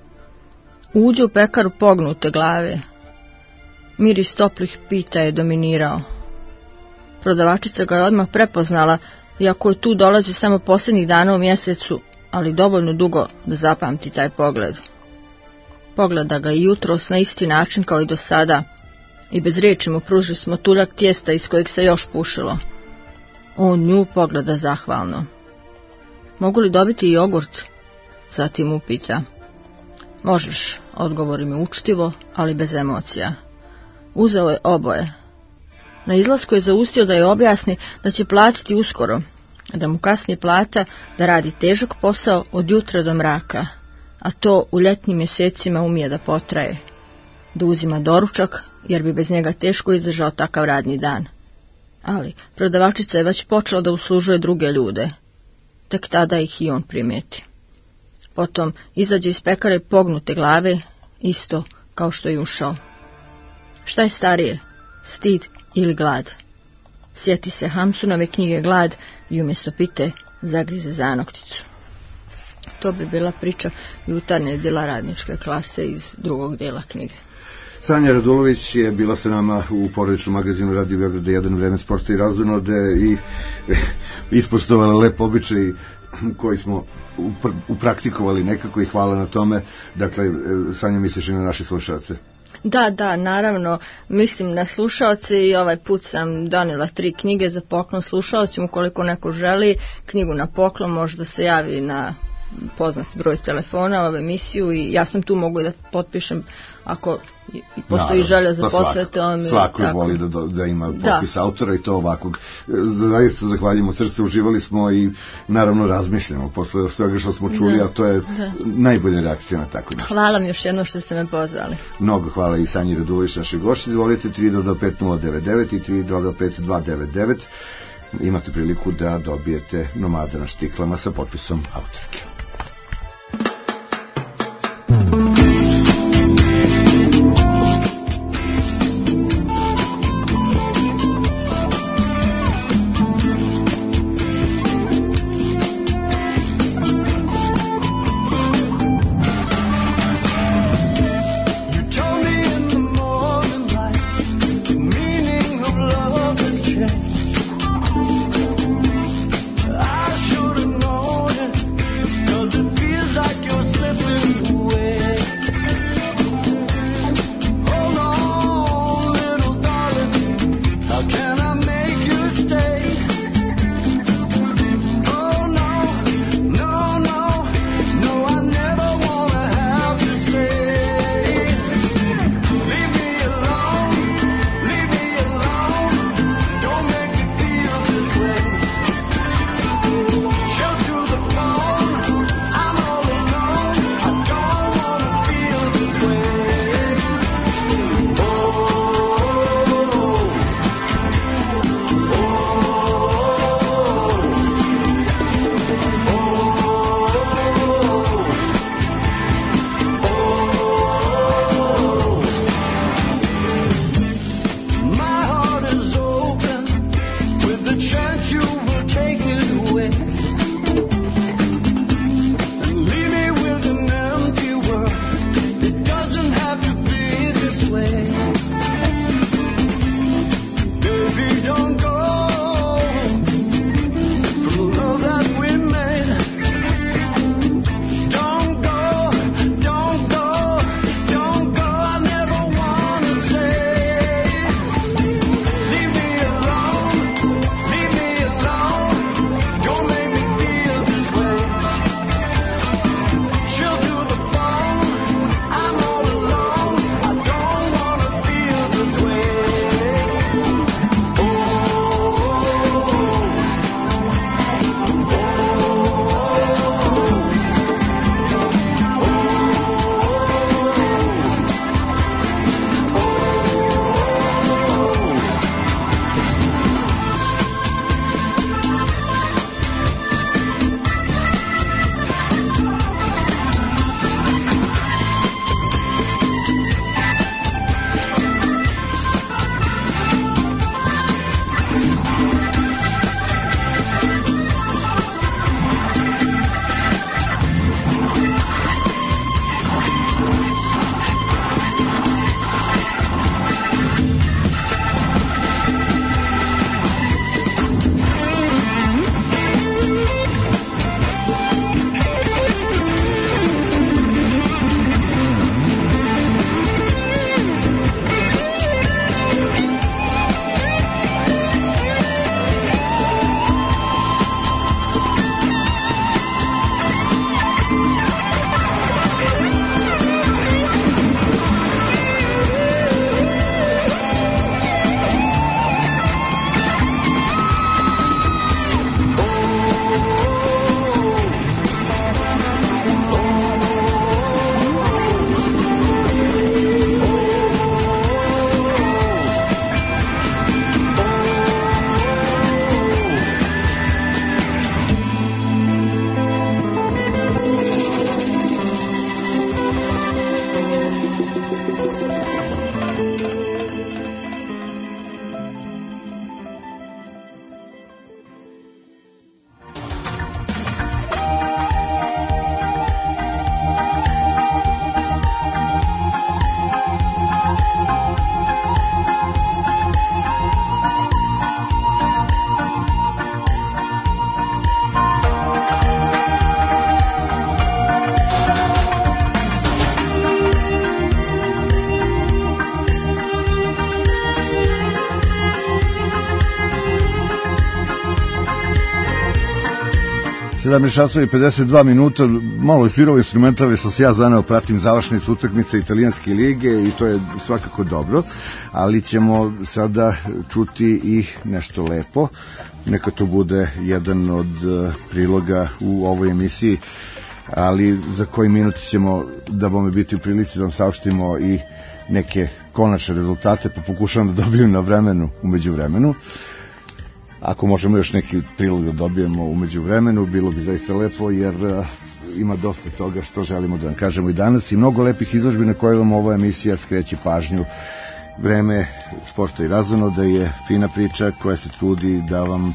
Uđe u pekaru pognute glave. Miris toplih pita je dominirao. Prodavačica ga je odmah prepoznala, iako je tu dolazio samo posljednjih dana u mjesecu, ali dovoljno dugo da zapamti taj pogled. Pogleda ga i jutros na isti način kao i do sada i bez riječi mu pruži smotuljak tijesta iz kojeg se još pušilo. On nju pogleda zahvalno. Mogu li dobiti i jogurt? Zatim upita. Možeš, odgovori mi učtivo, ali bez emocija. Uzeo je oboje. Na izlasku je zaustio da je objasni da će platiti uskoro, da mu kasnije plata da radi težak posao od jutra do mraka, a to u ljetnim mjesecima umije da potraje, da uzima doručak jer bi bez njega teško izdržao takav radni dan. Ali prodavačica je već počela da uslužuje druge ljude, tek tada ih i on primijeti. Potom izađe iz pekare pognute glave isto kao što je ušao. Šta je starije, stid ili glad? Sjeti se Hamsunove knjige Glad i umjesto pite zagrize zanokticu. To bi bila priča jutarnjeg dijela radničke klase iz drugog dijela knjige. Sanja Radulović je bila sa nama u porodičnom magazinu Radio Beograda 1 Vreme sporta i razonode i ispoštovala lep običaj koji smo upraktikovali nekako i hvala na tome. Dakle, Sanja, misliš i na naše slušalce? Da, naravno, mislim na slušaoce i ovaj put sam donijela 3 knjige za poklon slušaocima. Ukoliko neko želi knjigu na poklon, može da se javi na poznati broj telefona u ovu emisiju i ja sam tu, mogu da potpišem ako postoji želja za posvetom. Svako voli da ima potpis autora i to ovakvog. Zaista zahvaljujemo srce, uživali smo i naravno razmišljamo posle svega što smo čuli, a to je najbolja reakcija na tako nešto. Hvala mi još jedno što ste me pozvali. Mnogo hvala i Sanji Radulović, naše gošće. Izvolite 325-099 i 325-299. Imate priliku da dobijete Nomada na štiklama sa potpisom autorke. I should have known it. 17 časova i 52 minuta, malo ispirao instrumental, sam se ja zaneo, pratim završnicu utakmice Italijanske lige i to je svakako dobro, ali ćemo sada čuti i nešto lepo, neka to bude jedan od priloga u ovoj emisiji, ali za koji minut ćemo da bome biti u prilici da vam saopštimo i neke konačne rezultate, pa pokušavam da dobijem na vremenu umeđu vremenu. Ako možemo još neki prilog da dobijemo umeđu vremenu, bilo bi zaista lepo, jer ima dosta toga što želimo da vam kažemo i danas i mnogo lepih izložbi na koje vam ova emisija skreće pažnju. Vreme sporta i razonoda je fina priča koja se trudi da vam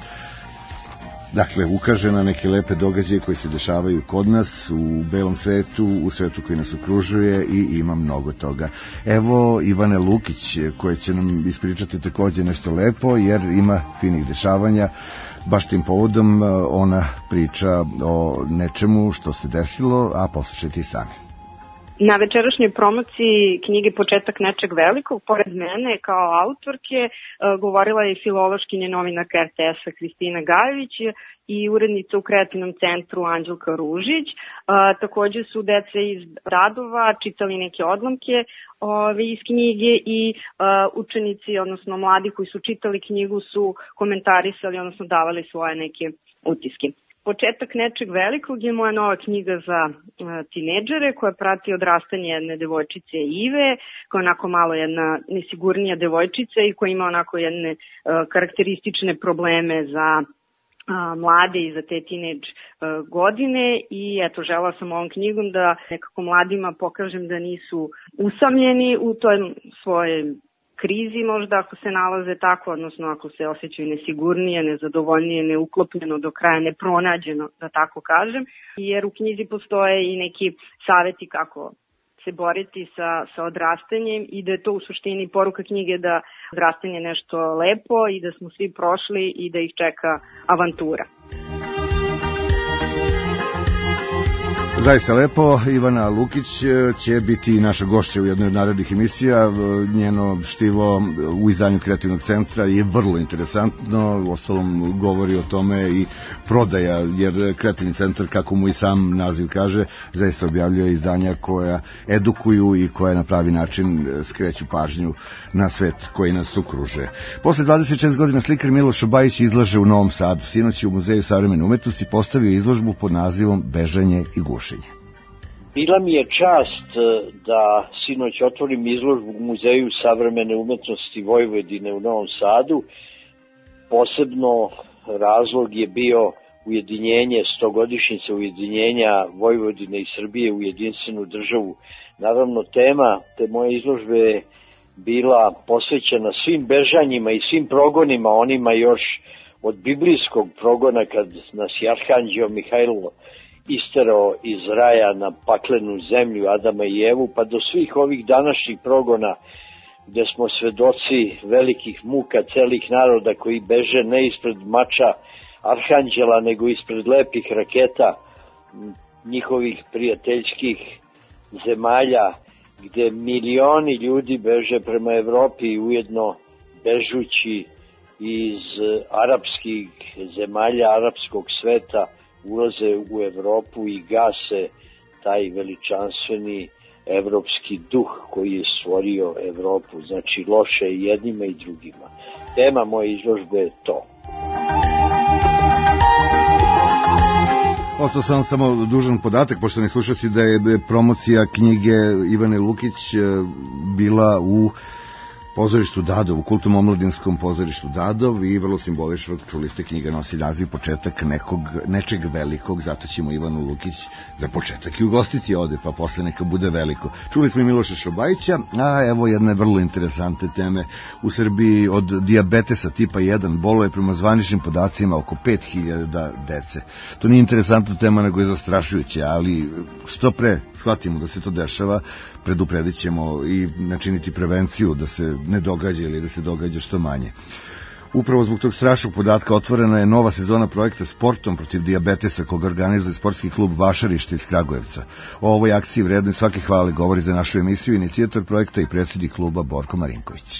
ukaže na neke lepe događaje koji se dešavaju kod nas, u belom svetu, u svetu koji nas okružuje i ima mnogo toga. Evo Ivane Lukić koja će nam ispričati takođe nešto lepo jer ima finih dešavanja. Baš tim povodom ona priča o nečemu što se desilo, a poslušajte i sami. Na večerašnjoj promociji knjige Početak nečeg velikog, pored mene kao autorke, govorila je filološkinja novinarka RTS-a Kristina Gajević i urednica u Kreativnom centru Anđelka Ružić. Takođe su dece iz radova čitali neke odlomke iz knjige i učenici, odnosno mladi koji su čitali knjigu su komentarisali, odnosno davali svoje neke utiske. Početak nečeg velikog je moja nova knjiga za tinejdžere koja prati odrastanje jedne devojčice Ive, koja je onako malo jedna nesigurnija devojčica i koja ima onako jedne karakteristične probleme za mlade i za te tinejdž godine i eto, žela sam ovom knjigom da nekako mladima pokažem da nisu usamljeni u toj svojoj krizi možda ako se nalaze tako, odnosno ako se osjećaju nesigurnije, nezadovoljnije, neuklopljeno, do kraja nepronađeno, da tako kažem, jer u knjizi postoje i neki saveti kako se boriti sa odrastanjem i da je to u suštini poruka knjige da odrastanje je nešto lepo i da smo svi prošli i da ih čeka avantura. Zaista lepo, Ivana Lukić će biti naša gošća u jednoj od narednih emisija, njeno štivo u izdanju Kreativnog centra je vrlo interesantno, uostalom govori o tome i prodaja, jer Kreativni centar, kako mu i sam naziv kaže, zaista objavljuje izdanja koja edukuju i koja na pravi način skreću pažnju na svet koji nas okružuje. Posle 26 godina slikar Miloš Šobajić izlaže u Novom Sadu. Sinoć je u Muzeju savremene umetnosti postavio izložbu pod nazivom Bežanje i gušenje. Bila mi je čast da sinoć otvorim izložbu u Muzeju savremene umetnosti Vojvodine u Novom Sadu. Posebno razlog je bio ujedinjenje, 100-godišnjica ujedinjenja Vojvodine i Srbije u jedinstvenu državu. Naravno, tema te moje izložbe je bila posvećena svim bežanjima i svim progonima, onima još od biblijskog progona kad nas je arhanđeo Mihajlo isterao iz raja na paklenu zemlju Adama i Evu, pa do svih ovih današnjih progona gde smo svedoci velikih muka celih naroda koji beže ne ispred mača arhanđela, nego ispred lepih raketa njihovih prijateljskih zemalja, gde milioni ljudi beže prema Evropi i ujedno bežući iz arapskih zemalja, arapskog sveta, ulaze u Evropu i gase taj veličanstveni evropski duh koji je stvorio Evropu. Znači, loše i jednima i drugima. Tema moje izložbe je to. Ostao sam samo dužan podatak, poštovani slušalci, da je promocija knjige Ivane Lukić bila u pozorištu Dadov, u kultnom omladinskom pozorištu Dadov i vrlo simbolično, čuli ste, knjiga nosi naziv Početak nečeg velikog, zato ćemo Ivanu Lukić za početak i ugostiti ovde, pa posle neka bude veliko. Čuli smo i Miloša Šobajića, a evo jedne vrlo interesante teme. U Srbiji od dijabetesa tipa 1 boluje prema zvaničnim podacima oko 5000 dece. To nije interesantna tema, nego je zastrašujuće, ali što pre shvatimo da se to dešava, predupredit ćemo i načiniti prevenciju da se ne događa ili da se događa što manje. Upravo zbog tog strašnog podatka otvorena je nova sezona projekta Sportom protiv dijabetesa koga organizuje sportski klub Vašarište iz Kragujevca. O ovoj akciji vrednoj svake hvale govori za našu emisiju inicijator projekta i predsjednik kluba Borko Marinković.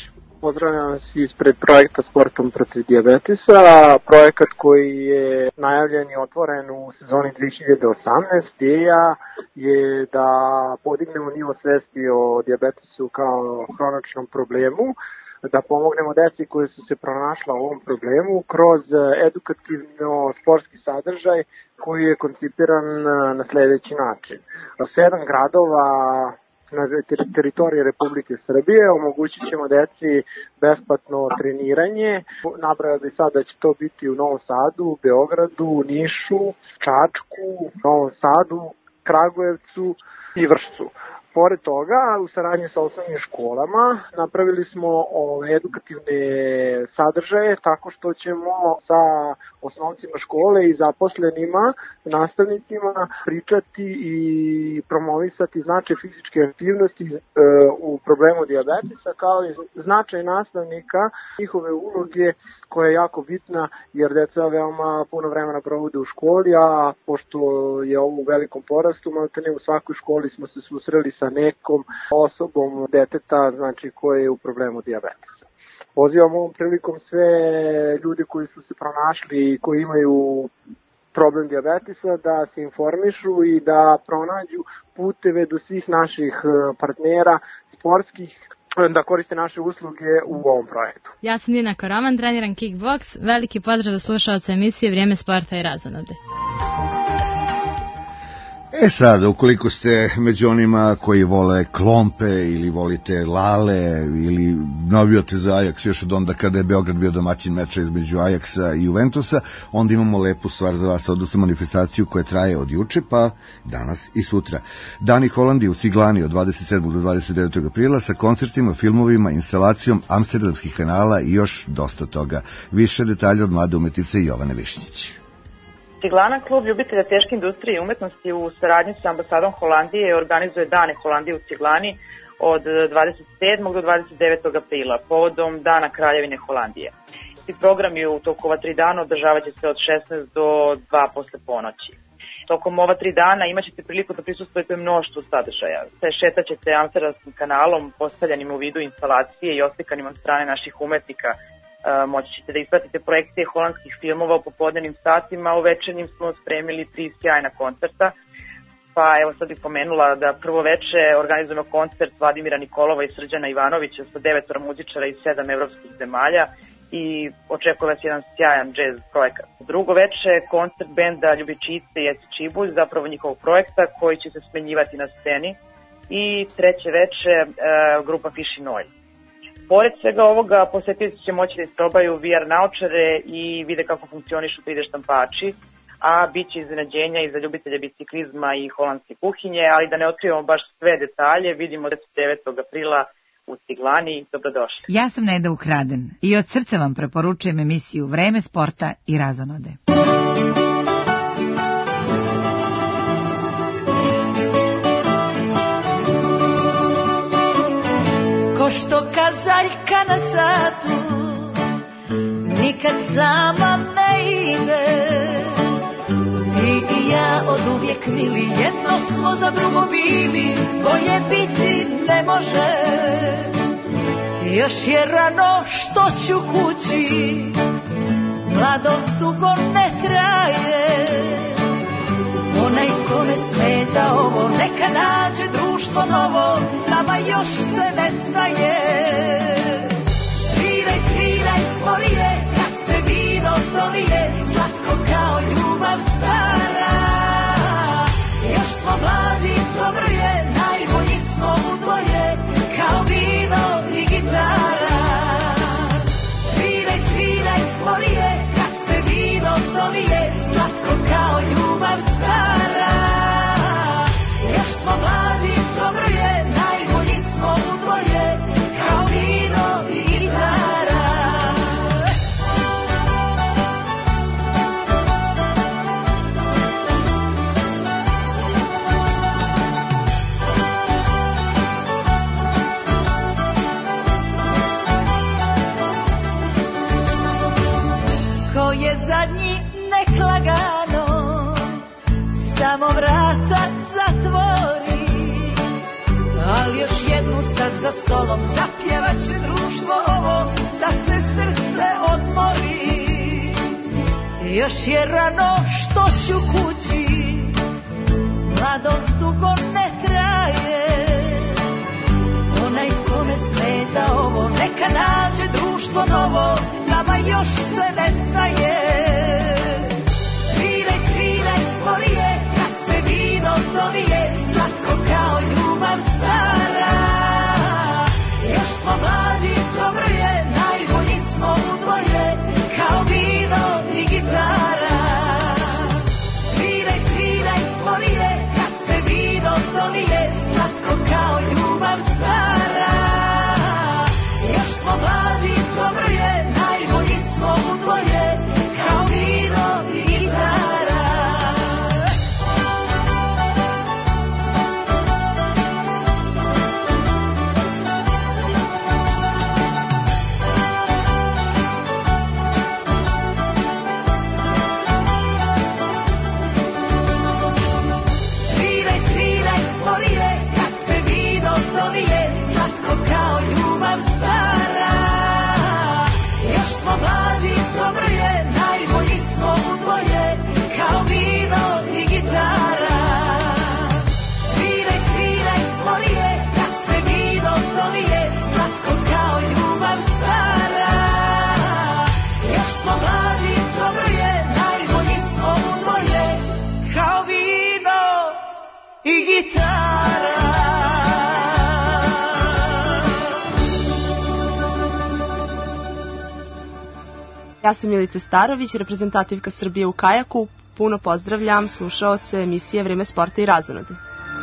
pozdravljam vas ispred projekta Sportom protiv dijabetesa, projekat koji je najavljen i otvoren u sezoni 2018. Ideja je da podignemo nivo svesti o dijabetesu kao hroničnom problemu, da pomognemo deci koji su se pronašla u ovom problemu kroz edukativno-sportski sadržaj koji je koncipiran na sljedeći način. 7 gradova na teritoriji Republike Srbije omogućit ćemo deci besplatno treniranje. Nabrajao bih sad da će to biti u Novom Sadu, Beogradu, Nišu, Čačku, Novom Sadu, Kragujevcu i Vršcu. Pored toga, u saradnji sa osnovnim školama, napravili smo edukativne sadržaje tako što ćemo sa osnovcima škole i zaposlenima, nastavnicima pričati i promovisati značaj fizičke aktivnosti u problemu dijabetesa, kao i značaj nastavnika, njihove uloge koja je jako bitna jer deca veoma puno vremena provode u školi, a pošto je ovo u velikom porastu, maltene u svakoj školi smo se susreli sa nekom osobom deteta, znači koje je u problemu dijabetesa. Pozivam ovom prilikom sve ljudi koji su se pronašli i koji imaju problem dijabetesa da se informišu i da pronađu puteve do svih naših partnera sportskih da koriste naše usluge u ovom projektu. Ja sam Nina Koroman, treniram kickboks. Veliki pozdrav za slušaoce emisije Vrijeme sporta i razonode. Sad, ukoliko ste među onima koji vole klompe ili volite lale ili navijate za Ajax još od onda kada je Beograd bio domaćin meča između Ajaxa i Juventusa, onda imamo lepu stvar za vas, odnosno manifestaciju koja traje od juče pa danas i sutra. Dani Holandije u Ciglani od 27. do 29. aprila sa koncertima, filmovima, instalacijom amsterdamskih kanala i još dosta toga. Više detalja od mlade umetnice Jovane Višnjić. Ciglana, klub ljubitelja teške industrije i umetnosti u saradnji sa ambasadom Holandije organizuje Dane Holandije u Ciglani od 27. do 29. aprila povodom Dana Kraljevine Holandije. Programi u toku ova 3 dana održavat će se od 16 do 2 posle ponoći. Tokom ova 3 dana imat ćete priliku da prisustvujete mnoštvu sadržaja. Šetat ćete amsterdamskim kanalom postavljanim u vidu instalacije i oslikanim od strane naših umetnika. Moći ćete da ispratite projekcije holandskih filmova u popodnevnim satima, u večernjim smo spremili 3 sjajna koncerta, pa evo sad bih pomenula da prvo veče organizujemo koncert Vladimira Nikolova i Srđana Ivanovića sa 9 muzičara iz 7 evropskih zemalja i očekuje vas jedan sjajan džez projekat. Drugo veče koncert benda Ljubičice i Eci Čibulj, zapravo njihovog projekta koji će se smenjivati na sceni, i treće veče grupa Fiši Noj. Pored svega ovoga, posetioci će moći da isprobaju VR naočare i vide kako funkcionišu 3D štampači, a bit će iznenađenja i za ljubitelje biciklizma i holandske kuhinje, ali da ne otkrivamo baš sve detalje, vidimo 9. aprila u Ciglani. Dobrodošli. Ja sam Neda Ukraden i od srca vam preporučujem emisiju Vreme sporta i razonode. Ko što kazaljka na satu nikad sama ne ide, ti i ja od uvijek mili, jedno smo za drugo bili, bolje biti ne može. Još je rano što ću kući, mladost dugo ne traje. Onaj ko ne smeta ovo, neka nađe društvo novo, nama još se ne staje. Sviraj, sviraj sporije, kad se vino dolije, slatko kao ljubav stara. Još smo mladi, dobro je, najbolji smo u dvoje, kao vino i gitara. Sviraj, sviraj sporije, kad se vino dolije, slatko već je rano što ću kući, mladost dugo ne traje. Onaj kome smeta ovo, neka nađe društvo novo, nama još se ne staje. Sviraj, sviraj stvorije, kad se vino dolije, slatko kao ljubav stara. Još smo mladi, dobro je, najbolji smo udvoje, kao vino i gitara. Sviraj, sviraj stvorije, kad se vino dolije, slatko kao ljubav stara. Još smo mladi, dobro je, najbolji smo udvoje, kao vino i gitara. Sviraj, sviraj stvorije, kad se vino dolije, slatko kao ljubav stara. Još smo mladi, dobro je, najbolji smo udvoje, kao vino i gitara. Sviraj, sviraj stvorije, kad se vino dolije, slatko kao ljubav stara. Još smo mladi, dobro je, najbolji smo udvoje, kao vino i gitara. Ja sam Milica Starović, reprezentativka Srbije u kajaku. Puno pozdravljam slušaoce emisije Vreme sporta i razonode.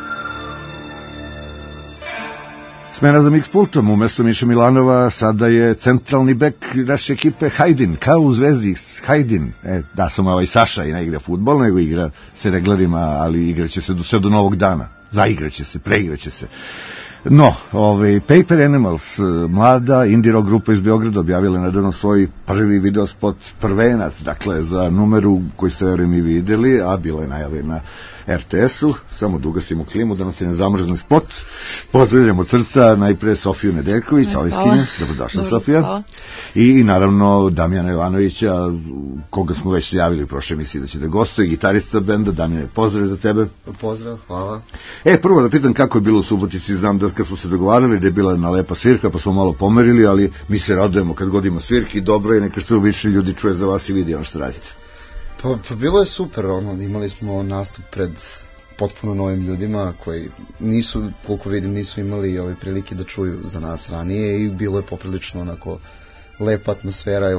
Smena za mix pultom, umesto Miša Milanova sada je centralni bek naše ekipe Hajdin, kao u Zvezdi Hajdin. Da, samo Saša i ne igra fudbal, nego igra se reglerima, ali igraće se sve do novog dana. Zaigraće se, preigraće se. No, Paper Animals, mlada indie rock grupa iz Beograda, objavila je nedavno svoj prvi videospot Prvenac, dakle za numeru koji ste verujem i videli, a bila je najave na RTS-u. Samo da ugasimo klimu da nam se ne zamrzne spot. Pozdravljam od srca najpre Sofiju Nedeljković, Sovijskinju, dobrodošla Sofija. Hvala. I naravno Damjana Jovanovića, koga smo već javili u prošle emisiji da će da gostuje, gitarista benda. Damjane, pozdrav za tebe. Pozdrav, hvala. Prvo da pitam kako je bilo u Subotici. Znam da kad smo se dogovarali da je bila jedna lepa svirka, pa smo malo pomerili, ali mi se radujemo kad god ima svirki, dobro je, neka što više ljudi čuje za vas i vidi ono što radite. Pa bilo je super, imali smo nastup pred potpuno novim ljudima koji nisu, koliko vidim, nisu imali prilike da čuju za nas ranije i bilo je poprilično onako lepa atmosfera i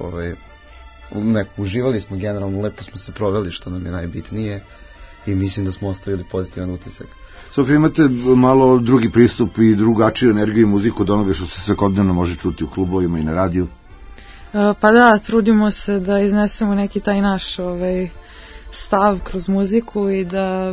uživali smo generalno, lepo smo se proveli, što nam je najbitnije, i mislim da smo ostavili pozitivan utisak. Sofija, imate malo drugi pristup i drugačiju energiju i muziku od onoga što se svakodnevno može čuti u klubovima i na radiju? Pa da, trudimo se da iznesemo neki taj naš stav kroz muziku i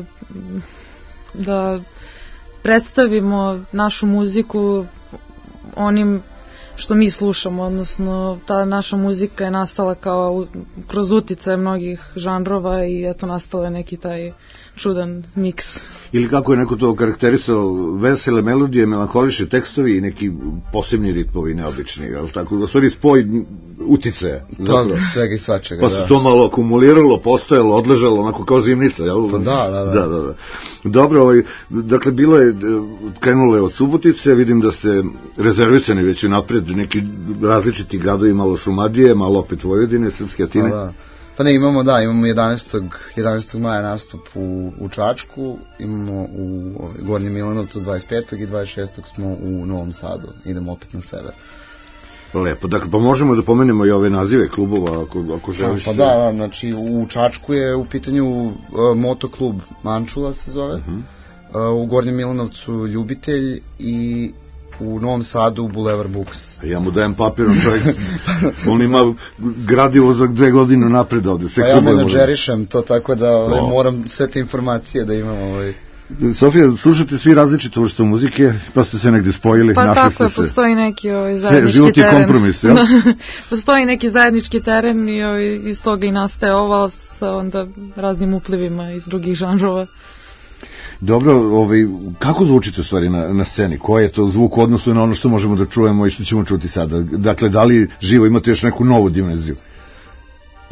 da predstavimo našu muziku onim što mi slušamo, odnosno ta naša muzika je nastala kao kroz uticaj mnogih žanrova i eto nastala je neki taj čudan miks. Ili kako je neko to karakterisao, vesele melodije, melankolični tekstovi i neki posebni ritmovi neobični, je li tako? Da stvari spoj uticaja. Pa, svega i svačega, pa se to malo akumuliralo, postojalo, odležalo, onako kao zimnica, jel? Pa da. Dobro, dakle, bilo je, krenulo je od Subotice, vidim da ste rezervisani već napred, neki različiti gradovi, malo Šumadije, malo opet Vojvodine, Srpske Atine. Pa ne, imamo 11. maja nastup u Čačku, imamo u Gornjem Milanovcu 25. i 26. smo u Novom Sadu, idemo opet na sever. Lepo, dakle, pa možemo da pomenemo i ove nazive klubova, ako želiš. Pa da, znači u Čačku je u pitanju motoklub Mančula se zove, u Gornjem Milanovcu Ljubitelj i u Novom Sadu Bulevar Books. Ja mu dajem papir, on ima gradivo za 2 godine napred ovde. Pa ja menadžerišem to, tako da moram sve te informacije da imam. Sofija, slušate svi različite vrste muzike, pa ste se negdje spojili, pa našli ste se. Pa tako, postoji neki zajednički teren. Život je kompromis, jel? Postoji neki zajednički teren i iz toga i nastaje ova sa onda raznim uplivima iz drugih žanrova. Dobro, kako zvučite u stvari na sceni? Koji je to zvuk u odnosu na ono što možemo da čujemo i što ćemo čuti sada? Dakle, da li živo imate još neku novu dimenziju?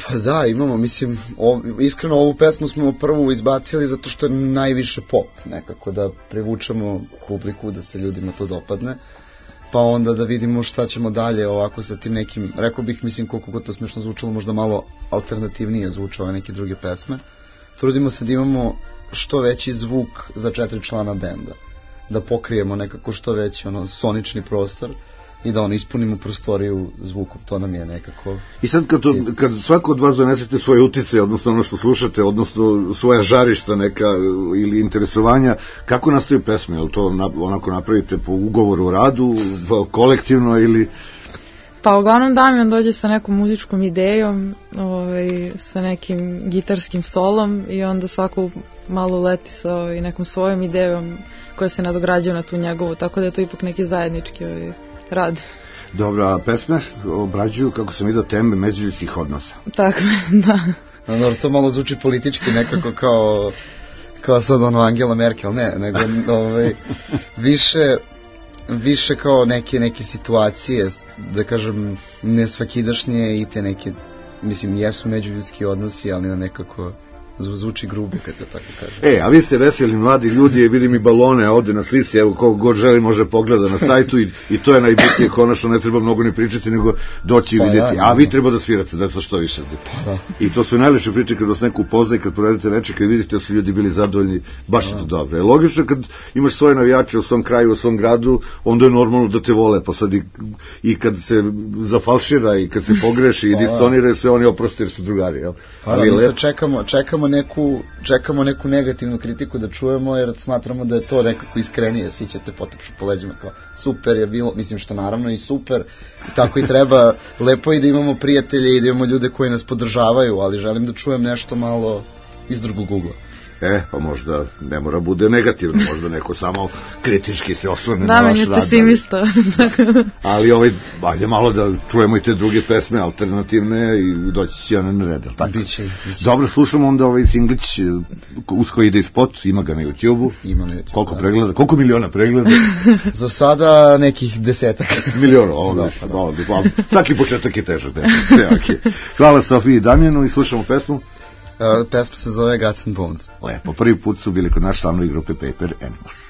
Pa da, imamo, mislim, iskreno ovu pesmu smo prvu izbacili zato što je najviše pop, nekako da privučemo publiku, da se ljudima to dopadne, pa onda da vidimo šta ćemo dalje ovako sa tim nekim, rekao bih, mislim, koliko god to smešno zvučalo, možda malo alternativnije zvuče ove neke druge pesme. Trudimo se da imamo što veći zvuk za 4 člana benda, da pokrijemo nekako što veći sonični prostor i da ispunimo prostoriju zvukom, to nam je nekako... I sad kad svako od vas donesete svoje utice, odnosno ono što slušate, odnosno svoja žarišta neka ili interesovanja, kako nastaju pesme? Je li to onako napravite po ugovoru o radu, kolektivno ili... Pa uglavnom Damjan dođe sa nekom muzičkom idejom, sa nekim gitarskim solom i onda svako malo leti sa nekom svojom idejom koja se nadograđuje na tu njegovu, tako da je to ipak neki zajednički rad. Dobro, a pesme obrađuju, kako sam vidio, teme međuljudskih odnosa. Tako, da. No, to malo zvuči politički nekako kao sad Angela Merkel, ne, nego više kao neke situacije, da kažem, ne svakidašnje i te neke, mislim, jesu međuljudski odnosi, ali na nekako zvuči grubo kad se tako kaže. A vi ste veseli mladi ljudi, vidim i balone ovde na slici, evo ko god želi može pogleda na sajtu i to je najbitnije, konačno ne treba mnogo ni pričati, nego doći i vidjeti, a vi treba da svirate, zato što više. I to su najlepše priče kad vas neko upozna i kad provedete veče, kad vidite da su ljudi bili zadovoljni, baš je to dobro. Logično kad imaš svoje navijače u svom kraju, u svom gradu, onda je normalno da te vole, pa sad i kad se zafalšira i kad se pogreši i distonira, sve oni oprosti jer su drugari, jel? Ali mi sad čekamo neku negativnu kritiku da čujemo, jer smatramo da je to nekako iskrenije, svi ćete potapšati po leđima kao super je bilo, mislim što naravno i super, i tako i treba, lepo i da imamo prijatelje i da imamo ljude koji nas podržavaju, ali želim da čujem nešto malo iz drugog ugla. Pa možda ne mora bude negativno, možda neko samo kritički se osvrne na vaš rad. Da, meni je pesimista. Ali valje malo da čujemo i te druge pesme, alternativne, i doći će na red. Biće. Dobro, slušamo onda ovaj singlić, usko ide ispod, ima ga na YouTube-u. Ima na YouTube. Koliko pregleda? Koliko miliona pregleda? Za sada nekih 10 miliona, svaki početak je težak. Hvala Sofiji i Damjanu i slušamo pesmu. Pesma se zove Guts and Bones. Lepo, prvi put su bili kod nas članovi grupe Paper Animals.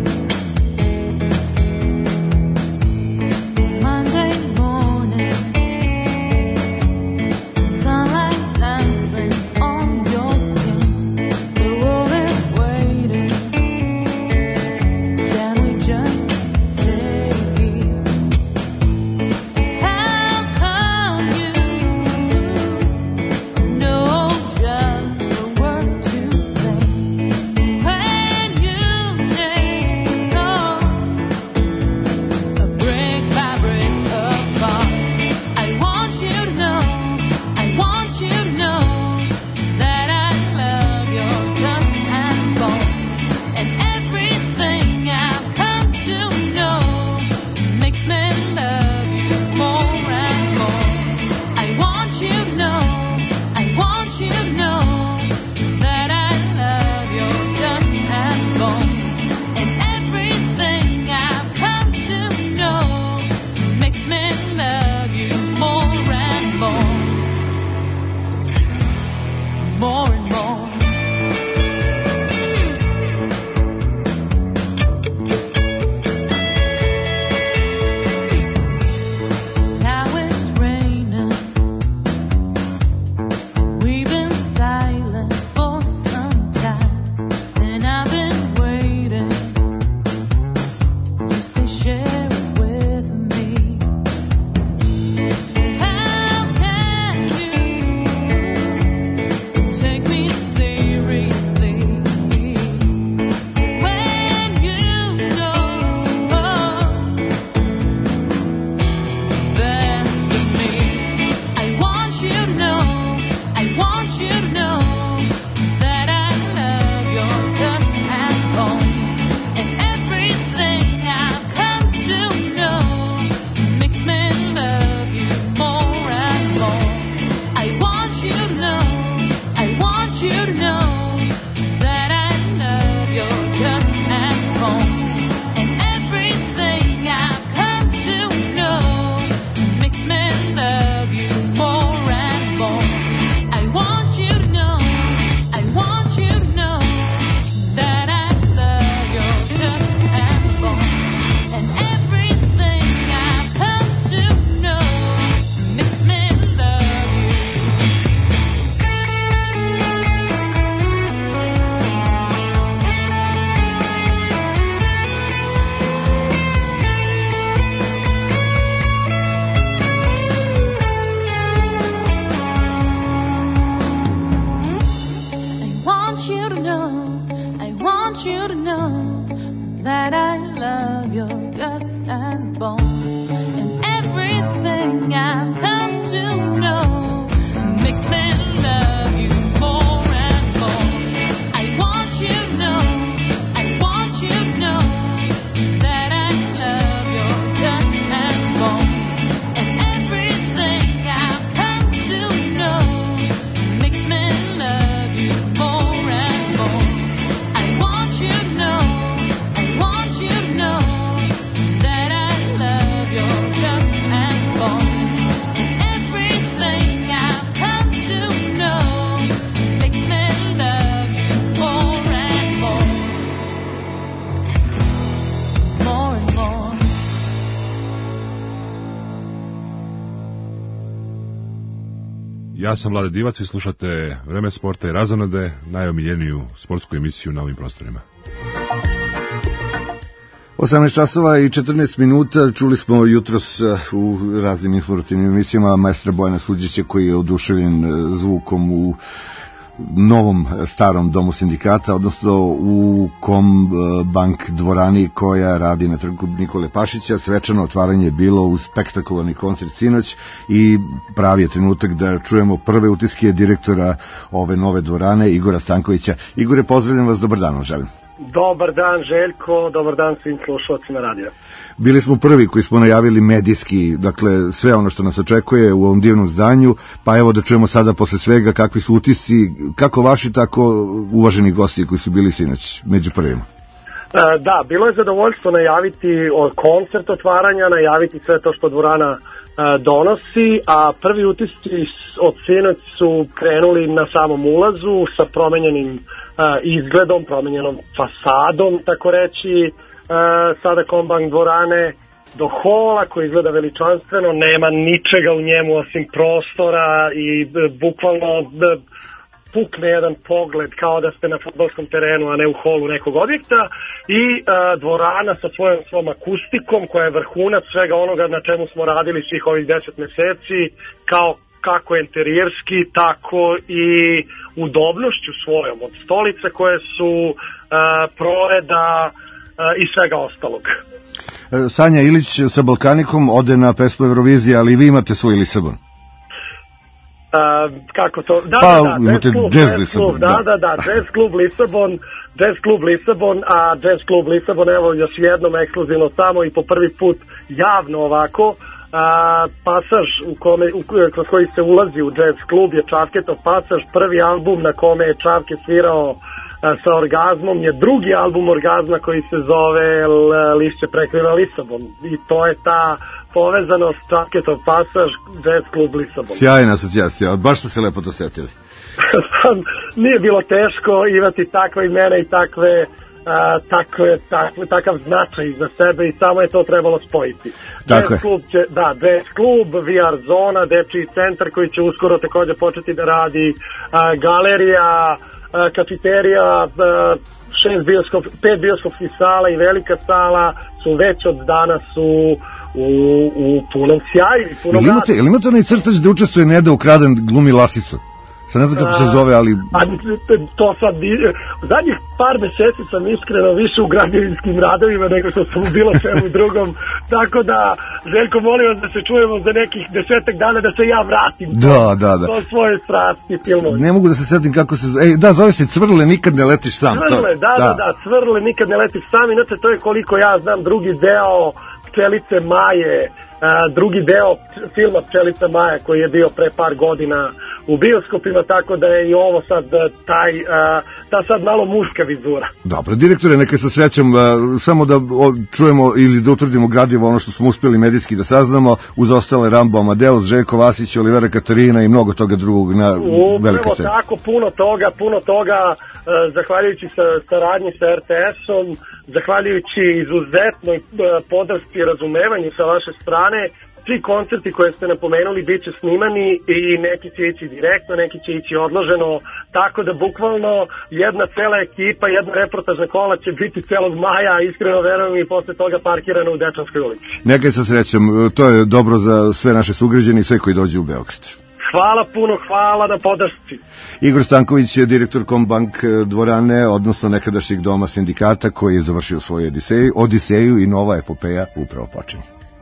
Monday morning Ja sam Vlade Divac i slušate Vreme sporta i razonode, najomiljeniju sportsku emisiju na ovim prostorima. 18 časova i 14 minuta, čuli smo jutros u raznim informativnim emisijama maestra Bojana Suđića koji je oduševljen zvukom u novom starom domu sindikata, odnosno u Kombank dvorani koja radi na trgu Nikole Pašića. Svečano otvaranje je bilo uz spektakularni koncert sinoć i pravi je trenutak da čujemo prve utiske direktora ove nove dvorane, Igora Stankovića. Igore, pozdravljam vas, dobar dan vam želim. Dobar dan Željko, dobar dan svim slušalcima radija. Bili smo prvi koji smo najavili medijski, dakle sve ono što nas očekuje u ovom divnom zdanju, pa evo da čujemo sada posle svega kakvi su utisci, kako vaši, tako uvaženi gosti koji su bili sinoć među prvima. Da, bilo je zadovoljstvo najaviti koncert otvaranja, najaviti sve to što dvorana donosi, a prvi utisci od sinoć su krenuli na samom ulazu sa promenjenim izgledom, promenjenom fasadom, tako reći, sada Kombank dvorane do hola koji izgleda veličanstveno, nema ničega u njemu osim prostora i bukvalno pukne jedan pogled kao da ste na fudbalskom terenu, a ne u holu nekog objekta, i dvorana sa svom akustikom koja je vrhunac svega onoga na čemu smo radili svih ovih 10 meseci, kao kako interijerski, tako i udobnošću svojom, od stolica koje su proreda i svega ostalog. Sanja Ilić sa Balkanikom ode na pesmu Eurovizije, ali vi imate svoj Lisabon. Kako to? Da, imate Jazz Lisabon. Da, Jazz klub Lisabon, a Jazz klub Lisabon, evo još jednom ekskluzivno samo i po prvi put javno ovako, pasaž kroz koji se ulazi u Jazz klub je Čavketov pasaž, prvi album na kome je Čavke svirao sa orgazmom je drugi album orgazma koji se zove Lišće prekriva Lisabon, i to je ta povezanost Čavketov pasaž, Jazz klub Lisabon. Sjajna asocijacija, baš ste se lepo dosetili. Nije bilo teško imati takva imena i takav značaj za sebe i samo je to trebalo spojiti. Jazz klub, VR zona, dečiji centar koji će uskoro takođe početi da radi, galerija, kafeterija, 5 bioskopskih sala i velika sala su već od danas u punom sjaju i punom radu. Ili imate onaj crtač da učestvuje Neda Ukraden glumi Lasicu? Sad ne znam kako se zove, ali... To sad, zadnjih par meseci sam iskreno više u građevinskim radovima nego što sam u bilo čemu drugom, tako da, Željko, molim vas da se čujemo za nekih 10 dana da se ja vratim do svoje strasti filmovi. Ne mogu da se setim kako se zove, zove se Cvrle, nikad ne letiš sam. Cvrle, nikad ne letiš sam, inače to je koliko ja znam drugi deo Pčelice Maje, drugi deo filma Pčelica Maja koji je bio pre par godina u bioskopima, tako da je i ovo sad ta sad malo muška vizura. Dobro, direktore, neka se srećam, samo da čujemo ili da utvrdimo gradivo ono što smo uspjeli medijski da saznamo, uz ostale Rambo Amadeus, Željko Vasić, Olivera Katarina i mnogo toga drugog na velika scena. Upravo tako, puno toga, zahvaljujući saradnji sa RTS-om, zahvaljujući izuzetnoj podršci i razumevanju sa vaše strane. Svi koncerti koje ste napomenuli bit će snimani i neki će ići direktno, neki će ići odloženo, tako da bukvalno jedna cela ekipa, jedna reportažna kola će biti celog maja, iskreno verujem, i posle toga parkirano u Dečanskoj ulici. Nekaj sa srećom, to je dobro za sve naše sugrađane i sve koji dođu u Beograd. Hvala puno, hvala na podršci. Igor Stanković je direktor Kombank dvorane, odnosno nekadašnjeg doma sindikata koji je završio svoju odiseju i nova epopeja upravo počinje.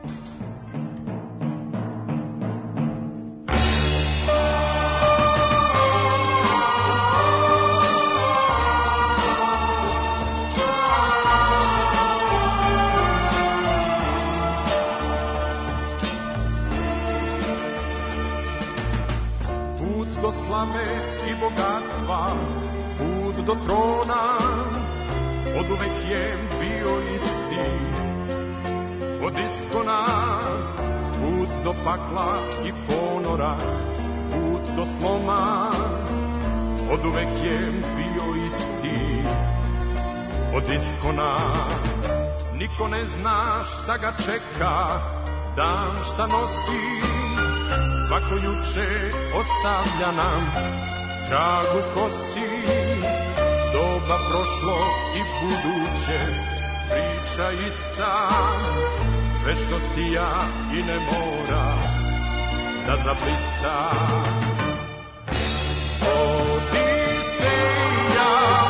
Do trona oduvek je bio isti, od iskona put do pakla i ponora, put do sloma oduvek je bio isti, od iskona niko ne zna šta ga čeka, dan šta nosi, svako juče ostavlja nam trag u kosi, doba prošlo i buduće, priča ista, sve što sija i ne mora da zablista. Odiseja,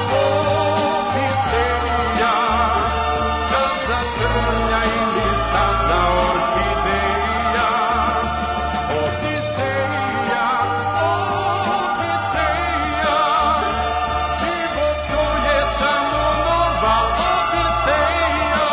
Odiseja, staza trnja ili staza orhideja. Odiseja, Odiseja, život to je samo nova Odiseja.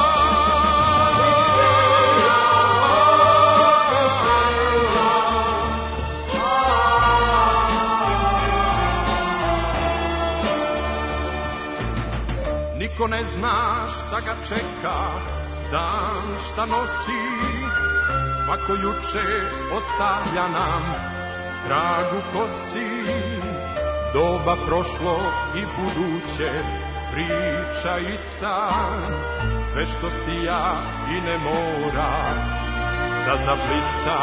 Niko ne zna šta ga čeka, dan šta nosi, svako juče ostavlja nam trag u kosi, doba prošlo i buduće, priča ista, sve što sija i ne mora da zablista.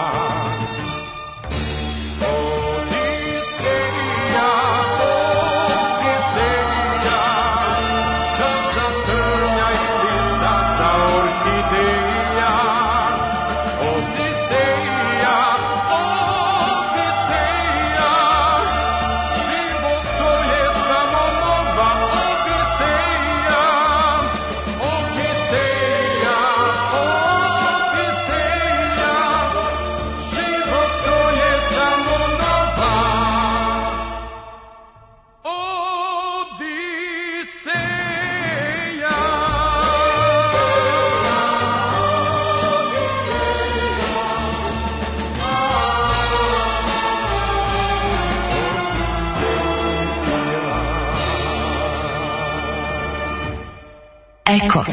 Odiseja, Odiseja, staza trnja ili staza orhideja. Odiseja, Odiseja, život to je samo nova Odiseja. Odiseja, Odiseja, život to je samo nova Odiseja. Eko.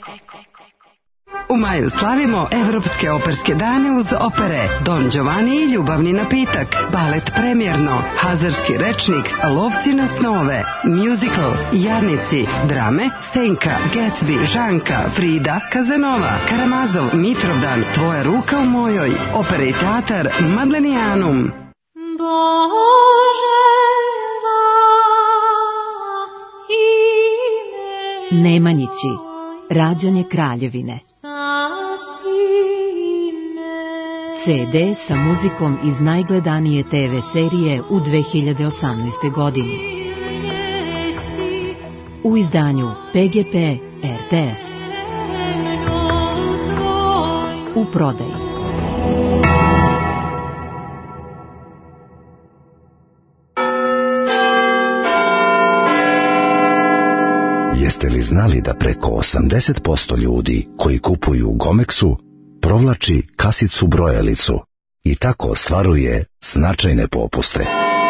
U maju slavimo Evropske operske dane uz opere Don Giovanni i Ljubavni napitak, balet Premjerno, Hazarski rečnik, Lovci na snove, musical, Jarnici, drame, Senka, Gatsby, Žanka, Frida, Kazanova, Karamazov, Mitrovdan, Tvoja ruka u mojoj, opera i teatar Madlenianum. Nemanjići, rađanje Kraljevine. CD sa muzikom iz najgledanije TV serije u 2018. godini. U izdanju PGP RTS. U prodaji. Jeste li znali da preko 80% ljudi koji kupuju u Gomexu provlači kasicu brojalicu i tako ostvaruje značajne popuste?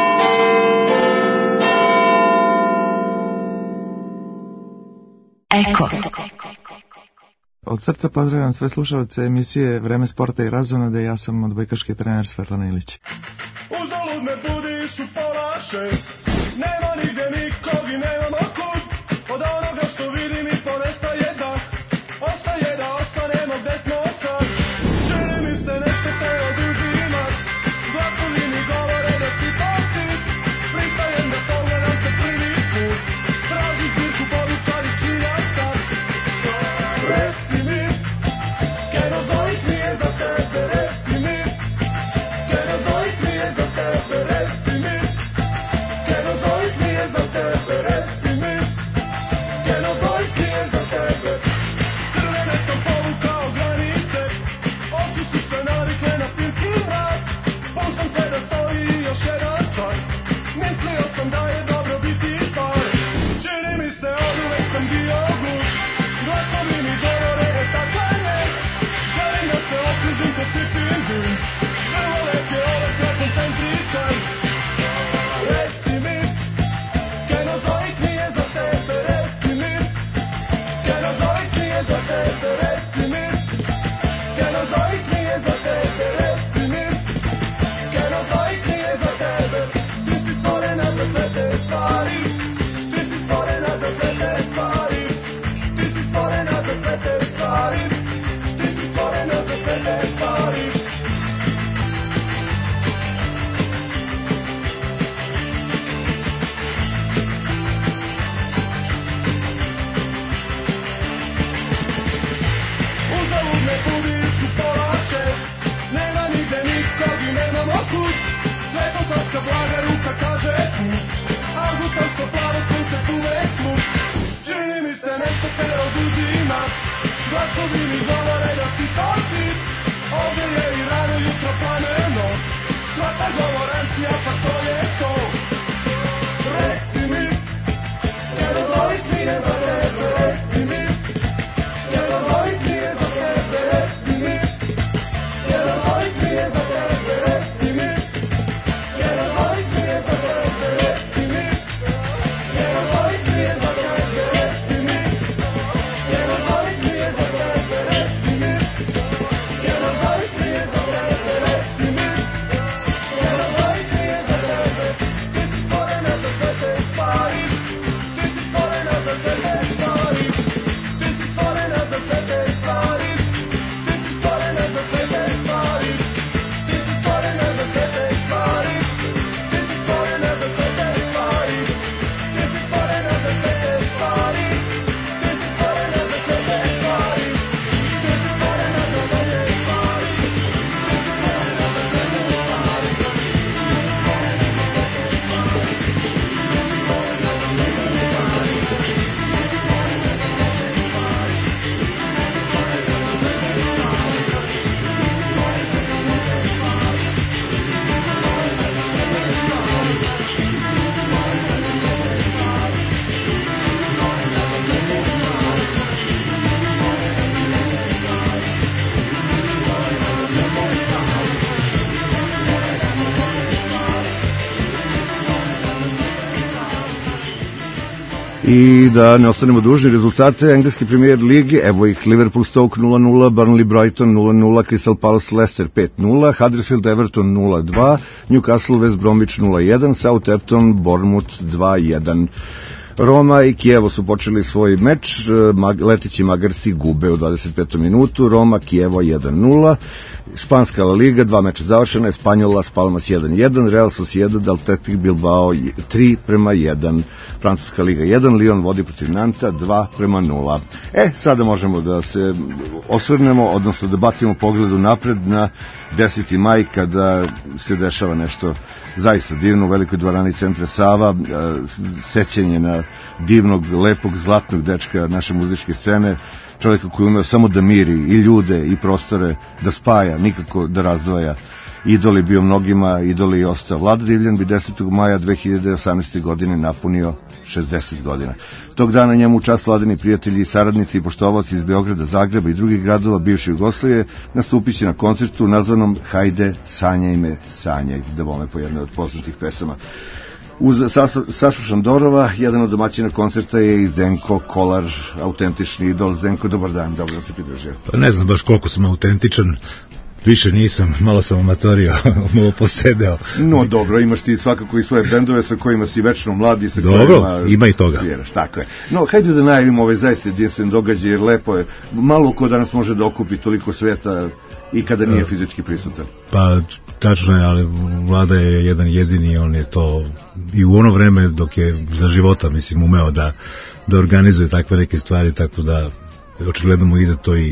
Eko. Od srca pozdravljam sve slušalce emisije Vreme sporta i razonode. Ja sam odbojkaški trener Svetlana Ilić. Uzalud me budiš u pola šest, nema nigde nikog i nemam okud, od onoga što vidim i ponestaje dah, ostaje da ostanemo gde smo sad. Čini mi se nešto te odužimat, glasovi mi govore da si postit, pristajem da pogledam te prvi put, tražim cirku podučari činja sad. Reci mi, Kenozoik mi je za tebe, reci mi, Kenozoik mi je za tebe, reci mi, Kenozoik mi je za tebe, reci glasovi mi govore da ti to ti. Ovdje je i rano jutro plameno, sva ta govorancija pa to je to. Reci mi, jedan zovit mi je za tebe, reci mi. Jedan zovit mi je za tebe, reci mi. Jedan zovit mi je za tebe, reci mi. Jedan zovit mi je za tebe, reci mi. Jedan zovit mi je za tebe, reci mi. Jedan zovit mi je za tebe, reci mi. Jedan zovit mi je za tebe, reci mi. Jedan zovit mi je za tebe. Ti si stvorena za sve te stvari. Ti si stvorena za sve te stvari. Ti si stvorena za sve te stvari. Ti si stvorena za sve te stvari. Ti si stvorena za sve te stvari. Ti si stvorena za sve te stvari. Ti si stvorena za sve te stvari. Ti si stvorena za sve te stvari. Ti si stvorena za sve te stvari. I da ne ostanemo dužni, rezultate engleske premier ligi, evo ih: Liverpool Stoke 0-0, Burnley Brighton 0-0, Crystal Palace Leicester 5-0, Huddersfield Everton 0-2, Newcastle West Bromwich 0-1, Southampton Bournemouth 2-1. Roma i Kijevo su počeli svoj meč, leteći magarci gube u 25. minutu, Roma Kijevo 1-0, Španska La Liga, 2 meča završena, Espanjol Las Palmas 1-1, Real Sociedad Athletic Bilbao 3-1, Francuska Liga 1, Lyon vodi protiv Nanta 2-0. Sada možemo da se osvrnemo, odnosno da bacimo pogledu napred na 10. maj, kada se dešava nešto zaista divno u velikoj dvorani centra Sava, sećanje na divnog, lepog, zlatnog dečka naše muzičke scene, čovjeka koji umeo samo da miri i ljude i prostore, da spaja, nikako da razdvaja. Idol je bio mnogima, idol je i ostao. Vlada Divljan bi 10. maja 2018. godine napunio 60 godina. Tog dana njemu u čast Vladini prijatelji, saradnici i poštovaoci iz Beograda, Zagreba i drugih gradova bivše Jugoslavije nastupit će na koncertu nazvanom Hajde, sanjaj me, sanjaj, da bome po jednoj od poznatih pesama. Uz Sašu Šandorova, jedan od domaćina koncerta je i Zdenko Kolar, autentični idol. Zdenko, dobar dan, dobro da se pridružio. Pa ne znam baš koliko sam autentičan, više nisam, malo sam amatorio, malo posedeo. No dobro, imaš ti svakako i svoje bendove sa kojima si večno mladi, sa dobro, kojima ima i toga. Sviraš, tako je. No, hajde da najavimo ovaj zaista jedinstven događaj, jer lepo je. Malo ko danas može da okupi toliko sveta i kada nije fizički prisutan. Pa, tačno je, ali Vlada je jedan jedini, on je to i u ono vreme dok je za života, mislim, umeo da organizuje takve neke stvari, tako da očigledno mu ide to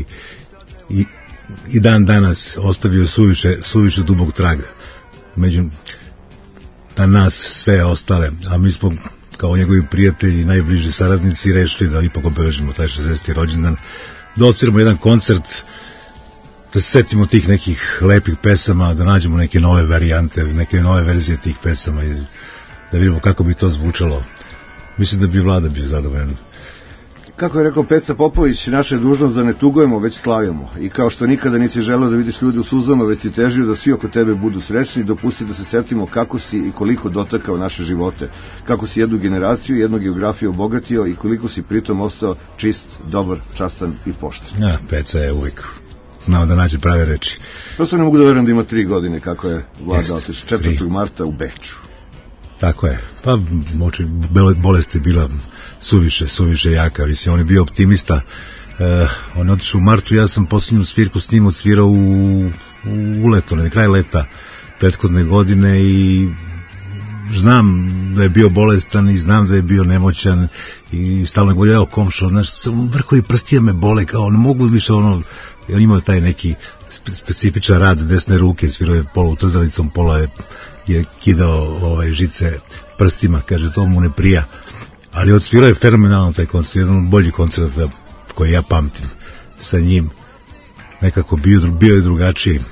i dan danas ostavio suviše dubog traga među na nas sve ostale, a mi smo kao njegovi prijatelji i najbliži saradnici rešili da ipak obeležimo taj 60. rođendan, da odsviramo jedan koncert, da se setimo tih nekih lepih pesama, da nađemo neke nove varijante, neke nove verzije tih pesama i da vidimo kako bi to zvučalo. Mislim da bi Vlada bio zadovoljan. Kako je rekao Peca Popović, naša je dužnost da ne tugujemo, već slavimo. I kao što nikada nisi želeo da vidiš ljude u suzama, već si težio da svi oko tebe budu srećni, dopusti da se setimo kako si i koliko dotakao naše živote, kako si jednu generaciju, jednu geografiju obogatio i koliko si pritom ostao čist, dobar, častan i pošten. Ja, Peca je uvijek znao da nađe prave reči. Prosto ne mogu da verujem da ima 3 godine kako je Vlada otišla, 4. marta u Beču. Tako je, pa bolest je bila suviše jaka, mislim, on je bio optimista, on je otišao u martu, ja sam posljednju svirku s njim odsvirao u leto, na kraj leta prethodne godine i znam da je bio bolestan i znam da je bio nemoćan i stalno je govorio, evo komšo, znaš, vrhovi prstija me bole, kao ne mogu više on imao taj neki specifičan rad desne ruke, svirao je pola utrzalicom, pola je kidao žice prstima, kaže, to mu ne prija, ali odsvirao je fenomenalno taj koncert, jedan od boljih koncerta koji ja pamtim. sa njim nekako bio je drugačiji,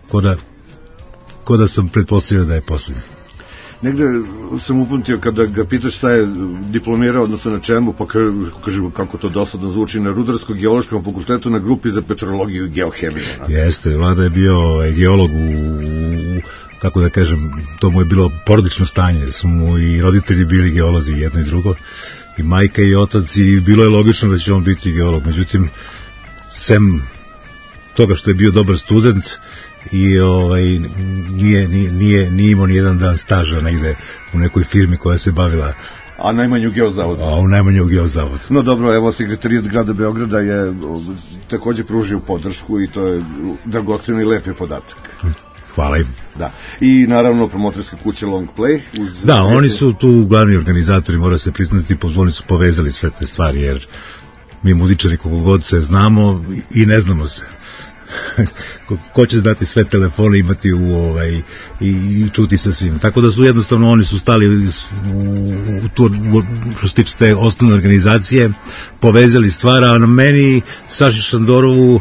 ko da sam pretpostavio da je posljednji. Negde sam upamtio kada ga pitaš šta je diplomirao, odnosno na čemu, pa kaže kako to dosadno zvuči, na Rudarsko-geološkom fakultetu na grupi za petrologiju i geohemiju. Jeste, Vlada je bio geolog kako da kažem, to mu je bilo porodično stanje, jer su mu i roditelji bili geolozi, jedno i drugo, i majka i otac, i bilo je logično da će on biti geolog. Međutim, sem toga što je bio dobar student i nije imao ni jedan dan staža negde u nekoj firmi koja se bavila, a najmanje u geozavodu. No dobro, evo, Sekretarijat grada Beograda je takođe pružio podršku i to je dragocen i lep je podatak. Hvala im. Da. I naravno promotorska kuća Long Play. Da, oni su tu glavni organizatori, mora se priznati, oni su povezali sve te stvari, jer mi muzičari koliko god se znamo i ne znamo se. Ko će znati sve telefone, imati i čuti sa svim. Tako da su jednostavno, oni su stali u to, što se tiče te osnovne organizacije, povezali stvar, a na meni, Saši Šandorovu,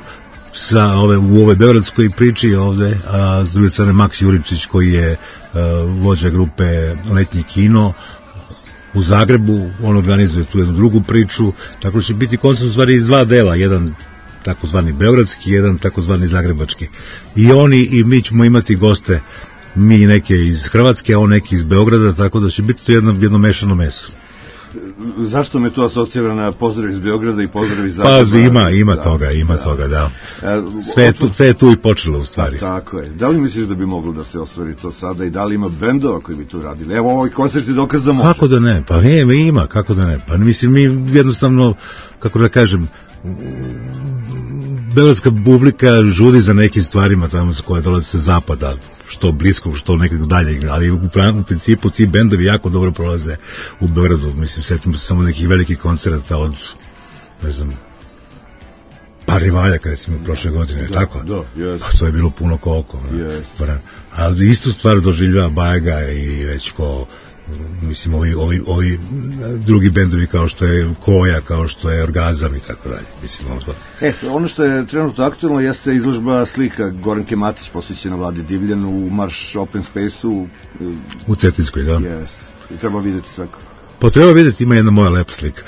u ovoj beogradskoj priči ovde, a s druge strane Maks Juričić koji je vođa grupe Letnji kino u Zagrebu, on organizuje tu jednu drugu priču, tako da će biti koncert u stvari iz dva dela, jedan takozvani beogradski, jedan takozvani zagrebački. I oni i mi ćemo imati goste, mi neke iz Hrvatske, a on neki iz Beograda, tako da će biti to jedno mešano meso. Zašto me to asocira na pozdrav iz Beograda i pozdrav iz Zagreba? Pa ima toga, da. Sve je tu i počelo u stvari. Tako je. Da li misliš da bi moglo da se ostvari to sada i da li ima bendova koji bi tu radili? Evo, ovaj koncert je dokaz da može. Kako da ne? Pa ima, kako da ne? Pa mislim, mi jednostavno, kako da kažem, beogradska publika žudi za nekim stvarima tamo koje dolaze sa zapada, što bliskog, što nekako dalje, ali u principu ti bendovi jako dobro prolaze u Beogradu. Mislim, setimo se samo nekih velikih koncerata od, ne znam, Rivaljaka, recimo, prošle godine, tako? Da, jes. To je bilo puno koliko. Ali istu stvar doživljava Bajaga i već ko, mislim, ovi drugi bendovi kao što je Koja, kao što je Orgazam i tako dalje. Mislim, ono što je trenutno aktualno jeste izložba slika Goranke Matić posvećena Vladi Divljanu u Marš Open Space-u. U Cetinskoj, da. I treba vidjeti svako. Pa treba vidjeti, ima jedna moja lepa slika.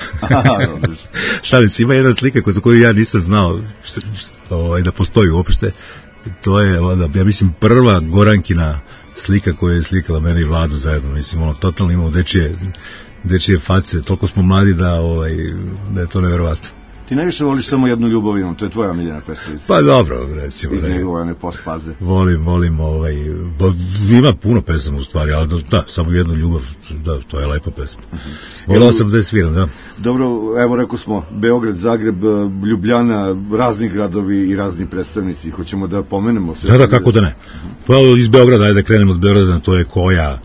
Šalim se, ima jedna slika koju ja nisam znao da postoji uopšte. To je, ja mislim, prva Gorankina slika koju je slikala mene i Vladu zajedno. Mislim, totalno imamo dečije face. Toliko smo mladi da je to nevjerovatno. Ti najviše voliš samo jednu ljubav imam, to je tvoja omiljena pesma. Pa dobro, recimo. Iz njegove one postfaze. Volim, ima puno pesama u stvari, ali da, samo jednu ljubav, da, to je lepa pesma. Volao sam da je sviram, da. Dobro, evo rekao smo, Beograd, Zagreb, Ljubljana, razni gradovi i razni predstavnici, hoćemo da pomenemo sve. Da, kako da ne. Pa iz Beograda, ajde da krenemo od Beograda, to je Koja,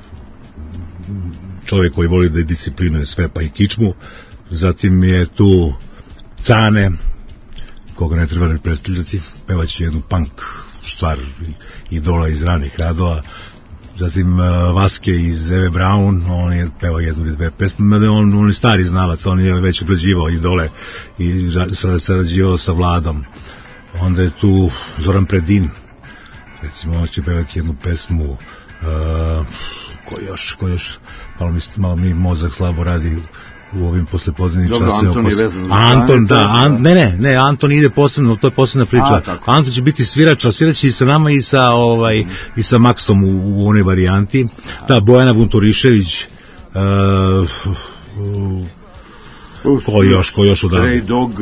čovjek koji voli da disciplinuje sve pa i kičmu, zatim je tu Cane, koga ne treba ne predstavljati, pevaće jednu punk stvar idola iz ranih radova, zatim Vaske iz Eve Braun, on je pevao jednu ili dve pesme, on je stari znalac, on je već obrađivao idole i sarađivao sa Vladom. Onda je tu Zoran Predin, recimo on će pevati jednu pesmu, ko još, malo mi mozak slabo radi u ovim poslepodnevnim časima. Dobro, Anton je vezan. Anton, da, ne, Anton ide posebno, to je posebna priča. Anton će biti svirač, a svirač i sa nama i sa Maksom u onoj varijanti. Da, Bojana Vunturišević, ko još odavde? Stray Dog,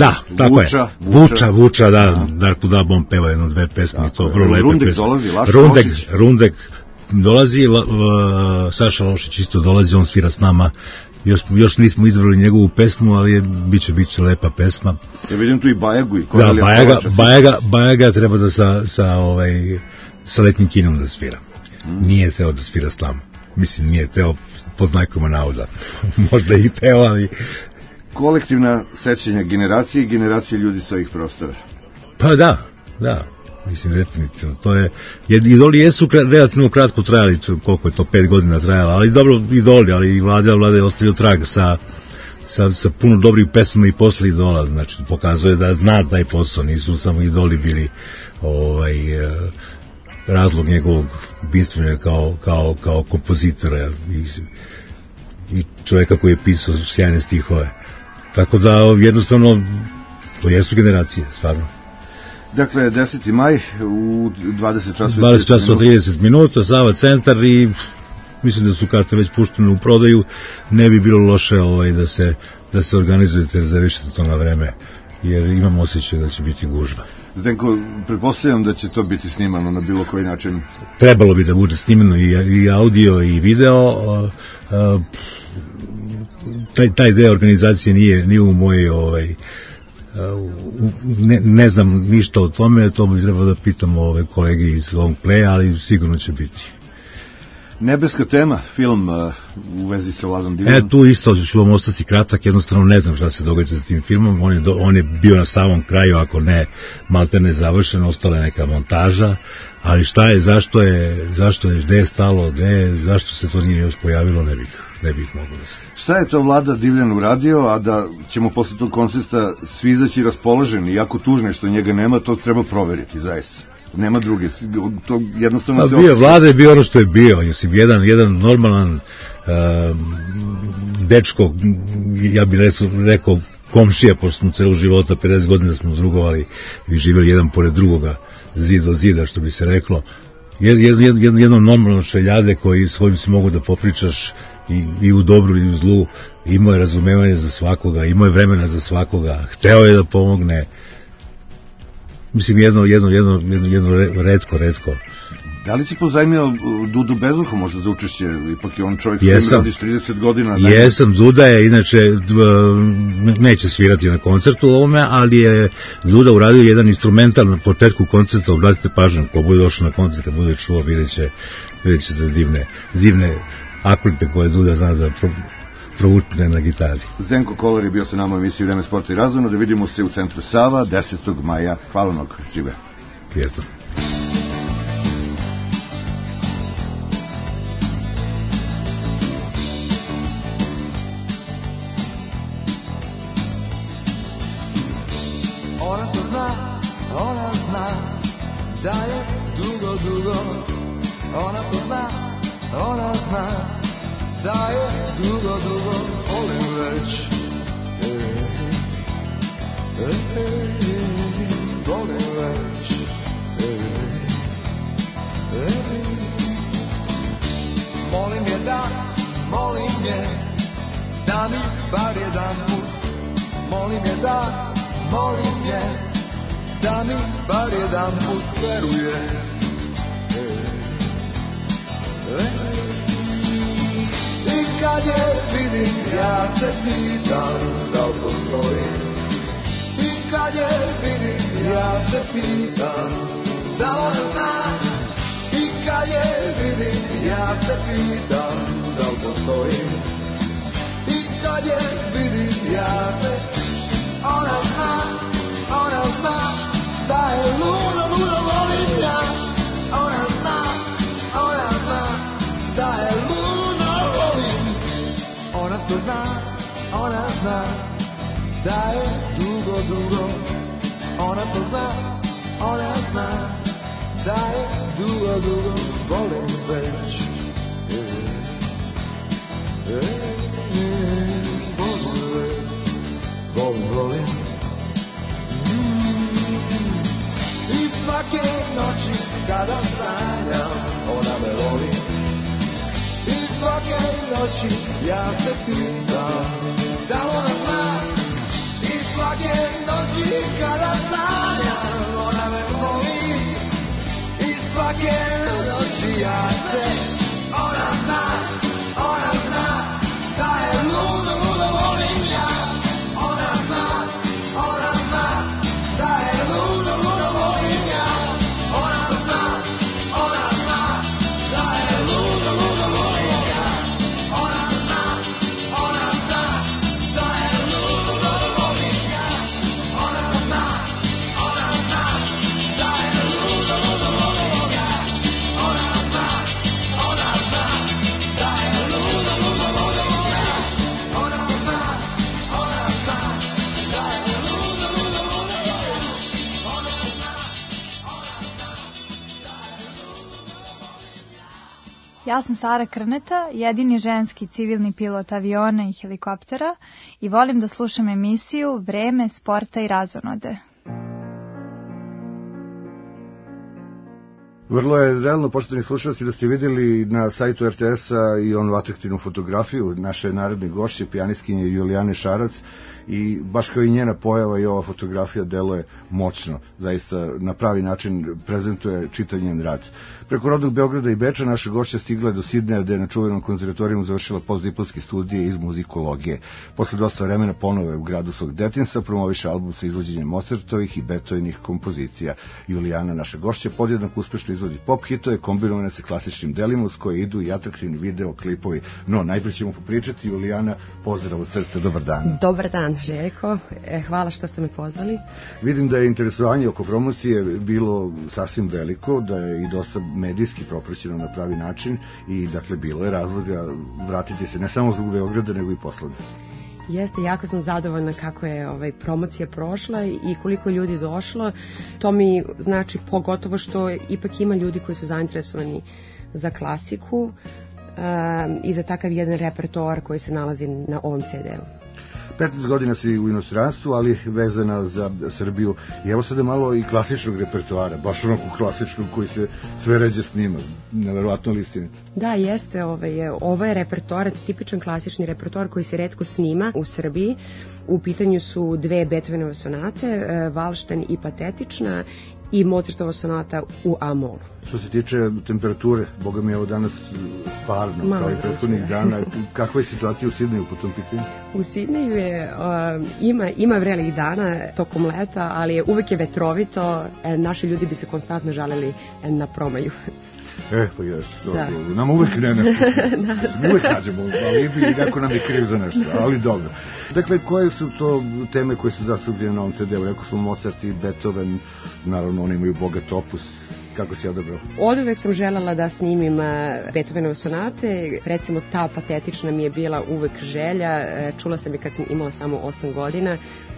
Vuča, da, Darko Dabon peva jedno dve pesme, to vrlo lepe pesme. Rundek dolazi, Rundek dolazi, Saša Lošić isto dolazi, on svira s nama. Još nismo izvrali njegovu pesmu, ali biće lepa pesma. Ja vidim tu i Bajagu. Da, Bajaga treba da sa Letnjim kinom da svira. Nije teo da svira s nama. Mislim, nije teo pod znakoma navoda. Možda i teo, ali... Kolektivna sećanja generacije i generacije ljudi sa ovih prostora. Pa da. Mislim, definitivno. To je, idoli jesu relativno kratko trajali, koliko je to, 5 godina trajalo, ali dobro, idoli, ali Vlada je ostavio trag sa puno dobrih pesama i posle Idola, znači pokazuje da zna taj posao, nisu samo Idoli bili razlog njegovog bistvene kao kompozitora i čovjeka koji je pisao sjajne stihove. Tako da jednostavno to jesu generacije, stvarno. Dakle, 10. maj u 20 časova 30 minuta, Sava centar, i mislim da su karte već puštene u prodaju. Ne bi bilo loše da se organizujete, rezervišete to na vreme, jer imam osjećaj da će biti gužva. Zdenko, pretpostavljam da će to biti snimano na bilo koji način. Trebalo bi da bude snimano i audio i video. Taj deo organizacije nije u mojoj ne znam ništa o tome, to bi trebalo da pitam kolege iz Long Playa, ali sigurno će biti. Nebeska tema, film u vezi sa Vladom Divljanom. Tu isto ću vam ostati kratak, jednostavno ne znam šta se događa sa tim filmom, on je bio na samom kraju, ako ne maltene završen, ostala je neka montaža, ali šta je, zašto je, gde je stalo, zašto se to nije još pojavilo, ne bih mogao da se. Šta je to Vlada Divljan uradio, a da ćemo posle tog koncerta svi izaći raspoloženi, jako tužne što njega nema, to treba proveriti, zaista. Nema druge, to jednostavno se... Vlada je bio ono što je bio, jedan normalan dečko, ja bih rekao komšija, pošto smo celu života, 50 godina smo drugovali i živjeli jedan pored drugoga, zid od zida, što bi se reklo. Jedno normalno šeljade s kojim si mogu da popričaš i u dobru i u zlu, imao je razumevanje za svakoga, imao je vremena za svakoga, hteo je da pomogne. Mislim, jedno redko. Da li si pozajmio Dudu Bezuhu možda za učešće? Ipak je on čovjek s kojim radiš 30 godina. Jesam, Duda je, inače, neće svirati na koncertu ovome, ali je Duda uradio jedan instrumental na početku koncerta, obratite pažnju, ko bude došao na koncert, kad bude čuo, vidjet ćete divne akorde koje Duda zna da provutne na gitari. Zdenko Kolar je bio sa nama u emisiji Vreme sporta i razvojno, da vidimo se u centru Sava 10. maja. Hvala mnogo, žive. Prijetno. Ona zna da je dugo, ona to zna, ona zna da je dugo, volim već, volim već, molim je da mi bar jedan put, molim je da mi bar jedan put veruje. I kad je vidim, ja se pitam da li postoji. I kad je vidim, ja se pitam da ona zna. I kad je vidim, ja se pitam da li postoji. I kad je vidim, ja se ona zna da je luda volim ja. Ona zna da je luda volim. Ona to zna da je dugo. Ona to zna da je dugo, volim već. Volim. I svake noći kada sanjam, ona me voli. I svake noći ja se pitam da ona zna. I svake noći kada sanjam, ona me voli. I svake noći ja se, ona zna da je ludo volim ja. Ona zna da je ludo volim ja. Ona zna da je ludo volim ja. Ona zna da je ludo volim ja. Ona zna Ja sam Sara Krneta, jedini ženski civilni pilot aviona i helikoptera i volim da slušam emisiju Vreme, sporta i razonode. Vrlo je realno, poštovani slušalci, da ste vidjeli na sajtu RTS-a i onu atraktivnu fotografiju naše naredne gošće, pijanistkinje Julijane Šarac, i baš kao i njena pojava i ova fotografija deluje moćno, zaista na pravi način prezentuje čitav njen rad. Preko rodnog Beograda i Beča naša gošća stigla je do Sidneja, gde je na čuvenom konzervatorijumu završila postdiplomske studije iz muzikologije. Posle dosta vremena ponovo je u gradu svog detinjstva, promoviše album sa izvođenjem Mozartovih i Beethovenih kompozicija. Julijana, naša gošća, podjednako uspešno izvodi pop hitove kombinovane sa klasičnim delima uz koje idu i atraktivni video klipovi. No, najprije ćemo popričati. Julijana, pozdrav od srca, dobar dan. Dobar dan, Željko. Hvala što ste me pozvali. Vidim da je interesovanje oko promocije bilo sasvim veliko, da je i dosta medijski propraćeno na pravi način i dakle bilo je razloga vratiti se ne samo zbog Beograda nego i poslovno. Jeste, jako sam zadovoljna kako je promocija prošla i koliko ljudi došlo. To mi znači pogotovo što ipak ima ljudi koji su zainteresovani za klasiku i za takav jedan repertoar koji se nalazi na ovom CD-u. 15 godina si u inostranstvu, ali vezana za Srbiju. I evo sada malo i klasičnog repertoara, baš onako klasičnog koji se sve ređe snima. Neverovatno li istinite? Da, jeste. Ovo je repertoar, tipičan klasični repertoar koji se retko snima u Srbiji. U pitanju su dve Beethovenove sonate, Valštajn i Patetična, i Mozartova sonata u A-molu. Što se tiče temperature, boga mi je ovo danas sparno, kao i prethodnih dana. Kakva je situacija u Sidneju po tom pitanju? U Sidneju ima vrelih dana tokom leta, ali uvek je vetrovito. Naši ljudi bi se konstantno žalili na promaju. Pa jesu, dobro. Nam uvek ne nešto. Uvek nađemo alibi i neko nam je kriv za nešto, ali dobro. Dakle, koje su to teme koje su zastupljene na ovom CD-u? Rekao smo Mozart i Beethoven, naravno oni imaju bogat opus. Kako si odabrao? Oduvek sam želela da snimim Beethovenove sonate, recimo ta Patetična mi je bila uvek želja, čula sam je kad sam imala samo 8 godina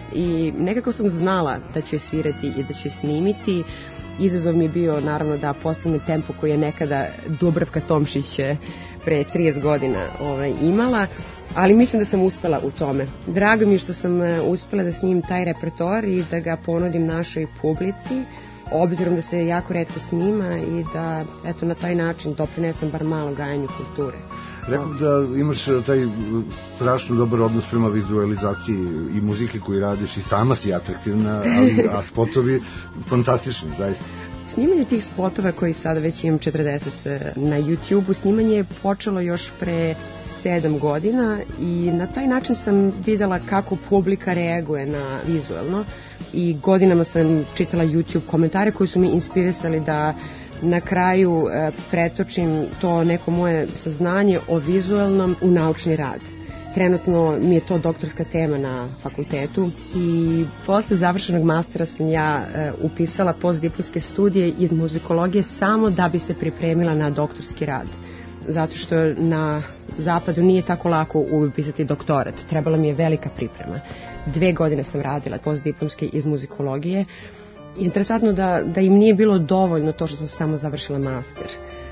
i nekako sam znala da ću je svirati i da ću je snimiti. Izazov mi je bio naravno da postignem tempo koji je nekada Dubravka Tomšić pre 30 godina imala, ali mislim da sam uspela u tome. Drago mi je što sam uspela da snimim taj repertoar i da ga ponudim našoj publici, obzirom da se jako retko snima i da eto na taj način doprinesem bar malo gajanju kulture. Rekao da imaš taj strašno dobar odnos prema vizualizaciji i muzike koju radiš i sama si atraktivna, a spotovi fantastični, zaista. Snimanje tih spotova koji sada već imam 40 na YouTube-u, snimanje je počelo još pre 7 godina i na taj način sam videla kako publika reaguje na vizualno i godinama sam čitala YouTube komentare koji su mi inspirisali da na kraju pretočim to neko moje saznanje o vizualnom u naučni rad. Trenutno mi je to doktorska tema na fakultetu i posle završenog mastera sam ja upisala postdiplomske studije iz muzikologije samo da bi se pripremila na doktorski rad. Zato što na zapadu nije tako lako upisati doktorat. Trebala mi je velika priprema. 2 godine sam radila postdiplomske iz muzikologije. Interesantno da im nije bilo dovoljno to što sam samo završila master.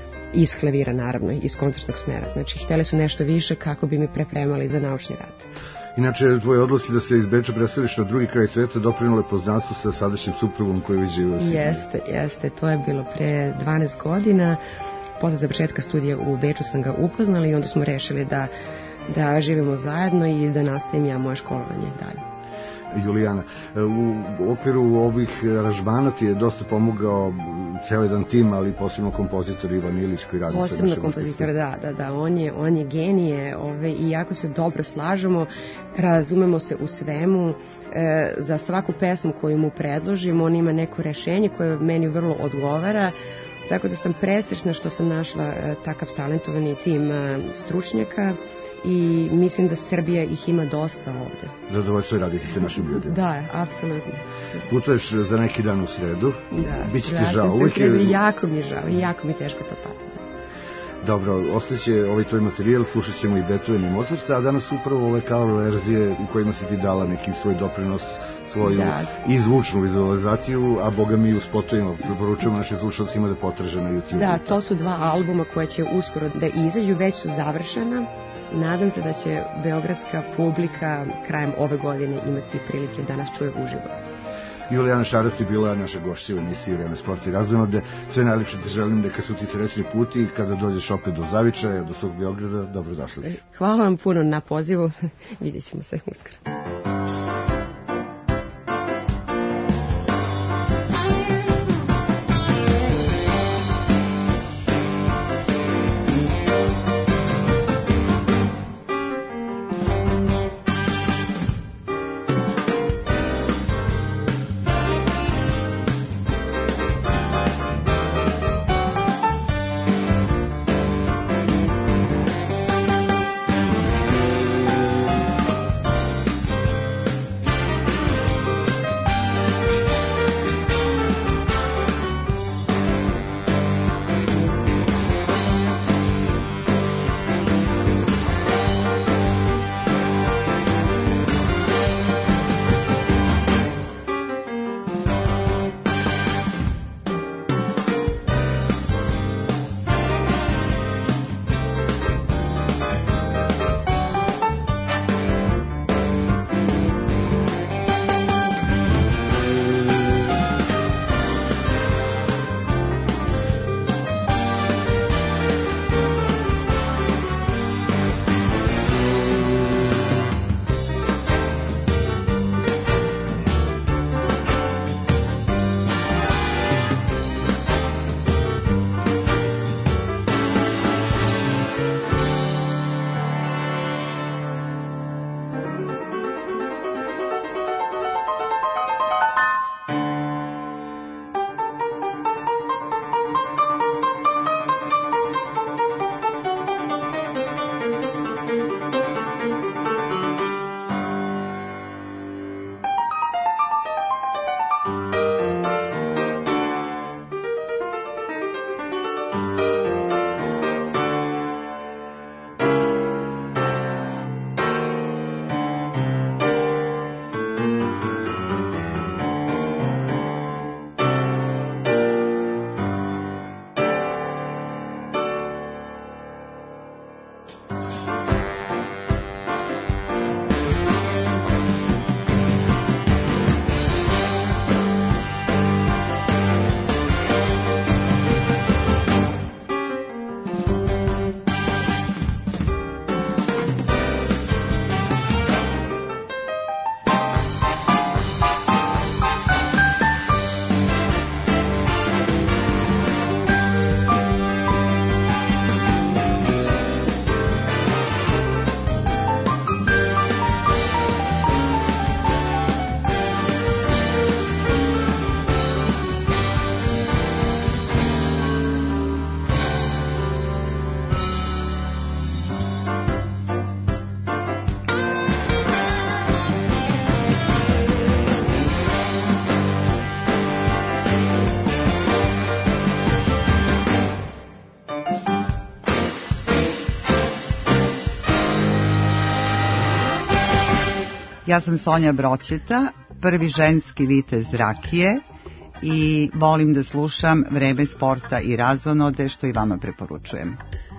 Iz klavira, naravno, iz koncertnog smera. Znači, htjeli su nešto više kako bi mi pripremali za naučni rad. Inače, tvoje odluci da se iz Beča preseliš na drugi kraj sveta doprinule poznanstvu sa sadašnjim suprugom koji već žive u Sidneju. Jeste. To je bilo pre 12 godina. Posle završetka studija u Beču sam ga upoznala i onda smo rešili da živimo zajedno i da nastavim ja moje školovanje dalje. Julijana, u okviru ovih aranžmana ti je dosta pomogao ceo jedan tim, ali posebno kompozitor Ivan Ilić koji radi sa našim orkestrom. Posebno kompozitor, da, on je genije i jako se dobro slažemo, razumemo se u svemu, za svaku pesmu koju mu predložim, on ima neko rešenje koje meni vrlo odgovara, tako da sam presrećna što sam našla takav talentovani tim stručnjaka i mislim da Srbija ih ima dosta ovde. Zadovoljstvo je raditi se našim ljudima. Da, apsolutno. Putuješ za neki dan u sredu. Da. Biće ti žao. Jako mi je žao i jako mi je teško to patiti. Dobro, ostaće ovaj tvoj materijal, slušat ćemo i Beethoven i Mozarta, a danas upravo ove cover verzije u kojima si ti dala neki svoj doprinos svoju i zvučnu vizualizaciju, a boga mi u spotovima preporučujemo našim slušalcima da potraže na YouTube. Da, to su 2 albuma koja će uskoro da izađu, već su završena. Nadam se da će beogradska publika krajem ove godine imati prilike da nas čuje uživo. Julijana Šarac je bila naša gošća u emisiji Vreme sporta i razonode. Sve najlepše ti želim, neka su ti srećni puti i kada dođeš opet do Zavičaja, do svog Beograda, dobrodošli. Hvala vam puno na pozivu, vidjet ćemo se uskoro. Ja sam Sonja Broćeta, prvi ženski vitez rakije i volim da slušam Vreme sporta i razonode, što i vama preporučujem.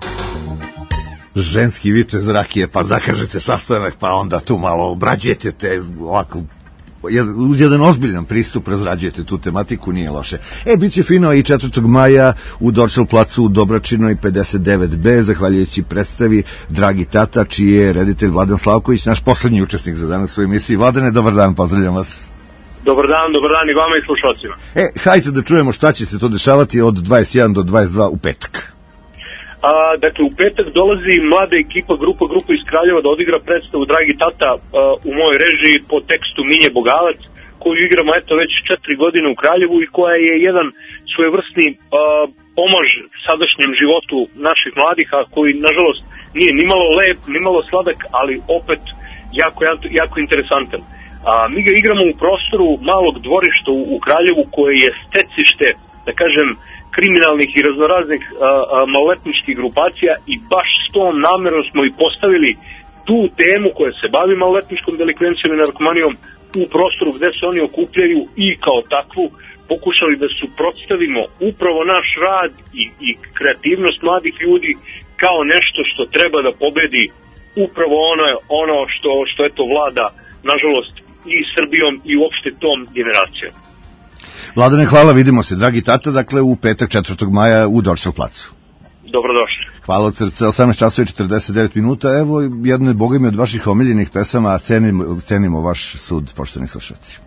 Ženski vitez rakije, pa zakažete sastanak, pa onda tu malo obrađujete te ovako uz jedan ozbiljan pristup razrađujete tu tematiku, nije loše. Bit će fino i 4. maja u Dorčel placu u Dobračinoj 59B, zahvaljujući predstavi Dragi tata, čiji je reditelj Vladan Slavković, naš poslednji učesnik za danas u emisiji. Vladane, dobar dan, pozdravljam vas. Dobar dan i vama i slušalcima. Hajde da čujemo šta će se to dešavati od 21 do 22 u petak. Dakle, u petak dolazi mlada ekipa, grupa iz Kraljeva da odigra predstavu Dragi tata u mojoj režiji po tekstu Minje Bogavac, koju igramo već 4 godine u Kraljevu i koja je jedan svojevrsni pomož sadašnjem životu naših mladih, a koji nažalost nije nimalo lep, nimalo sladak, ali opet jako interesantan. Mi ga igramo u prostoru malog dvorišta u Kraljevu, koje je stecište, da kažem, kriminalnih i raznoraznih maloletničkih grupacija, i baš s tom namerom smo i postavili tu temu koja se bavi maloletničkom delikvencijom i narkomanijom u prostoru gde se oni okupljaju i kao takvu pokušali da suprotstavimo upravo naš rad i kreativnost mladih ljudi kao nešto što treba da pobedi upravo ono što eto vlada, nažalost, i Srbijom i uopšte tom generacijom. Vladane, hvala, vidimo se, dragi tata, dakle u petak 4. maja u Dorčel placu. Dobrodošli. Hvala od srca, 18 časova i 49 minuta, evo jedne, boga mi, od vaših omiljenih pesama, a cenimo vaš sud, poštovani slušalci.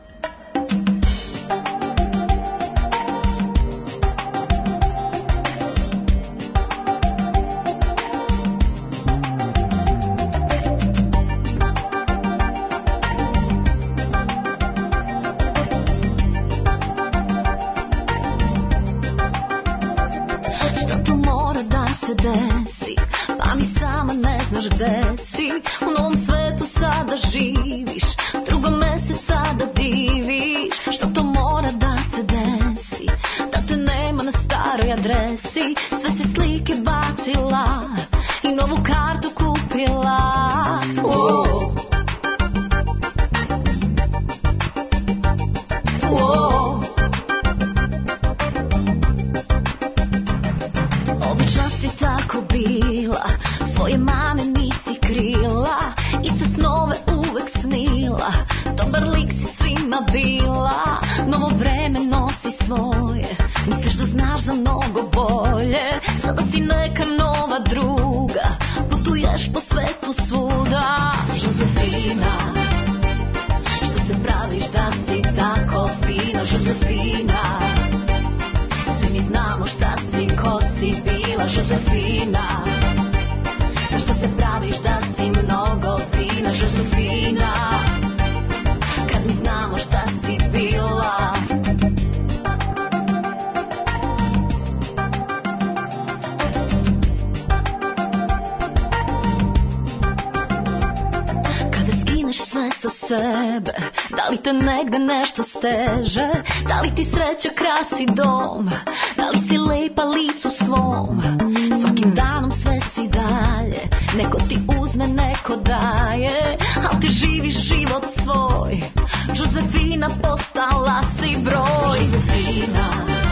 Da li te negde nešto steže, da li ti sreća krasi dom, da li si lepa licu svom, svakim danom sve si dalje, neko ti uzme, neko daje, al ti živiš život svoj, Josefina postala si broj. Josefina,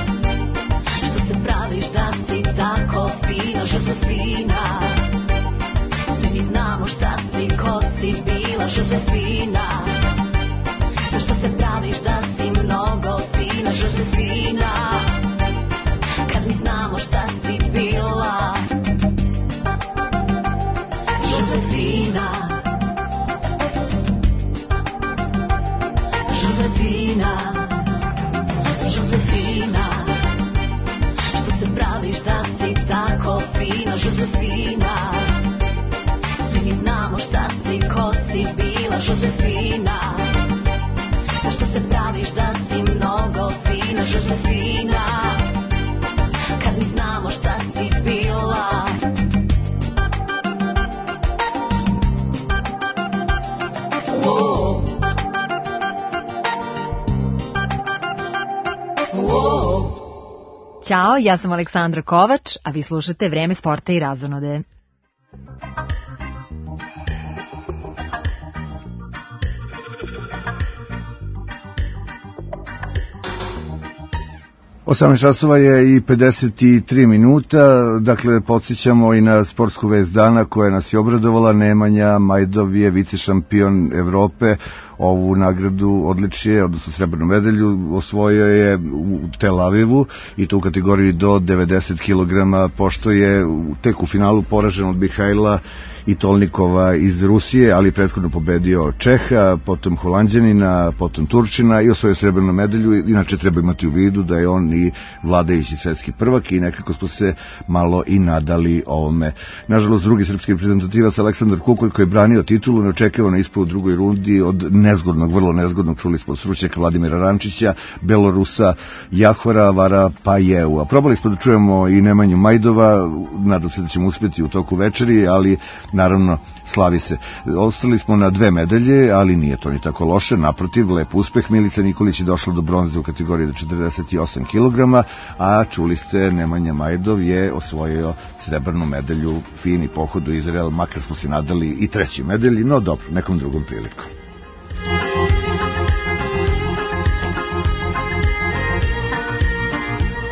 što se praviš da si tako fina, Josefina, svi mi znamo šta si, ko si bila, Josefina. Zašto se praviš da si mnogo fina, Josefina, kad mi znamo šta si bila, Josefina, Josefina, Josefina, što se praviš da si tako fina, Josefina, svi mi znamo šta si, ko si bila, Josefina. Zašto se praviš da si mnogo fina, Josefina, kad mi znamo šta si bila. Ćao, ja sam Aleksandra Kovač, a vi slušate Vreme sporta i razonode. 18 časova je i 53 minuta, dakle podsjećamo i na sportsku vest dana koja nas je obradovala. Nemanja Majdov je vice šampion Evrope, ovu nagradu odličje, odnosno srebrnu medalju, osvojio je u Tel Avivu i to u kategoriji do 90 kg, pošto je tek u finalu poražen od Mihajla i Tolnikova iz Rusije, ali prethodno pobedio Čeha, potom Holanđanina, potom Turčina i osvojio srebrnu medalju. Inače treba imati u vidu da je on i vladajući svetski prvak i nekako smo se malo i nadali ovome. Nažalost, drugi srpski reprezentativac Aleksandar Kukolj, koji je branio titulu, neočekivano ispao u drugoj rundi od nezgodnog, vrlo nezgodnog, čuli smo, stručnjaka Vladimira Rančića, Belorusa Jahora Varapajeua. Probali smo da čujemo i Nemanju Majdova, nadam se da ćemo uspjeti u toku večeri, ali naravno slavi se. Ostali smo na 2 medalje, ali nije to ni tako loše, naprotiv, lep uspeh. Milica Nikolić je došla do bronze u kategoriji do 48 kg, a čuli ste, Nemanja Majdov je osvojio srebrnu medalju, fini pohod u Izrael, makar smo se nadali i 3. medalji, no dobro, nekom drugom prilikom.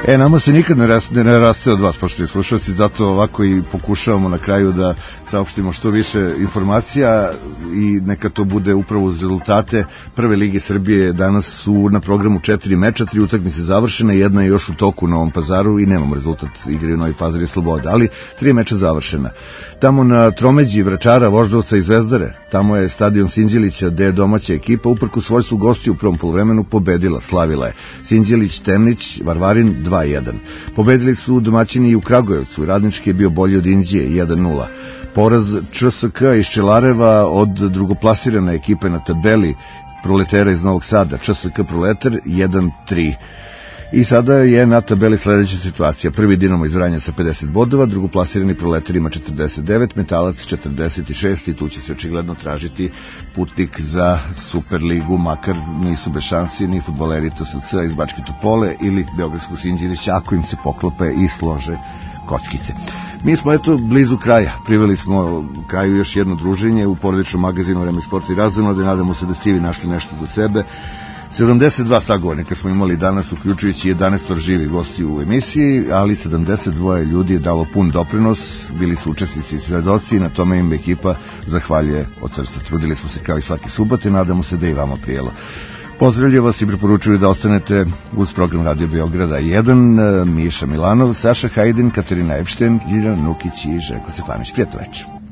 Nama se nikad ne raste od vas, poštovani slušalci, zato ovako i pokušavamo na kraju da saopštimo što više informacija i neka to bude upravo uz rezultate Prve lige Srbije. Danas su na programu 4 meča, 3 utakmice završene, jedna je još u toku u Novom Pazaru i nemamo rezultat igre u Novi Pazar i Sloboda, ali 3 meča završena. Tamo na tromeđi Vračara, Voždovca i Zvezdare, tamo je stadion Sinđelića, gde je domaća ekipa uprko svojstvu gostiju u prvom poluvremenu pobedila, slavila je. Sinđelić, Temnić, Varvarin 2-1. Pobedili su domaćini i u Kragujevcu, Radnički je bio bolji od Inđije 1-0. Poraz ČSK iz Čelareva od drugoplasirane ekipe na tabeli Proletera iz Novog Sada, ČSK Proletar 1-3. I sada je na tabeli sledeća situacija. Prvi Dinamo iz Vranja sa 50 bodova, drugoplasirani Proletar ima 49, Metalac 46 i tu će se očigledno tražiti putnik za Superligu, makar nisu bez šansi ni fudbaleri TSC iz Bačke Topole ili Beogradskog Sinđelića, ako im se poklope i slože kockice. Mi smo blizu kraja, priveli smo kraju još jedno druženje u porodičnom magazinu Vreme sporta i razonode, nadamo se da ste vi našli nešto za sebe. 72 sagovornika smo imali danas, uključujući 11 živih gosti u emisiji, ali 72 ljudi je dalo pun doprinos, bili su učesnici i svedoci i na tome im ekipa zahvaljuje od srca. Trudili smo se kao i svaki subot i nadamo se da i vama prijelo. Pozdravljaju vas i preporučuju da ostanete uz program Radio Beograda 1, Miša Milanov, Saša Hajdin, Katarina Epšten, Ljiljana Nukić i Željko Stefanović. Prijatno večer.